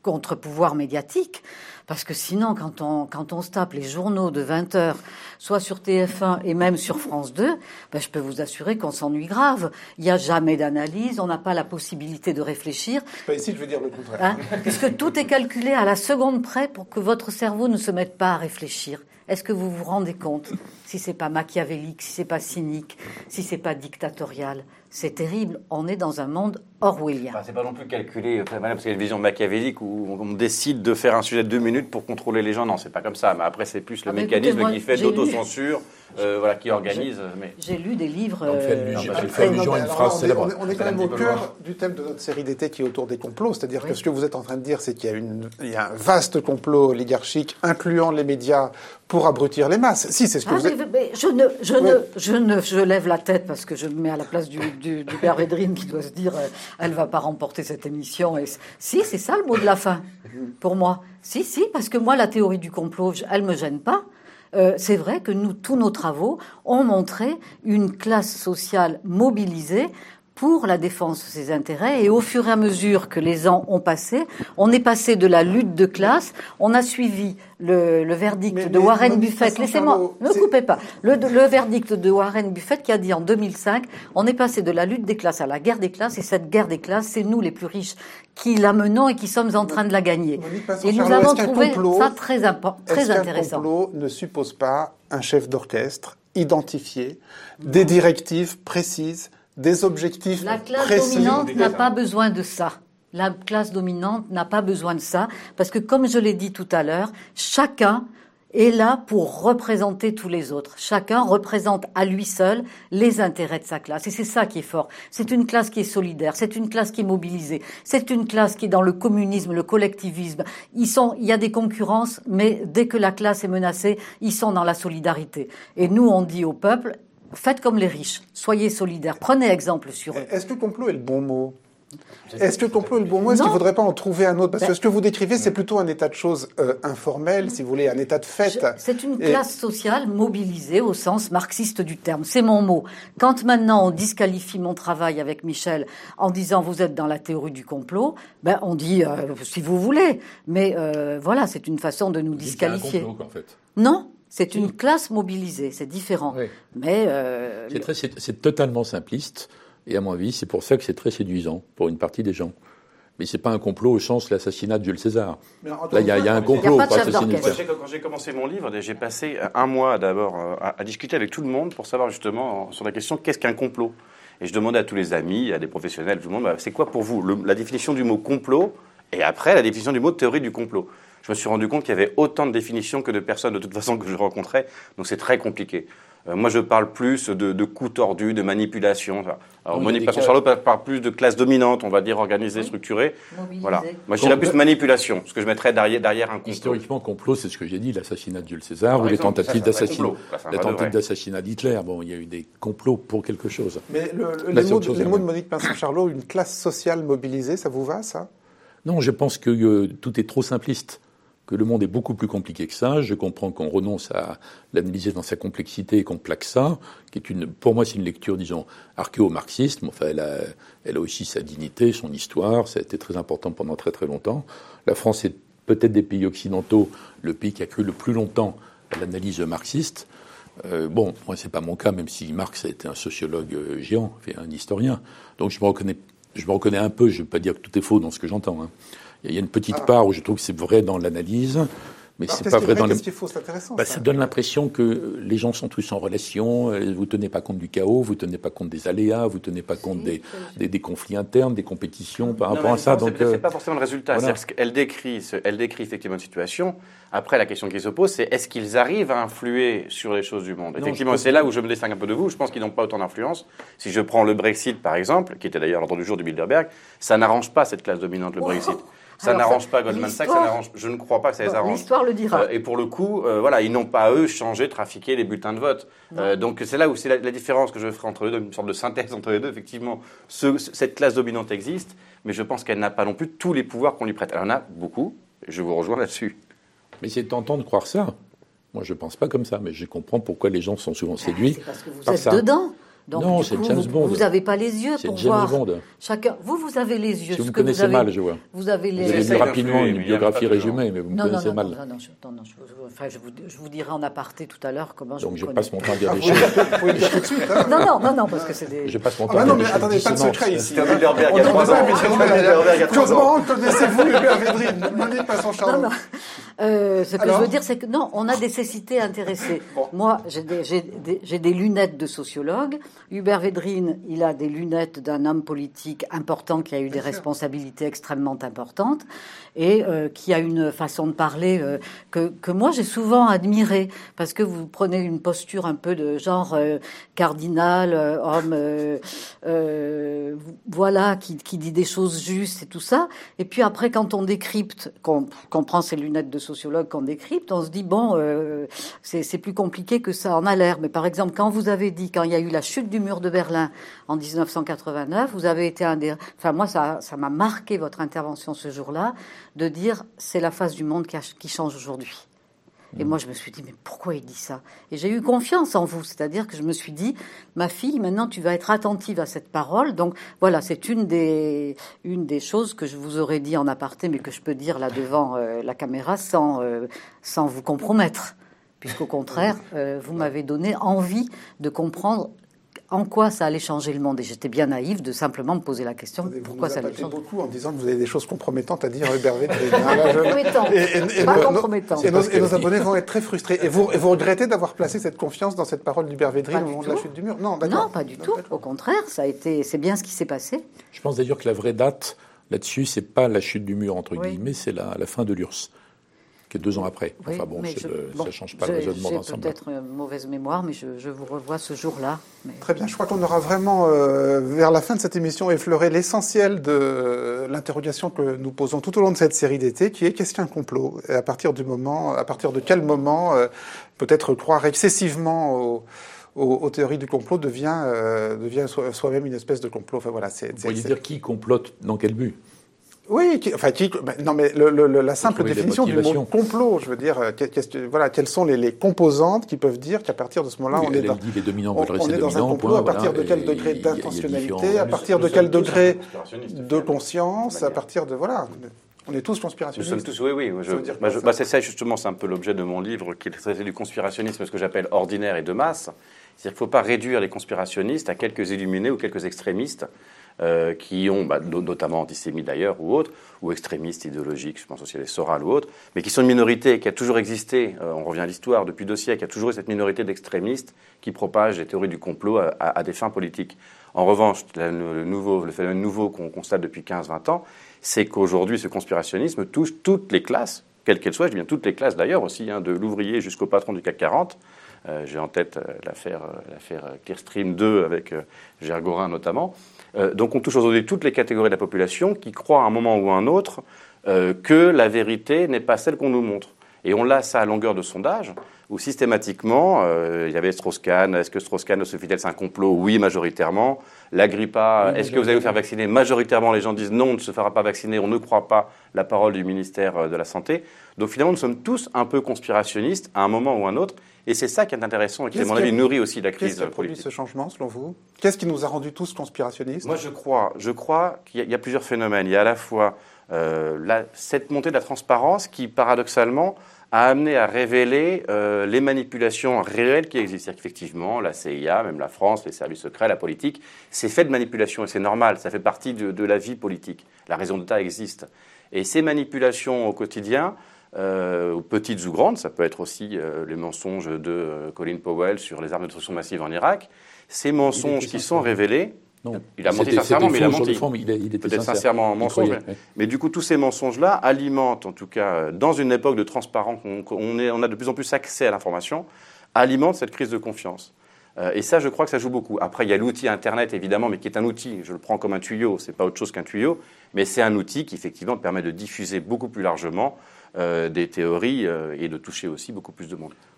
contre-pouvoir médiatique. Parce que sinon, quand on, quand on se tape les journaux de vingt heures, soit sur T F un et même sur France deux, ben, je peux vous assurer qu'on s'ennuie grave. Il n'y a jamais d'analyse, on n'a pas la possibilité de réfléchir. Pas ici, je veux dire le contraire. Hein, puisque tout est calculé à la seconde près pour que votre cerveau ne se mette pas à réfléchir. Est-ce que vous vous rendez compte si c'est pas machiavélique, si c'est pas cynique, si c'est pas dictatorial? C'est terrible. On est dans un monde orwellien. Enfin, c'est pas non plus calculé, parce qu'il y a une vision machiavélique où on décide de faire un sujet de deux minutes pour contrôler les gens. Non, c'est pas comme ça. Mais après, c'est plus le ah mécanisme écoutez, moi, qui fait d'autocensure, euh, voilà, qui organise. J'ai, mais... j'ai lu des livres. Donc, euh, fait allusion à une phrase célèbre. On est quand même au cœur du thème de notre série d'été qui est autour des complots. C'est-à-dire oui. que ce que vous êtes en train de dire, c'est qu'il y a, une, il y a un vaste complot oligarchique, incluant les médias, pour abrutir les masses. Si, c'est ce que ah, vous mais, êtes... mais je ne, je oui. ne, je ne, je lève la tête parce que je me mets à la place du, du, du père Védrine qui doit se dire, euh, elle va pas remporter cette émission. Et si, c'est ça le mot de la fin pour moi. Si, si, parce que moi, la théorie du complot, elle me gêne pas. Euh, c'est vrai que nous, tous nos travaux ont montré une classe sociale mobilisée pour la défense de ses intérêts. Et au fur et à mesure que les ans ont passé, on est passé de la lutte de classe, on a suivi le, le verdict mais, de mais, Warren Buffett. Laissez-moi, ne coupez pas. Le, le verdict de Warren Buffett qui a dit en deux mille cinq, on est passé de la lutte des classes à la guerre des classes, et cette guerre des classes, c'est nous les plus riches qui la menons et qui sommes en train de la gagner. Et nous avons trouvé complot, ça très, impo- très est-ce intéressant. Un complot ne suppose pas un chef d'orchestre identifié, des directives précises, des objectifs La classe précis. dominante n'a pas besoin de ça. La classe dominante n'a pas besoin de ça, parce que comme je l'ai dit tout à l'heure, chacun est là pour représenter tous les autres. Chacun représente à lui seul les intérêts de sa classe. Et c'est ça qui est fort. C'est une classe qui est solidaire, c'est une classe qui est mobilisée, c'est une classe qui est dans le communisme, le collectivisme. Ils sont, il y a des concurrences, mais dès que la classe est menacée, ils sont dans la solidarité. Et nous, on dit au peuple, faites comme les riches, soyez solidaires, prenez exemple sur eux. Est-ce que complot est le bon mot ? Est-ce que complot est le bon mot ? Est-ce qu'il ne faudrait pas en trouver un autre ? Parce ben, que ce que vous décrivez, c'est plutôt un état de choses euh, informel, si vous voulez, un état de fait. Je, c'est une Et... classe sociale mobilisée au sens marxiste du terme. C'est mon mot. Quand maintenant on disqualifie mon travail avec Michel en disant vous êtes dans la théorie du complot, ben on dit euh, si vous voulez. Mais euh, voilà, c'est une façon de nous disqualifier. C'est un complot, en fait. Non. C'est une classe mobilisée, c'est différent. Oui. Mais euh, c'est, très, c'est, c'est totalement simpliste, et à mon avis, c'est pour ça que c'est très séduisant pour une partie des gens. Mais c'est pas un complot au sens de l'assassinat de Jules César. Là, il y, y a un complot pour assassiner. Quand j'ai commencé mon livre, j'ai passé un mois d'abord à, à discuter avec tout le monde pour savoir justement sur la question qu'est-ce qu'un complot. Et je demandais à tous les amis, à des professionnels, tout le monde, bah, c'est quoi pour vous le, la définition du mot complot et après la définition du mot théorie du complot. Je me suis rendu compte qu'il y avait autant de définitions que de personnes de toute façon que je rencontrais, donc c'est très compliqué. Euh, moi, je parle plus de, de coups tordus, de manipulation. Alors, oui, Monique Passon-Charlot parle plus de classe dominante, on va dire organisée, oui. structurée. Mobilisée. Voilà. Moi, je dirais plus manipulassion, ce que je mettrais derrière, derrière un complot. Historiquement, complot, c'est ce que j'ai dit, l'assassinat de Jules César Par ou exemple, les tentatives, ça, d'assassinat, les tentatives d'assassinat d'Hitler. Bon, il y a eu des complots pour quelque chose. Mais le, le, les, mots de, les mots de Monique Passon-Charlot, une classe sociale mobilisée, ça vous va, ça ? Non, je pense que euh, tout est trop simpliste. Que le monde est beaucoup plus compliqué que ça. Je comprends qu'on renonce à l'analyser dans sa complexité et qu'on plaque ça, qui est une, pour moi, c'est une lecture, disons, archéo-marxiste, mais enfin, elle a, elle a aussi sa dignité, son histoire, ça a été très important pendant très très longtemps. La France est peut-être des pays occidentaux le pays qui a cru le plus longtemps à l'analyse marxiste. Euh, bon, moi, c'est pas mon cas, même si Marx a été un sociologue géant, un historien. Donc, je me reconnais, je me reconnais un peu, je ne veux pas dire que tout est faux dans ce que j'entends, hein. Il y a une petite ah. part où je trouve que c'est vrai dans l'analyse, mais Alors, c'est pas vrai, vrai dans le. Qu'est-ce qu'il faut ? C'est intéressant. Bah, ça. ça donne l'impression que les gens sont tous en relation. Vous tenez pas compte du chaos, vous tenez pas compte des aléas, vous tenez pas compte des, des, des conflits internes, des compétitions par non, rapport à ça. Donc c'est, c'est pas forcément le résultat. Voilà. C'est qu'elle décrit, elle décrit effectivement une situation. Après, la question qui se pose, c'est est-ce qu'ils arrivent à influer sur les choses du monde ? Non, effectivement, c'est là où je me distingue un peu de vous. Je pense qu'ils n'ont pas autant d'influence. Si je prends le Brexit, par exemple, qui était d'ailleurs l'ordre du jour du Bilderberg, ça n'arrange pas cette classe dominante, le Brexit. Ça Alors, n'arrange pas Goldman Sachs, ça n'arrange. Je ne crois pas que ça les arrange. L'histoire le dira. Euh, et pour le coup, euh, voilà, ils n'ont pas eux changé, trafiqué les bulletins de vote. Euh, donc c'est là où c'est la, la différence que je ferai entre les deux, une sorte de synthèse entre les deux. Effectivement, ce, cette classe dominante existe, mais je pense qu'elle n'a pas non plus tous les pouvoirs qu'on lui prête. Elle en a beaucoup. Je vous rejoins là-dessus. Mais c'est tentant de croire ça. Moi, je pense pas comme ça, mais je comprends pourquoi les gens sont souvent séduits. Ah, c'est parce que vous par êtes ça. dedans. Donc, non, du c'est coup, James vous, Bond. Vous n'avez pas les yeux c'est pour James voir. Bond. Chacun, vous, vous avez les yeux. Si vous ce me que connaissez vous avez, mal, je vois. Vous avez les. Vous avez lu rapidement une biographie résumée, mais vous me non, connaissez non, non, mal. Non, non, je, non, non, je, enfin, je, vous, je vous dirai en aparté tout à l'heure comment je Donc vous je connais. passe mon temps à dire des choses. Vous pouvez le dire tout de suite. Hein. Non, non, non, non, parce que c'est des. Je passe mon temps Ah bah à non, dire mais des attendez, choses pas de dissonantes. secret ici. C'était Bilderberg il y a trois ans. Comment connaissez-vous Hubert Védrine? Ne menez pas son charme. Non, non. Euh, ce que Alors je veux dire, c'est que non, on a des cécités intéressées. Bon. Moi, j'ai des, j'ai, des, j'ai des lunettes de sociologue. Hubert Védrine, il a des lunettes d'un homme politique important qui a eu des responsabilités extrêmement importantes et euh, qui a une façon de parler euh, que, que moi j'ai souvent admirée, parce que vous prenez une posture un peu de genre euh, cardinal, euh, homme, euh, euh, voilà, qui, qui dit des choses justes et tout ça. Et puis après, quand on décrypte, qu'on, qu'on prend ses lunettes de sociologue, qu'on décrypte, on se dit bon, euh, c'est, c'est plus compliqué que ça en a l'air. Mais par exemple, quand vous avez dit, quand il y a eu la chute du mur de Berlin en dix-neuf cent quatre-vingt-neuf, vous avez été un des, enfin moi ça, ça m'a marqué votre intervention ce jour-là, de dire c'est la face du monde qui, a, qui change aujourd'hui. Et moi, je me suis dit, mais pourquoi il dit ça? Et j'ai eu confiance en vous, c'est-à-dire que je me suis dit, ma fille, maintenant, tu vas être attentive à cette parole. Donc, voilà, c'est une des, une des choses que je vous aurais dit en aparté, mais que je peux dire là devant euh, la caméra sans, euh, sans vous compromettre. Puisqu'au contraire, euh, vous m'avez donné envie de comprendre en quoi ça allait changer le monde. Et j'étais bien naïve de simplement me poser la question, vous pourquoi nous ça allait changer. Beaucoup en disant que vous avez des choses compromettantes à dire, Hubert Védrine. Compromettant. Et, et, et, pas nos, compromettant. Et nos, et nos abonnés vont être très frustrés. Et vous, et vous regrettez d'avoir placé cette confiance dans cette parole d'Hubert Védrine au moment de la chute du mur? Non, non, pas du tout. Au contraire, ça a été, c'est bien ce qui s'est passé. Je pense d'ailleurs que la vraie date là-dessus, c'est pas la chute du mur, entre oui. guillemets, c'est la, la fin de l'U R S S. Qui est deux ans après. Oui, enfin bon, je, le, bon, ça ne change pas le raisonnement j'ai d'ensemble. J'ai peut-être une mauvaise mémoire, mais je, je vous revois ce jour-là. Mais... Très bien, je crois qu'on aura vraiment, euh, vers la fin de cette émission, effleuré l'essentiel de l'interrogation que nous posons tout au long de cette série d'été, qui est qu'est-ce qu'un complot? Et à partir du moment, à partir de quel moment, euh, peut-être croire excessivement au... Aux, aux théories du complot devient, euh, devient soi, soi-même une espèce de complot. Enfin, voilà, c'est, Vous c'est, pourriez c'est... dire qui complote dans quel but? Oui, qui, enfin, qui, ben, non, mais le, le, la simple définition du mot complot, je veux dire, que, voilà, quelles sont les, les composantes qui peuvent dire qu'à partir de ce moment-là, oui, on, elle est dans, dit les dominants on, on est dans un complot, à partir voilà, de quel degré d'intentionnalité, à partir de quel degré de conscience, à partir de, voilà... On est tous conspirationnistes. Nous sommes tous, oui, oui. Je, bah, je, bah, c'est ça, justement, c'est un peu l'objet de mon livre, qui est traité du conspirationnisme, ce que j'appelle ordinaire et de masse. C'est-à-dire qu'il ne faut pas réduire les conspirationnistes à quelques illuminés ou quelques extrémistes euh, qui ont, bah, notamment antisémites d'ailleurs, ou autres, ou extrémistes idéologiques, je pense aussi à les Soral ou autres, mais qui sont une minorité qui a toujours existé, euh, on revient à l'histoire, depuis deux siècles, il y a toujours eu cette minorité d'extrémistes qui propagent les théories du complot à, à, à des fins politiques. En revanche, le, le, nouveau, le phénomène nouveau qu'on constate depuis quinze à vingt ans, c'est qu'aujourd'hui, ce conspirationnisme touche toutes les classes, quelles qu'elles soient, je dis bien toutes les classes d'ailleurs aussi, hein, de l'ouvrier jusqu'au patron du C A C quarante. Euh, j'ai en tête euh, l'affaire, euh, l'affaire Clearstream deux avec euh, Gergorin notamment. Euh, donc on touche aujourd'hui toutes les catégories de la population qui croient à un moment ou à un autre euh, que la vérité n'est pas celle qu'on nous montre. Et on l'a ça à longueur de sondage, où systématiquement, euh, il y avait Strauss-Kahn, est-ce que Strauss-Kahn, Sofitel, c'est un complot? Oui, majoritairement. L'Agrippa, oui, est-ce que vous allez vous faire vacciner? Majoritairement, les gens disent non, on ne se fera pas vacciner, on ne croit pas la parole du ministère de la Santé. Donc finalement, nous sommes tous un peu conspirationnistes à un moment ou à un autre, et c'est ça qui est intéressant et qui, à mon avis, nourrit aussi la crise politique. Qu'est-ce qui a produit ce changement, selon vous? Qu'est-ce qui nous a rendus tous conspirationnistes? Moi, je crois, je crois qu'il y a, il y a plusieurs phénomènes. Il y a à la fois euh, la, cette montée de la transparence qui, paradoxalement, a amené à révéler euh, les manipulations réelles qui existent. C'est-à-dire qu'effectivement, la C I A, même la France, les services secrets, la politique, c'est fait de manipulations et c'est normal, ça fait partie de, de la vie politique. La raison d'État existe. Et ces manipulations au quotidien, euh, petites ou grandes, ça peut être aussi euh, les mensonges de euh, Colin Powell sur les armes de destruction massive en Irak, ces mensonges qui sont révélés. Non. Il a menti sincèrement, mais il a menti. Forme, il, a, il Peut-être sincèrement mensonge. Mais, oui. mais du coup, tous ces mensonges-là alimentent, en tout cas, dans une époque de transparence, on, on, est, on a de plus en plus accès à l'information, alimentent cette crise de confiance. Euh, et ça, je crois que ça joue beaucoup. Après, il y a l'outil Internet, évidemment, mais qui est un outil. Je le prends comme un tuyau. C'est pas autre chose qu'un tuyau, mais c'est un outil qui, effectivement, permet de diffuser beaucoup plus largement euh, des théories euh, et de toucher aussi beaucoup plus de monde.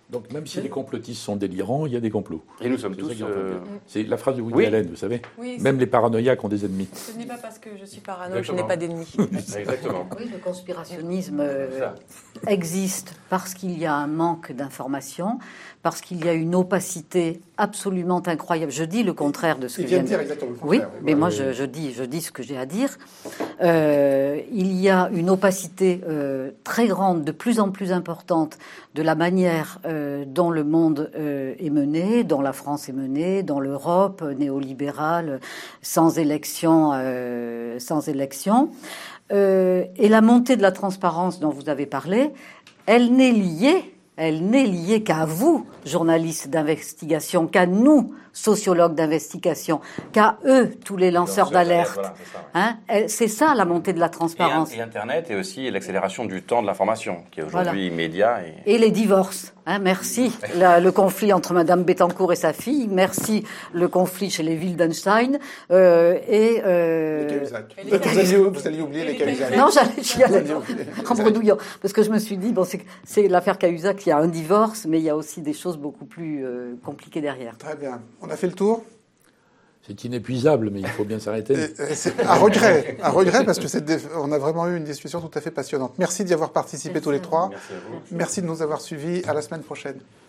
Donc même si les complotistes sont délirants, il y a des complots. Et nous sommes tous... Euh... C'est la phrase de Woody oui. Allen, vous savez. Oui, même les paranoïaques ont des ennemis. Ce n'est pas parce que je suis parano que je n'ai pas d'ennemis. Exactement. Oui, le conspirationnisme euh, existe parce qu'il y a un manque d'informations, parce qu'il y a une opacité absolument incroyable. Je dis le contraire de ce Il que vient je de viens dire de exactement le Oui, contraire. mais moi je, je, dis, je dis ce que j'ai à dire. Euh, il y a une opacité euh, très grande, de plus en plus importante, de la manière euh, dont le monde euh, est mené, dont la France est menée, dont l'Europe néolibérale, sans élection, euh, sans élection. Euh, et la montée de la transparence dont vous avez parlé, elle n'est liée, elle n'est liée qu'à vous, journalistes d'investigation, qu'à nous, sociologues d'investigation, qu'à eux, tous les lanceurs d'alerte. Voilà, c'est ça, ouais. Hein, elle- c'est ça la montée de la transparence. Et, et Internet et aussi l'accélération du temps de l'information, qui est aujourd'hui Voilà. immédiat. Et... Et les divorces. Hein, merci. La- le conflit entre Madame Bettencourt et sa fille. Merci. Le conflit chez les Wildenstein. Euh, et, euh, Les Cahuzac. Vous alliez, vous alliez oublier les Cahuzac. Non, j'allais, j'y allais Vous alliez oublier. en bredouillant. Parce que je me suis dit, bon, c'est, c'est l'affaire Cahuzac, il y a un divorce, mais il y a aussi des choses beaucoup plus euh, compliquées derrière. Très bien. On a fait le tour. C'est inépuisable, mais il faut bien s'arrêter. Et, et c'est un regret, un regret parce que c'est des- on a vraiment eu une discussion tout à fait passionnante. Merci d'y avoir participé Merci tous les à vous. trois. Merci à vous. Merci de nous avoir suivis. À la semaine prochaine.